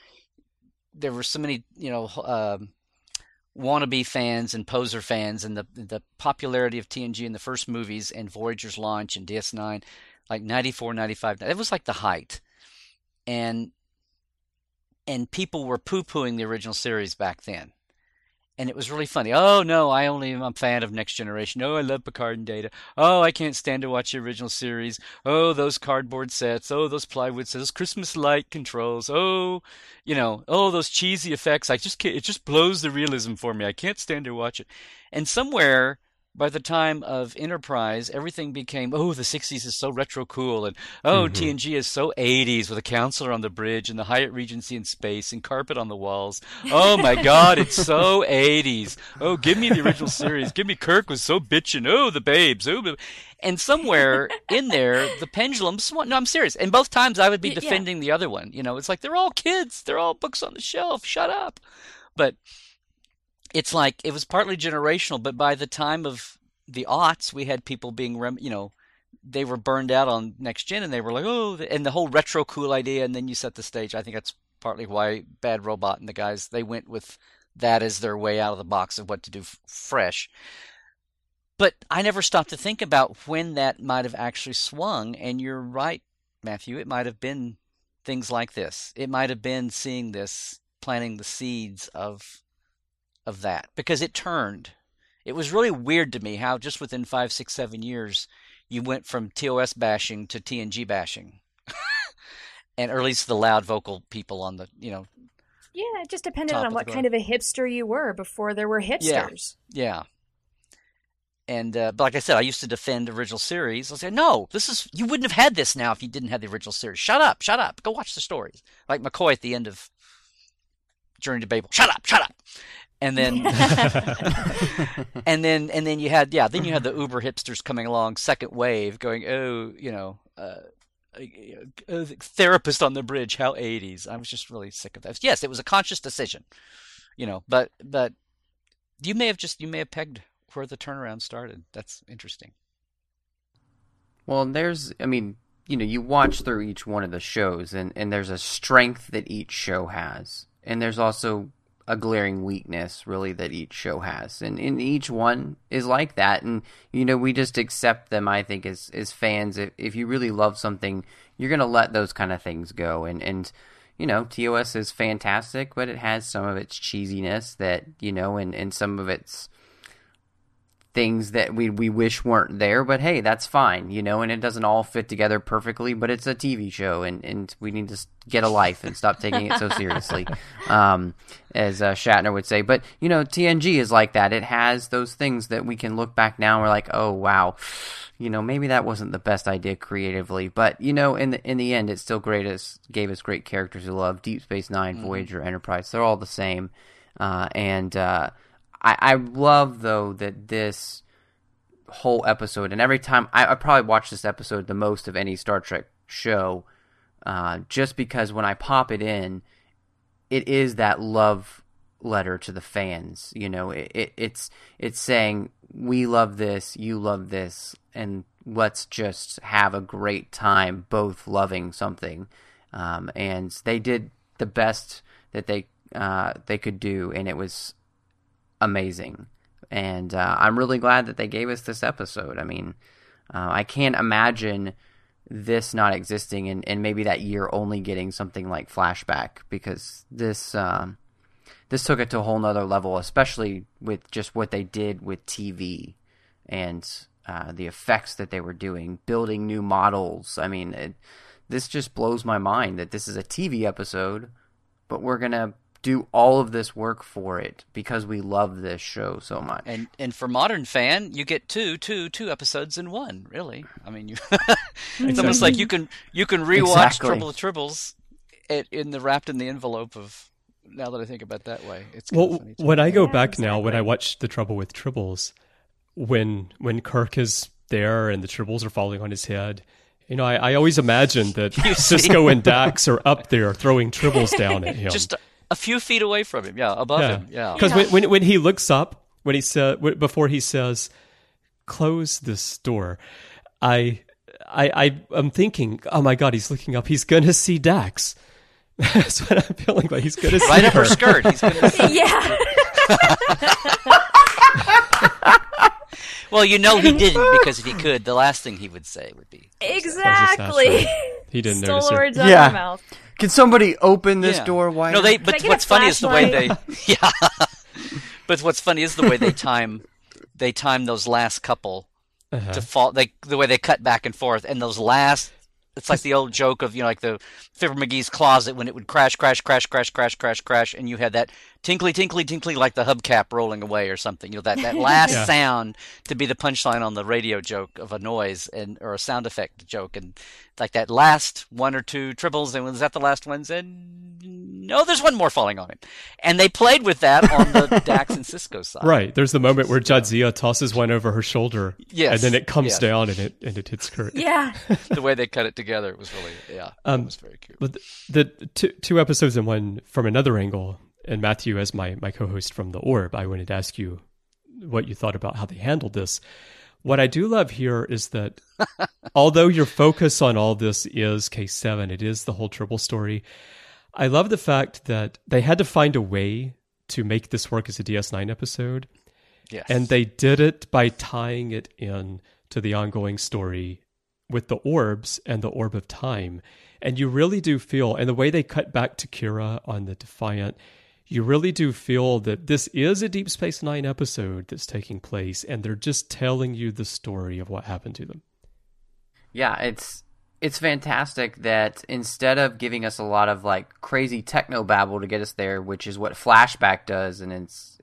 many wannabe fans and poser fans, and the popularity of TNG in the first movies and Voyager's launch and DS9, like 94, 95, it was like the height. And people were poo-pooing the original series back then. And it was really funny. Oh, no, I'm a fan of Next Generation. Oh, I love Picard and Data. Oh, I can't stand to watch the original series. Oh, those cardboard sets. Oh, those plywood sets. Those Christmas light controls. Oh, those cheesy effects. It just blows the realism for me. I can't stand to watch it. And somewhere by the time of Enterprise, everything became, oh, the 60s is so retro cool, and oh, TNG is so 80s with a counselor on the bridge and the Hyatt Regency in space and carpet on the walls. Oh my God, it's so 80s. Oh, give me the original series. Give me Kirk was so bitchin'. Oh, the babes. Oh, and somewhere in there, the pendulum swung. No, I'm serious. And both times I would be defending the other one. You know, it's like, they're all kids. They're all books on the shelf. Shut up. But it's like, it was partly generational, but by the time of the aughts, we had people being, they were burned out on Next Gen, and they were like, oh, and the whole retro cool idea, and then you set the stage. I think that's partly why Bad Robot and the guys, they went with that as their way out of the box of what to do fresh. But I never stopped to think about when that might have actually swung, and you're right, Matthew, it might have been things like this. It might have been seeing this, planting the seeds of that, because it turned. It was really weird to me how just within 5, 6, 7 years you went from TOS bashing to TNG bashing, and or at least the loud vocal people on the Yeah, it just depended on what kind of a hipster you were before there were hipsters. Yeah. And but like I said, I used to defend original series. I'll say, no, you wouldn't have had this now if you didn't have the original series. Shut up, go watch the stories. Like McCoy at the end of Journey to Babel. Shut up. And then and then you had the Uber hipsters coming along, second wave, going, therapist on the bridge, how 80s. I was just really sick of that. Yes, it was a conscious decision, but you may have pegged where the turnaround started. That's interesting. Well, you watch through each one of the shows, and there's a strength that each show has, and there's also a glaring weakness, really, that each show has, and each one is like that, and we just accept them. I think as fans, if you really love something, you're gonna let those kind of things go, and TOS is fantastic, but it has some of its cheesiness that and some of its things that we wish weren't there, but hey, that's fine, and it doesn't all fit together perfectly, but it's a TV show, and we need to get a life and stop taking it so seriously, as Shatner would say. But, TNG is like that. It has those things that we can look back now and we're like, oh, wow, maybe that wasn't the best idea creatively, but, in the end, it still gave us great characters to love. Deep Space Nine, Voyager, Enterprise, they're all the same, I love, though, that this whole episode, and every time, I probably watch this episode the most of any Star Trek show, just because when I pop it in, it is that love letter to the fans. It's saying, we love this, you love this, and let's just have a great time both loving something. And they did the best that they could do, and it was amazing, and I'm really glad that they gave us this episode. I mean, I can't imagine this not existing, and maybe that year only getting something like Flashback, because this took it to a whole nother level, especially with just what they did with TV and the effects that they were doing, building new models. I mean, this just blows my mind that this is a TV episode, but we're gonna do all of this work for it because we love this show so much. And for modern fan, you get two episodes in one, really. I mean, it's almost like you can rewatch Trouble with Tribbles wrapped in the envelope of, now that I think about it that way. It's funny too. When I go back now, when I watch The Trouble with Tribbles, when Kirk is there and the Tribbles are falling on his head, I always imagine that Cisco and Dax are up there throwing Tribbles down at him. Just a few feet away from him, above him, Because when he looks up, before he says, "Close this door," I'm thinking, oh my God, he's looking up. He's gonna see Dax. That's what I'm feeling like. He's gonna see right up her skirt. He's gonna see. Yeah. Well, he didn't, because if he could, the last thing he would say would be exactly. He didn't Stole notice words it. out of her mouth. Can somebody open this door wider? No, but what's funny is the way they But what's funny is the way they time those last couple to fall. The way they cut back and forth, and those last It's like the old joke of, like the Fibber McGee's closet when it would crash, crash, crash, crash, crash, crash, crash, and you had that tinkly, tinkly, tinkly like the hubcap rolling away or something. That last sound to be the punchline on the radio joke of a noise or a sound effect joke, and like that last one or two triples, and was that the last ones? And no, there's one more falling on him. And they played with that on the Dax and Sisko side. Right. There's the moment where Jadzia tosses one over her shoulder, yes, and then it comes down and it hits Kirk. Yeah. The way they cut it together, it was really, it was very cute. But the two episodes in one from another angle, and Matthew, as my co-host from The Orb, I wanted to ask you what you thought about how they handled this. What I do love here is that although your focus on all this is K7, it is the whole Tribble story, I love the fact that they had to find a way to make this work as a DS9 episode. Yes. And they did it by tying it in to the ongoing story with the orbs and the Orb of Time. And you really do feel, and the way they cut back to Kira on the Defiant, you really do feel that this is a Deep Space Nine episode that's taking place, and they're just telling you the story of what happened to them. Yeah, it's fantastic that instead of giving us a lot of like crazy techno babble to get us there, which is what Flashback does, and it's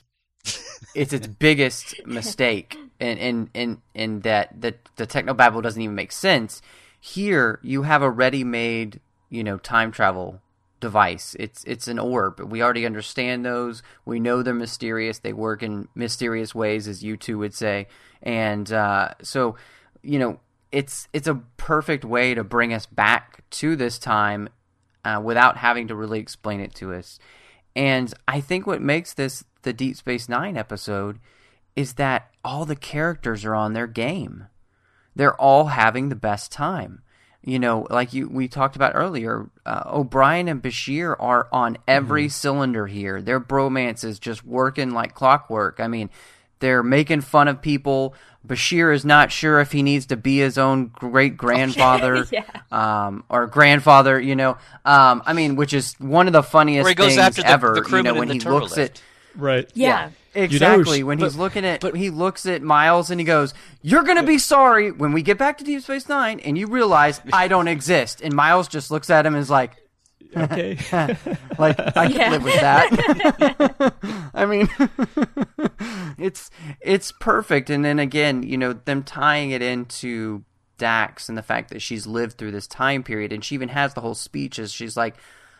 its biggest mistake, and that the techno babble doesn't even make sense. Here you have a ready-made, time travel device. It's an orb. We already understand those. We know they're mysterious. They work in mysterious ways, as you two would say, and so it's a perfect way to bring us back to this time without having to really explain it to us. And I think what makes this the Deep Space Nine episode is that all the characters are on their game. They're all having the best time. Like we talked about earlier, O'Brien and Bashir are on every cylinder here. Their bromance is just working like clockwork. I mean, they're making fun of people. Bashir is not sure if he needs to be his own great-grandfather or grandfather, I mean, which is one of the funniest things ever, when he looks at... Right. Yeah. Exactly. When he's looking at, he looks at Miles and he goes, "You're going to be sorry when we get back to Deep Space Nine and you realize I don't exist." And Miles just looks at him and is like, okay. Like, I can live with that. I mean, it's perfect. And then again, them tying it into Dax and the fact that she's lived through this time period, and she even has the whole speech as she's like,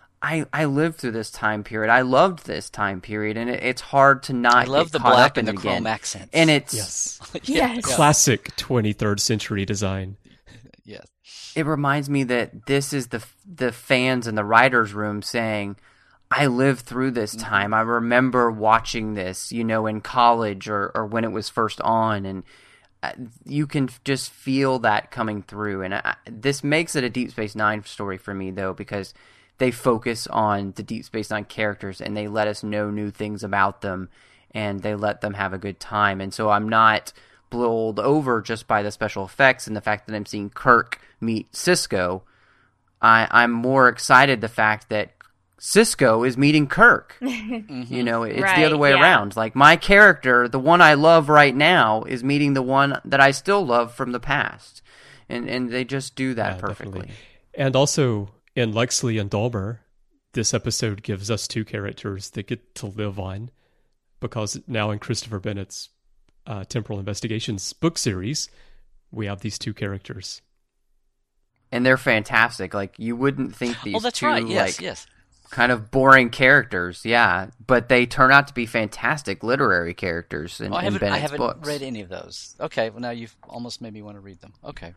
I lived through this time period. I loved this time period, and it's hard to not. I love the black and the chrome accents, and it's yes. Classic 23rd century design. Yes, it reminds me that this is the fans in the writers' room saying, "I lived through this time. I remember watching this, in college or when it was first on," and you can just feel that coming through. And this makes it a Deep Space Nine story for me, though, because they focus on the Deep Space Nine characters and they let us know new things about them and they let them have a good time. And so I'm not bowled over just by the special effects and the fact that I'm seeing Kirk meet Sisko. I'm more excited the fact that Sisko is meeting Kirk. It's the other way around. Like, my character, the one I love right now, is meeting the one that I still love from the past. And they just do that perfectly. Definitely. And also, in Lexley and Dahmer, this episode gives us two characters that get to live on, because now in Christopher Bennett's Temporal Investigations book series, we have these two characters. And they're fantastic. Like, you wouldn't think these that's two, right. Yes. kind of boring characters, but they turn out to be fantastic literary characters in Bennett's books. I haven't read any of those. Okay, well, now you've almost made me want to read them. Okay.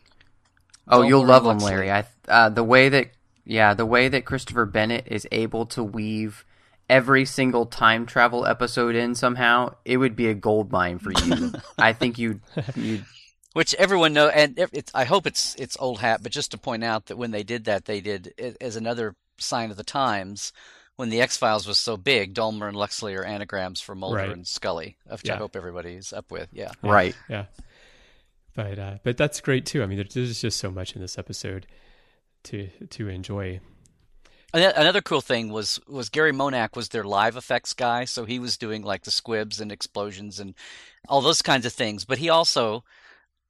Oh, you'll love them, Larry. The way that Christopher Bennett is able to weave every single time travel episode in somehow, it would be a gold mine for you. I think you'd Which everyone knows, and I hope it's old hat, but just to point out that when they did that, they did it as another sign of the times. When the X-Files was so big, Dahmer and Lexley are anagrams for Mulder and Scully, which I hope everybody's up with. Yeah. Right. Yeah. But that's great too. I mean, there's just so much in this episode to enjoy. Another cool thing was Gary Monak was their live effects guy, so he was doing like the squibs and explosions and all those kinds of things. But he also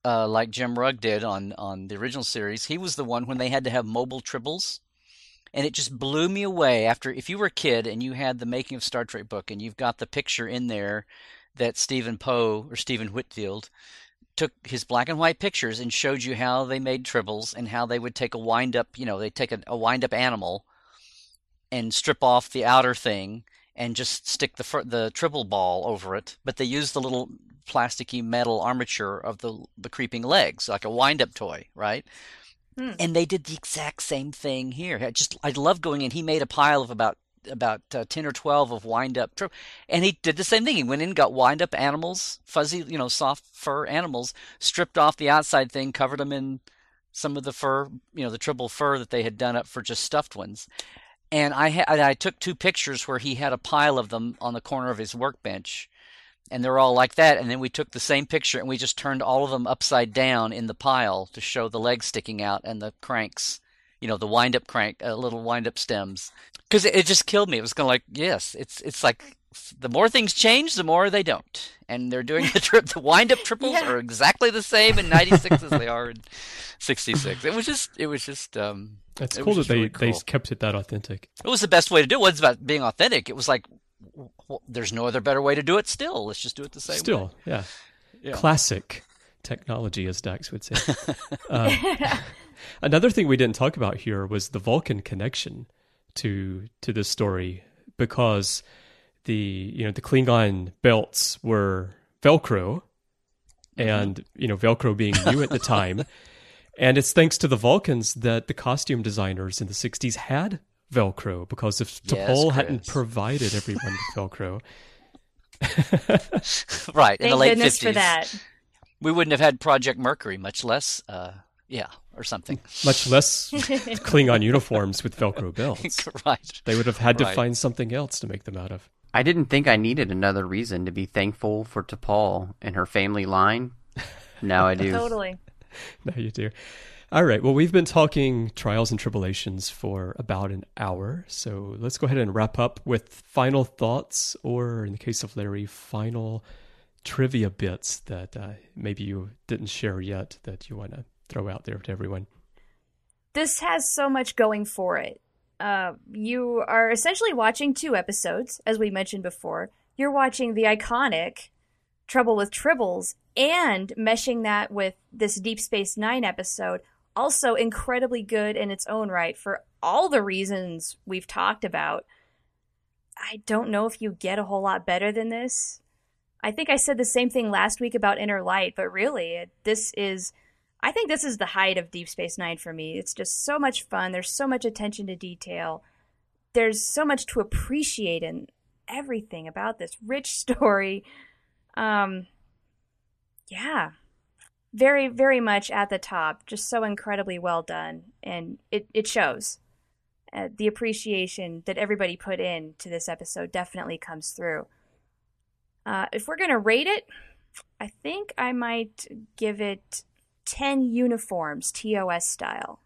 like Jim Rugg did on the original series. He was the one when they had to have mobile tribbles. And it just blew me away if you were a kid and you had the Making of Star Trek book and you've got the picture in there that Stephen Whitfield took his black and white pictures and showed you how they made tribbles and how they would take a wind-up, they take a wind-up animal and strip off the outer thing and just stick the tribble ball over it. But they used the little plasticky metal armature of the creeping legs, like a wind-up toy, right? And they did the exact same thing here. I love going in. He made a pile of about 10 or 12 of wind-up and he did the same thing. He went in, got wind-up animals, fuzzy, soft fur animals, stripped off the outside thing, covered them in some of the fur, the tribble fur that they had done up for just stuffed ones. And I took 2 pictures where he had a pile of them on the corner of his workbench. And they're all like that. And then we took the same picture and we just turned all of them upside down in the pile to show the legs sticking out and the cranks, the wind-up crank, little wind-up stems. Because it just killed me. It was kind of like, yes, it's like the more things change, the more they don't. And they're doing the wind-up triples are exactly the same in 96 as they are in 66. It was just. It's cool that they kept it that authentic. It was the best way to do it. It wasn't about being authentic. It was like, well, there's no other better way to do it still. Let's just do it the same way. Yeah. Classic technology, as Dax would say. Another thing we didn't talk about here was the Vulcan connection to this story, because the Klingon belts were Velcro, and Velcro being new at the time. And it's thanks to the Vulcans that the costume designers in the 60s had Velcro, because if T'Pol hadn't provided everyone with Velcro. Right, in the late 50s. Thank goodness for that. We wouldn't have had Project Mercury, much less, or something. Much less Klingon uniforms with Velcro belts. Right. They would have had to find something else to make them out of. I didn't think I needed another reason to be thankful for T'Pol and her family line. Now I do. Totally. Now you do. All right. Well, we've been talking Trials and Tribulations for about an hour, so let's go ahead and wrap up with final thoughts, or in the case of Larry, final trivia bits that maybe you didn't share yet that you want to throw out there to everyone. This has so much going for it. You are essentially watching 2 episodes, as we mentioned before. You're watching the iconic Trouble with Tribbles and meshing that with this Deep Space Nine episode. Also incredibly good in its own right for all the reasons we've talked about. I don't know if you get a whole lot better than this. I think I said the same thing last week about Inner Light, but really, I think this is the height of Deep Space Nine for me. It's just so much fun. There's so much attention to detail. There's so much to appreciate in everything about this rich story. Very, very much at the top. Just so incredibly well done. And it shows. The appreciation that everybody put into this episode definitely comes through. If we're going to rate it, I think I might give it 10 uniforms, TOS style.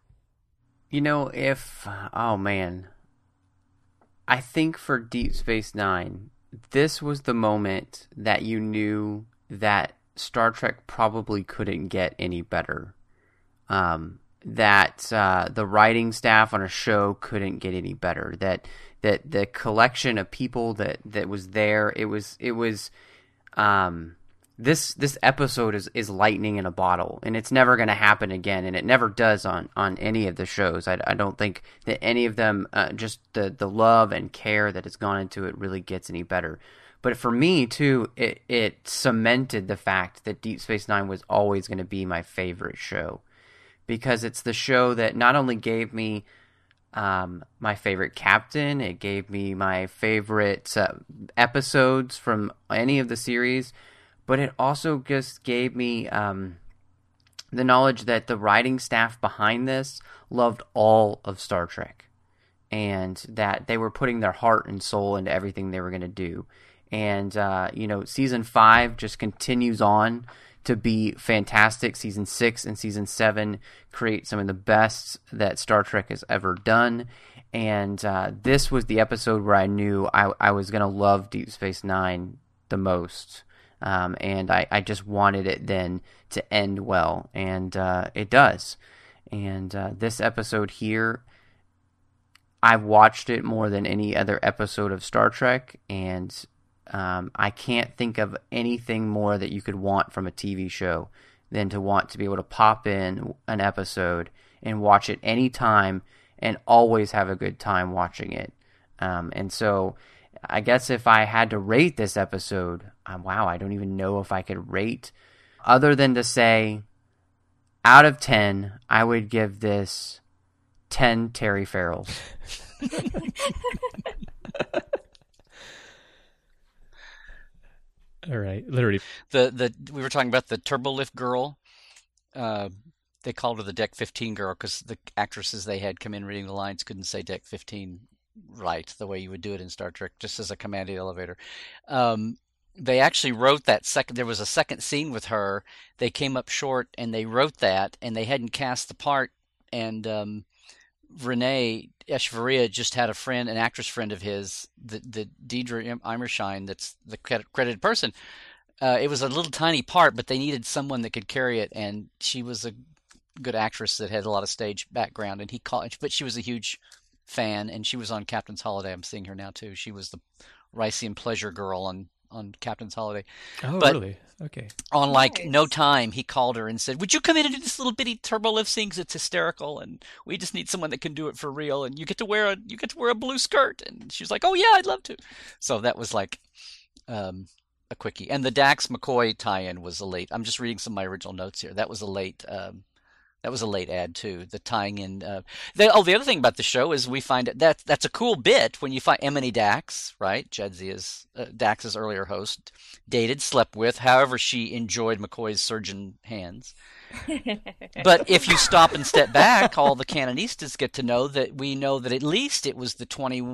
I think for Deep Space Nine, this was the moment that you knew that Star Trek probably couldn't get any better. That the writing staff on a show couldn't get any better. That the collection of people that was there, this episode is lightning in a bottle, and it's never going to happen again, and it never does on any of the shows. I don't think that any of them, just the love and care that has gone into it really gets any better. But for me, too, it cemented the fact that Deep Space Nine was always going to be my favorite show. Because it's the show that not only gave me my favorite captain, it gave me my favorite episodes from any of the series, but it also just gave me the knowledge that the writing staff behind this loved all of Star Trek, and that they were putting their heart and soul into everything they were going to do. And, Season 5 just continues on to be fantastic. Season 6 and Season 7 create some of the best that Star Trek has ever done. And this was the episode where I knew I was going to love Deep Space Nine the most. And I just wanted it then to end well, and it does. And this episode here, I've watched it more than any other episode of Star Trek, and I can't think of anything more that you could want from a TV show than to want to be able to pop in an episode and watch it anytime and always have a good time watching it. And so I guess if I had to rate this episode, wow, I don't even know if I could rate, other than to say, out of 10, I would give this 10 Terry Farrells. All right, literally. We were talking about the Turbolift girl. They called her the Deck 15 girl because the actresses they had come in reading the lines couldn't say Deck 15 right the way you would do it in Star Trek, just as a commanding elevator. They actually wrote that second. There was a second scene with her. They came up short, and they wrote that, and they hadn't cast the part. And Renee Echevarria just had a friend, an actress friend of his, the Deidre Imershine, that's the credited person. It was a little tiny part, but they needed someone that could carry it, and she was a good actress that had a lot of stage background. And he called, but she was a huge fan, and she was on Captain's Holiday. I'm seeing her now too. She was the Rycian pleasure girl on Captain's Holiday. Oh, but really? Okay. on like No Time, he called her and said, "Would you come in and do this little bitty Turbolift scene? 'Cause it's hysterical, and we just need someone that can do it for real. And you get to wear a blue skirt." And she was like, "Oh yeah, I'd love to." So that was like a quickie. And the Dax McCoy tie-in was a late. I'm just reading some of my original notes here. That was a late. That was a late ad too. The tying in. The other thing about the show is we find that's a cool bit when you find Emily Dax, right? Jadzia's Dax's earlier host, dated, slept with. However, she enjoyed McCoy's surgeon hands. But if you stop and step back, all the canonistas get to know that we know that at least it was the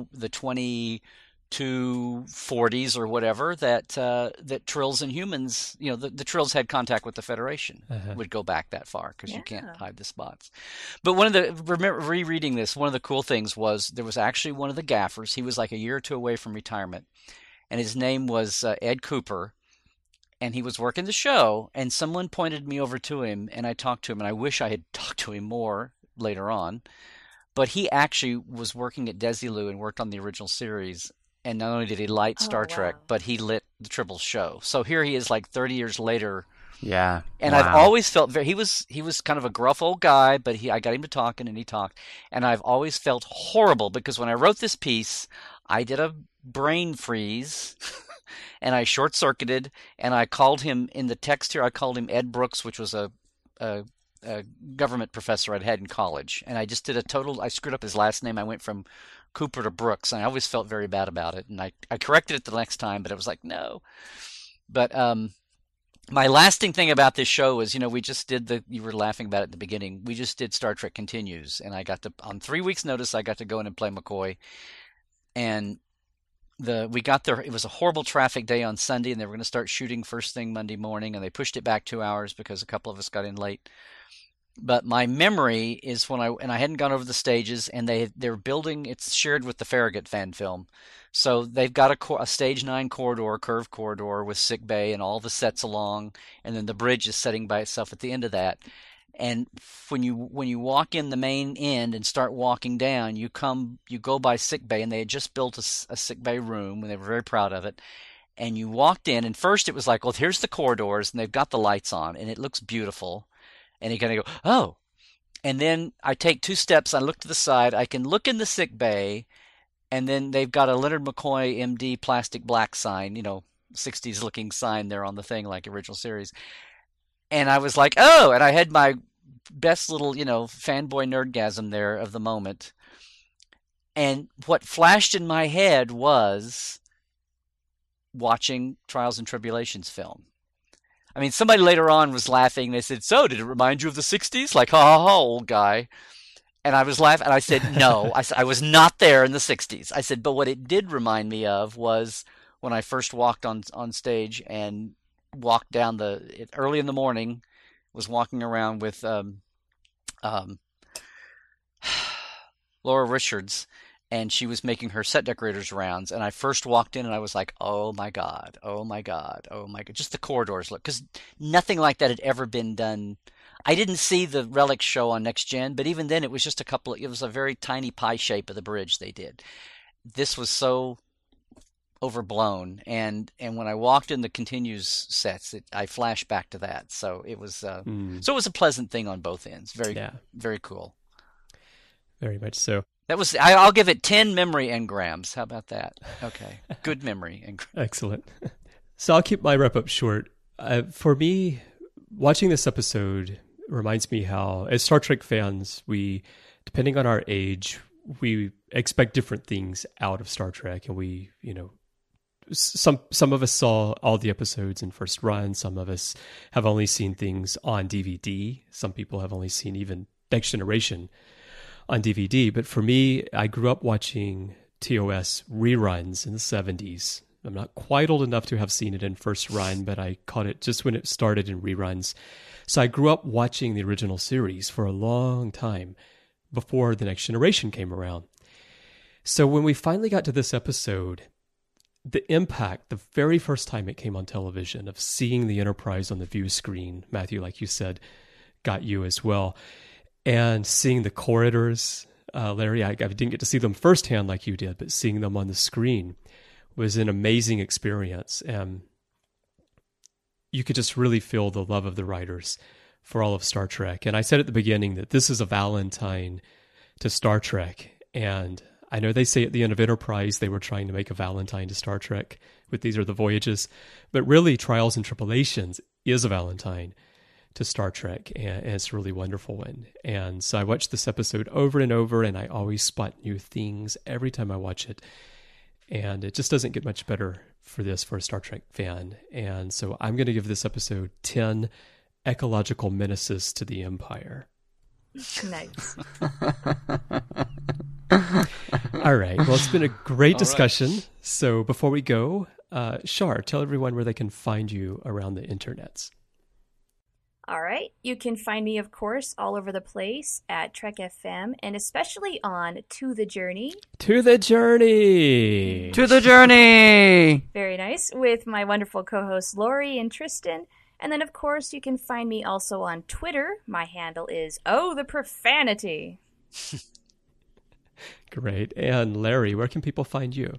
2240s or whatever that Trills and humans, the Trills had contact with the Federation. Would go back that far because you can't hide the spots. But rereading this, one of the cool things was there was actually one of the gaffers. He was like a year or two away from retirement, and his name was Ed Cooper, and he was working the show, and someone pointed me over to him, and I talked to him, and I wish I had talked to him more later on, but he actually was working at Desilu and worked on the original series. And not only did he light Star Trek, but he lit the Tribble show. So here he is, like 30 years later. Yeah. And I've always felt he was kind of a gruff old guy, but I got him to talking, and he talked. And I've always felt horrible because when I wrote this piece, I did a brain freeze, and I short circuited, and I called him in the text here. I called him Ed Brooks, which was a government professor I'd had in college, and I just did I screwed up his last name. I went from Cooper to Brooks, and I always felt very bad about it, and I corrected it the next time, but it was like, no. But my lasting thing about this show was, we just did you were laughing about it at the beginning, we just did Star Trek Continues, and I got to, on 3 weeks notice, I got to go in and play McCoy, and we got there, it was a horrible traffic day on Sunday, and they were going to start shooting first thing Monday morning, and they pushed it back 2 hours because a couple of us got in late. But my memory is when I hadn't gone over the stages, and they're building. It's shared with the Farragut fan film, so they've got a stage 9 corridor, curved corridor with sick bay and all the sets along, and then the bridge is setting by itself at the end of that. And when you walk in the main end and start walking down, you go by sick bay, and they had just built a sick bay room, and they were very proud of it. And you walked in, and first it was like, well, here's the corridors, and they've got the lights on, and it looks beautiful. And you kind of go, oh. And then I take 2 steps. I look to the side. I can look in the sick bay. And then they've got a Leonard McCoy, MD, plastic black sign, 60s looking sign there on the thing like original series. And I was like, oh. And I had my best little, fanboy nerdgasm there of the moment. And what flashed in my head was watching Trials and Tribulations film. I mean, somebody later on was laughing. They said, so did it remind you of the 60s? Like, ha ha ha, old guy. And I was laughing. And I said, no, I was not there in the 60s. I said, but what it did remind me of was when I first walked on stage and walked down early in the morning, was walking around with Laura Richards. and she was making her set decorators rounds. And I first walked in and I was like, oh my God, oh my God, oh my God. Just the corridors look, because nothing like that had ever been done. I didn't see the Relic show on Next Gen, but even then it was just it was a very tiny pie shape of the bridge they did. This was so overblown, and when I walked in the Continues sets, I flashed back to that. So it was so it was a pleasant thing on both ends. Very cool. Very much so. That was I'll give it 10 memory engrams. How about that? Okay, good memory engrams. Excellent. So I'll keep my wrap up short. For me, watching this episode reminds me how, as Star Trek fans, we, depending on our age, we expect different things out of Star Trek, and we, some of us saw all the episodes in first run. Some of us have only seen things on DVD. Some people have only seen even Next Generation on DVD. But for me, I grew up watching TOS reruns in the 70s. I'm not quite old enough to have seen it in first run, but I caught it just when it started in reruns. So I grew up watching the original series for a long time before The Next Generation came around. So when we finally got to this episode, the impact, the very first time it came on television, of seeing the Enterprise on the view screen, Matthew, like you said, got you as well. And seeing the corridors, Larry, I didn't get to see them firsthand like you did, but seeing them on the screen was an amazing experience. And you could just really feel the love of the writers for all of Star Trek. And I said at the beginning that this is a Valentine to Star Trek. And I know they say at the end of Enterprise they were trying to make a Valentine to Star Trek with These Are the Voyages, but really Trials and Tribulations is a Valentine to Star Trek, and it's a really wonderful one. And so I watched this episode over and over, and I always spot new things every time I watch it. And it just doesn't get much better for a Star Trek fan. And so I'm going to give this episode 10 ecological menaces to the Empire. Nice. All right. Well, it's been a great discussion. Right. So before we go, Shar, tell everyone where they can find you around the internets. All right. You can find me, of course, all over the place at Trek FM, and especially on To the Journey. To the Journey! To the Journey! Very nice. With my wonderful co-hosts Lori and Tristan. And then, of course, you can find me also on Twitter. My handle is the Profanity. Great. And Larry, where can people find you?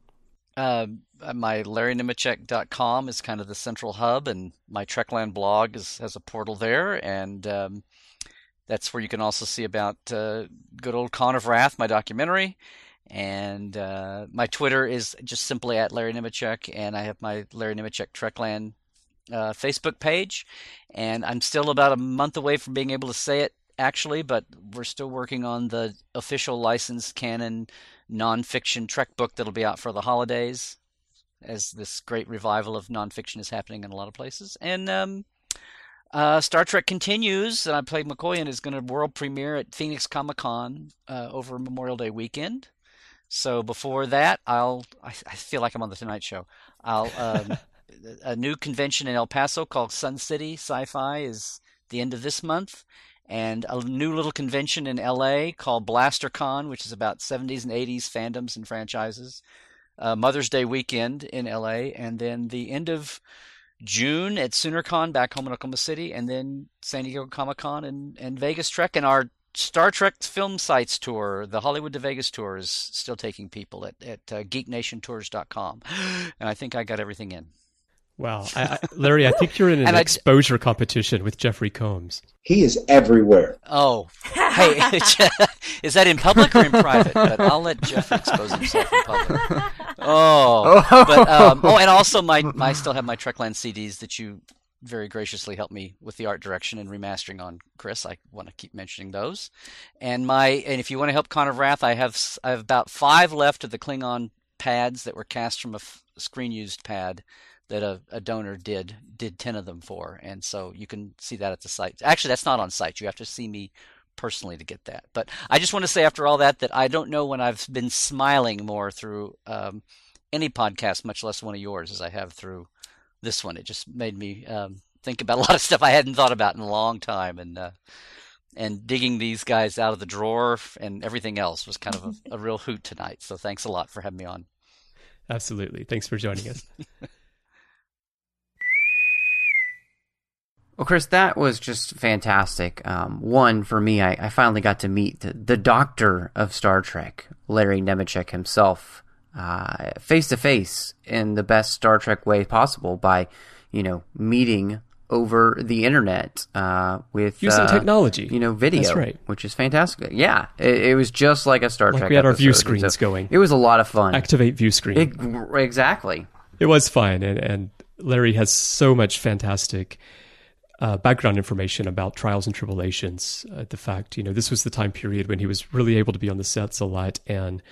My LarryNemecek.com is kind of the central hub, and my Trekland blog has a portal there, and that's where you can also see about good old Con of Wrath, my documentary. And my Twitter is just simply at Larry Nemecek, and I have my Larry Nemecek Trekland Facebook page. And I'm still about a month away from being able to say it, actually, but we're still working on the official licensed canon nonfiction Trek book that'll be out for the holidays, as this great revival of nonfiction is happening in a lot of places. And Star Trek Continues, and I played McCoy, and is going to world premiere at Phoenix Comic Con over Memorial Day weekend. So before that, I feel like I'm on the Tonight Show. A new convention in El Paso called Sun City Sci-Fi is the end of this month. And a new little convention in LA called BlasterCon, which is about 70s and 80s fandoms and franchises. Mother's Day weekend in LA. And then the end of June at SoonerCon back home in Oklahoma City. And then San Diego Comic-Con and Vegas Trek. And our Star Trek film sites tour, the Hollywood to Vegas tour, is still taking people at geeknationtours.com. And I think I got everything in. Wow. Larry, I think you're in an exposure competition with Jeffrey Combs. He is everywhere. Oh. Hey, is that in public or in private? But I'll let Jeff expose himself in public. And also I still have my Trekland CDs that you very graciously helped me with the art direction and remastering on, Chris. I want to keep mentioning those. And if you want to help Con of Wrath, I have about 5 left of the Klingon pads that were cast from a screen used pad that a donor did 10 of them for, and so you can see that at the site. Actually, that's not on site. You have to see me personally to get that. But I just want to say after all that I don't know when I've been smiling more through any podcast, much less one of yours, as I have through this one. It just made me think about a lot of stuff I hadn't thought about in a long time, and and digging these guys out of the drawer and everything else was kind of a real hoot tonight. So thanks a lot for having me on. Absolutely. Thanks for joining us. Well, Chris, that was just fantastic. One, for me, I finally got to meet the doctor of Star Trek, Larry Nemecek himself, face to face in the best Star Trek way possible by, meeting over the internet with using technology, video. That's right. Which is fantastic. Yeah, it was just like a Star Trek. We had our view episode. screens going. It was a lot of fun. Activate view screen. Exactly. It was fun, and Larry has so much fantastic background information about Trials and Tribulations. The fact, this was the time period when he was really able to be on the sets a lot, and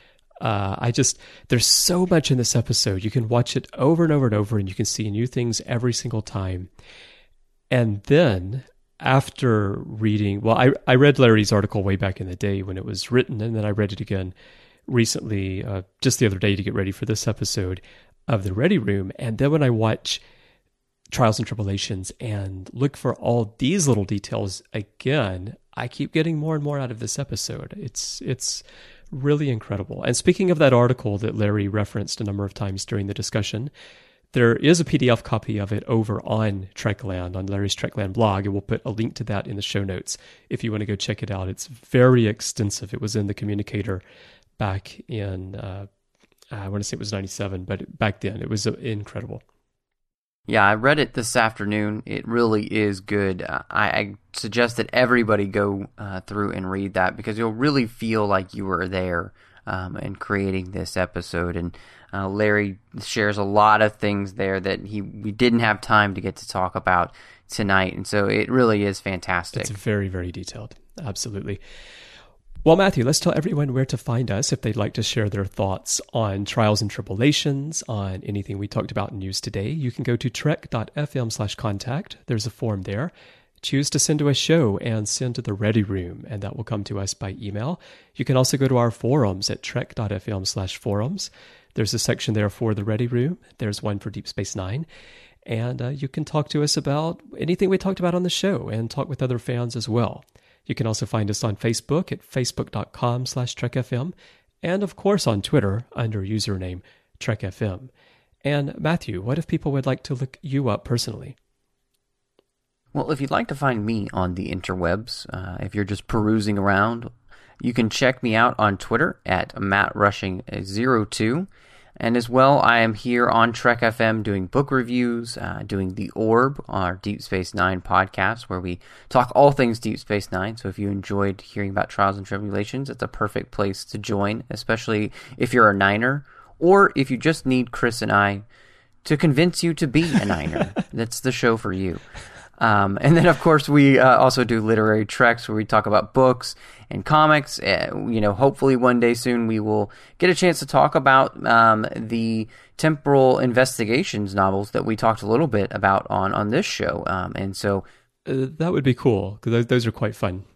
there's so much in this episode. You can watch it over and over and over, and you can see new things every single time. And then after reading, I read Larry's article way back in the day when it was written, and then I read it again recently, just the other day to get ready for this episode of The Ready Room. And then when I watch Trials and Tribulations and look for all these little details again, I keep getting more and more out of this episode. It's really incredible. And speaking of that article that Larry referenced a number of times during the discussion, there is a PDF copy of it over on Trekland, on Larry's Trekland blog, and we'll put a link to that in the show notes if you want to go check it out. It's very extensive. It was in the Communicator back in, I want to say it was 97, but back then it was incredible. Yeah, I read it this afternoon. It really is good. I suggest that everybody go through and read that because you'll really feel like you were there in creating this episode. And Larry shares a lot of things there that we didn't have time to get to talk about tonight. And so it really is fantastic. It's very, very detailed. Absolutely. Well, Matthew, let's tell everyone where to find us if they'd like to share their thoughts on Trials and Tribulations, on anything we talked about in news today. You can go to trek.fm/contact. There's a form there. Choose to send to a show and send to the Ready Room, and that will come to us by email. You can also go to our forums at trek.fm/forums. There's a section there for the Ready Room. There's one for Deep Space Nine. And you can talk to us about anything we talked about on the show and talk with other fans as well. You can also find us on Facebook at facebook.com/TrekFM, and of course on Twitter under username TrekFM. And Matthew, what if people would like to look you up personally? Well, if you'd like to find me on the interwebs, if you're just perusing around, you can check me out on Twitter at MattRushing02. And as well, I am here on Trek FM doing book reviews, doing The Orb, our Deep Space Nine podcast, where we talk all things Deep Space Nine. So if you enjoyed hearing about Trials and Tribulations, it's a perfect place to join, especially if you're a Niner, or if you just need Chris and I to convince you to be a Niner. That's the show for you. And then, of course, we also do Literary Treks, where we talk about books and comics. Hopefully one day soon we will get a chance to talk about the temporal investigations novels that we talked a little bit about on this show. And so that would be cool, because those are quite fun.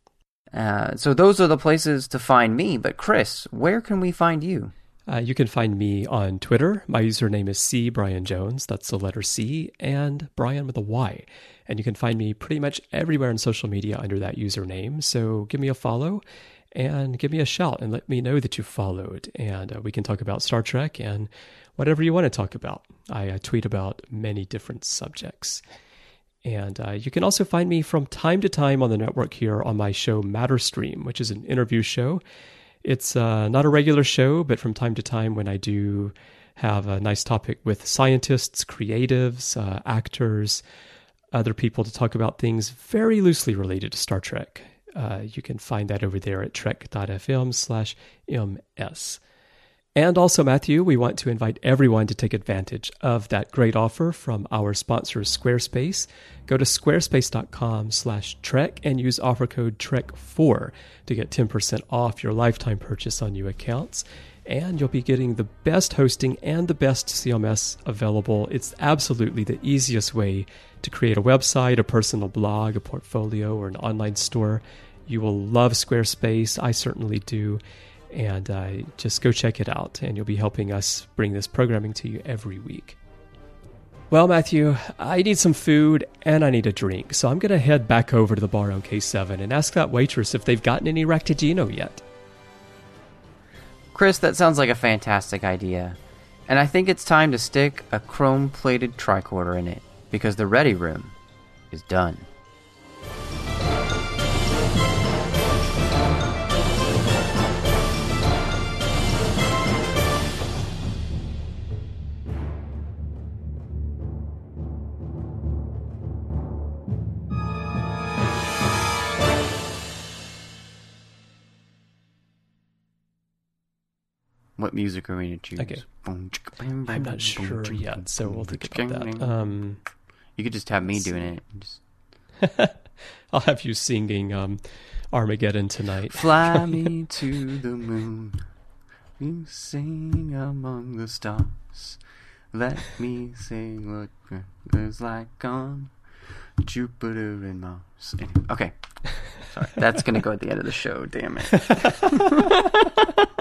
So those are the places to find me. But Chris, where can we find you? You can find me on Twitter. My username is CBrianJones. That's the letter C and Brian with a Y. And you can find me pretty much everywhere on social media under that username. So give me a follow and give me a shout and let me know that you followed. And we can talk about Star Trek and whatever you want to talk about. I tweet about many different subjects. And you can also find me from time to time on the network here on my show Matterstream, which is an interview show. It's not a regular show, but from time to time when I do have a nice topic with scientists, creatives, actors, other people to talk about things very loosely related to Star Trek. You can find that over there at trek.fm/ms. And also, Matthew, we want to invite everyone to take advantage of that great offer from our sponsor, Squarespace. Go to squarespace.com/Trek and use offer code TREK4 to get 10% off your lifetime purchase on new accounts. And you'll be getting the best hosting and the best CMS available. It's absolutely the easiest way to create a website, a personal blog, a portfolio, or an online store. You will love Squarespace. I certainly do. And just go check it out, and you'll be helping us bring this programming to you every week. Well, Matthew, I need some food and I need a drink, so I'm going to head back over to the bar on K7 and ask that waitress if they've gotten any Ractigino yet. Chris, that sounds like a fantastic idea. And I think it's time to stick a chrome-plated tricorder in it, because the ready room is done. What music are we going to choose? Okay. I'm not sure yet, so we'll think about that. You could just have me doing it. Just... I'll have you singing Armageddon tonight. Fly me to the moon. You sing among the stars. Let me sing what it's like on Jupiter and Mars. Anyway, okay. Sorry, that's going to go at the end of the show. Damn it.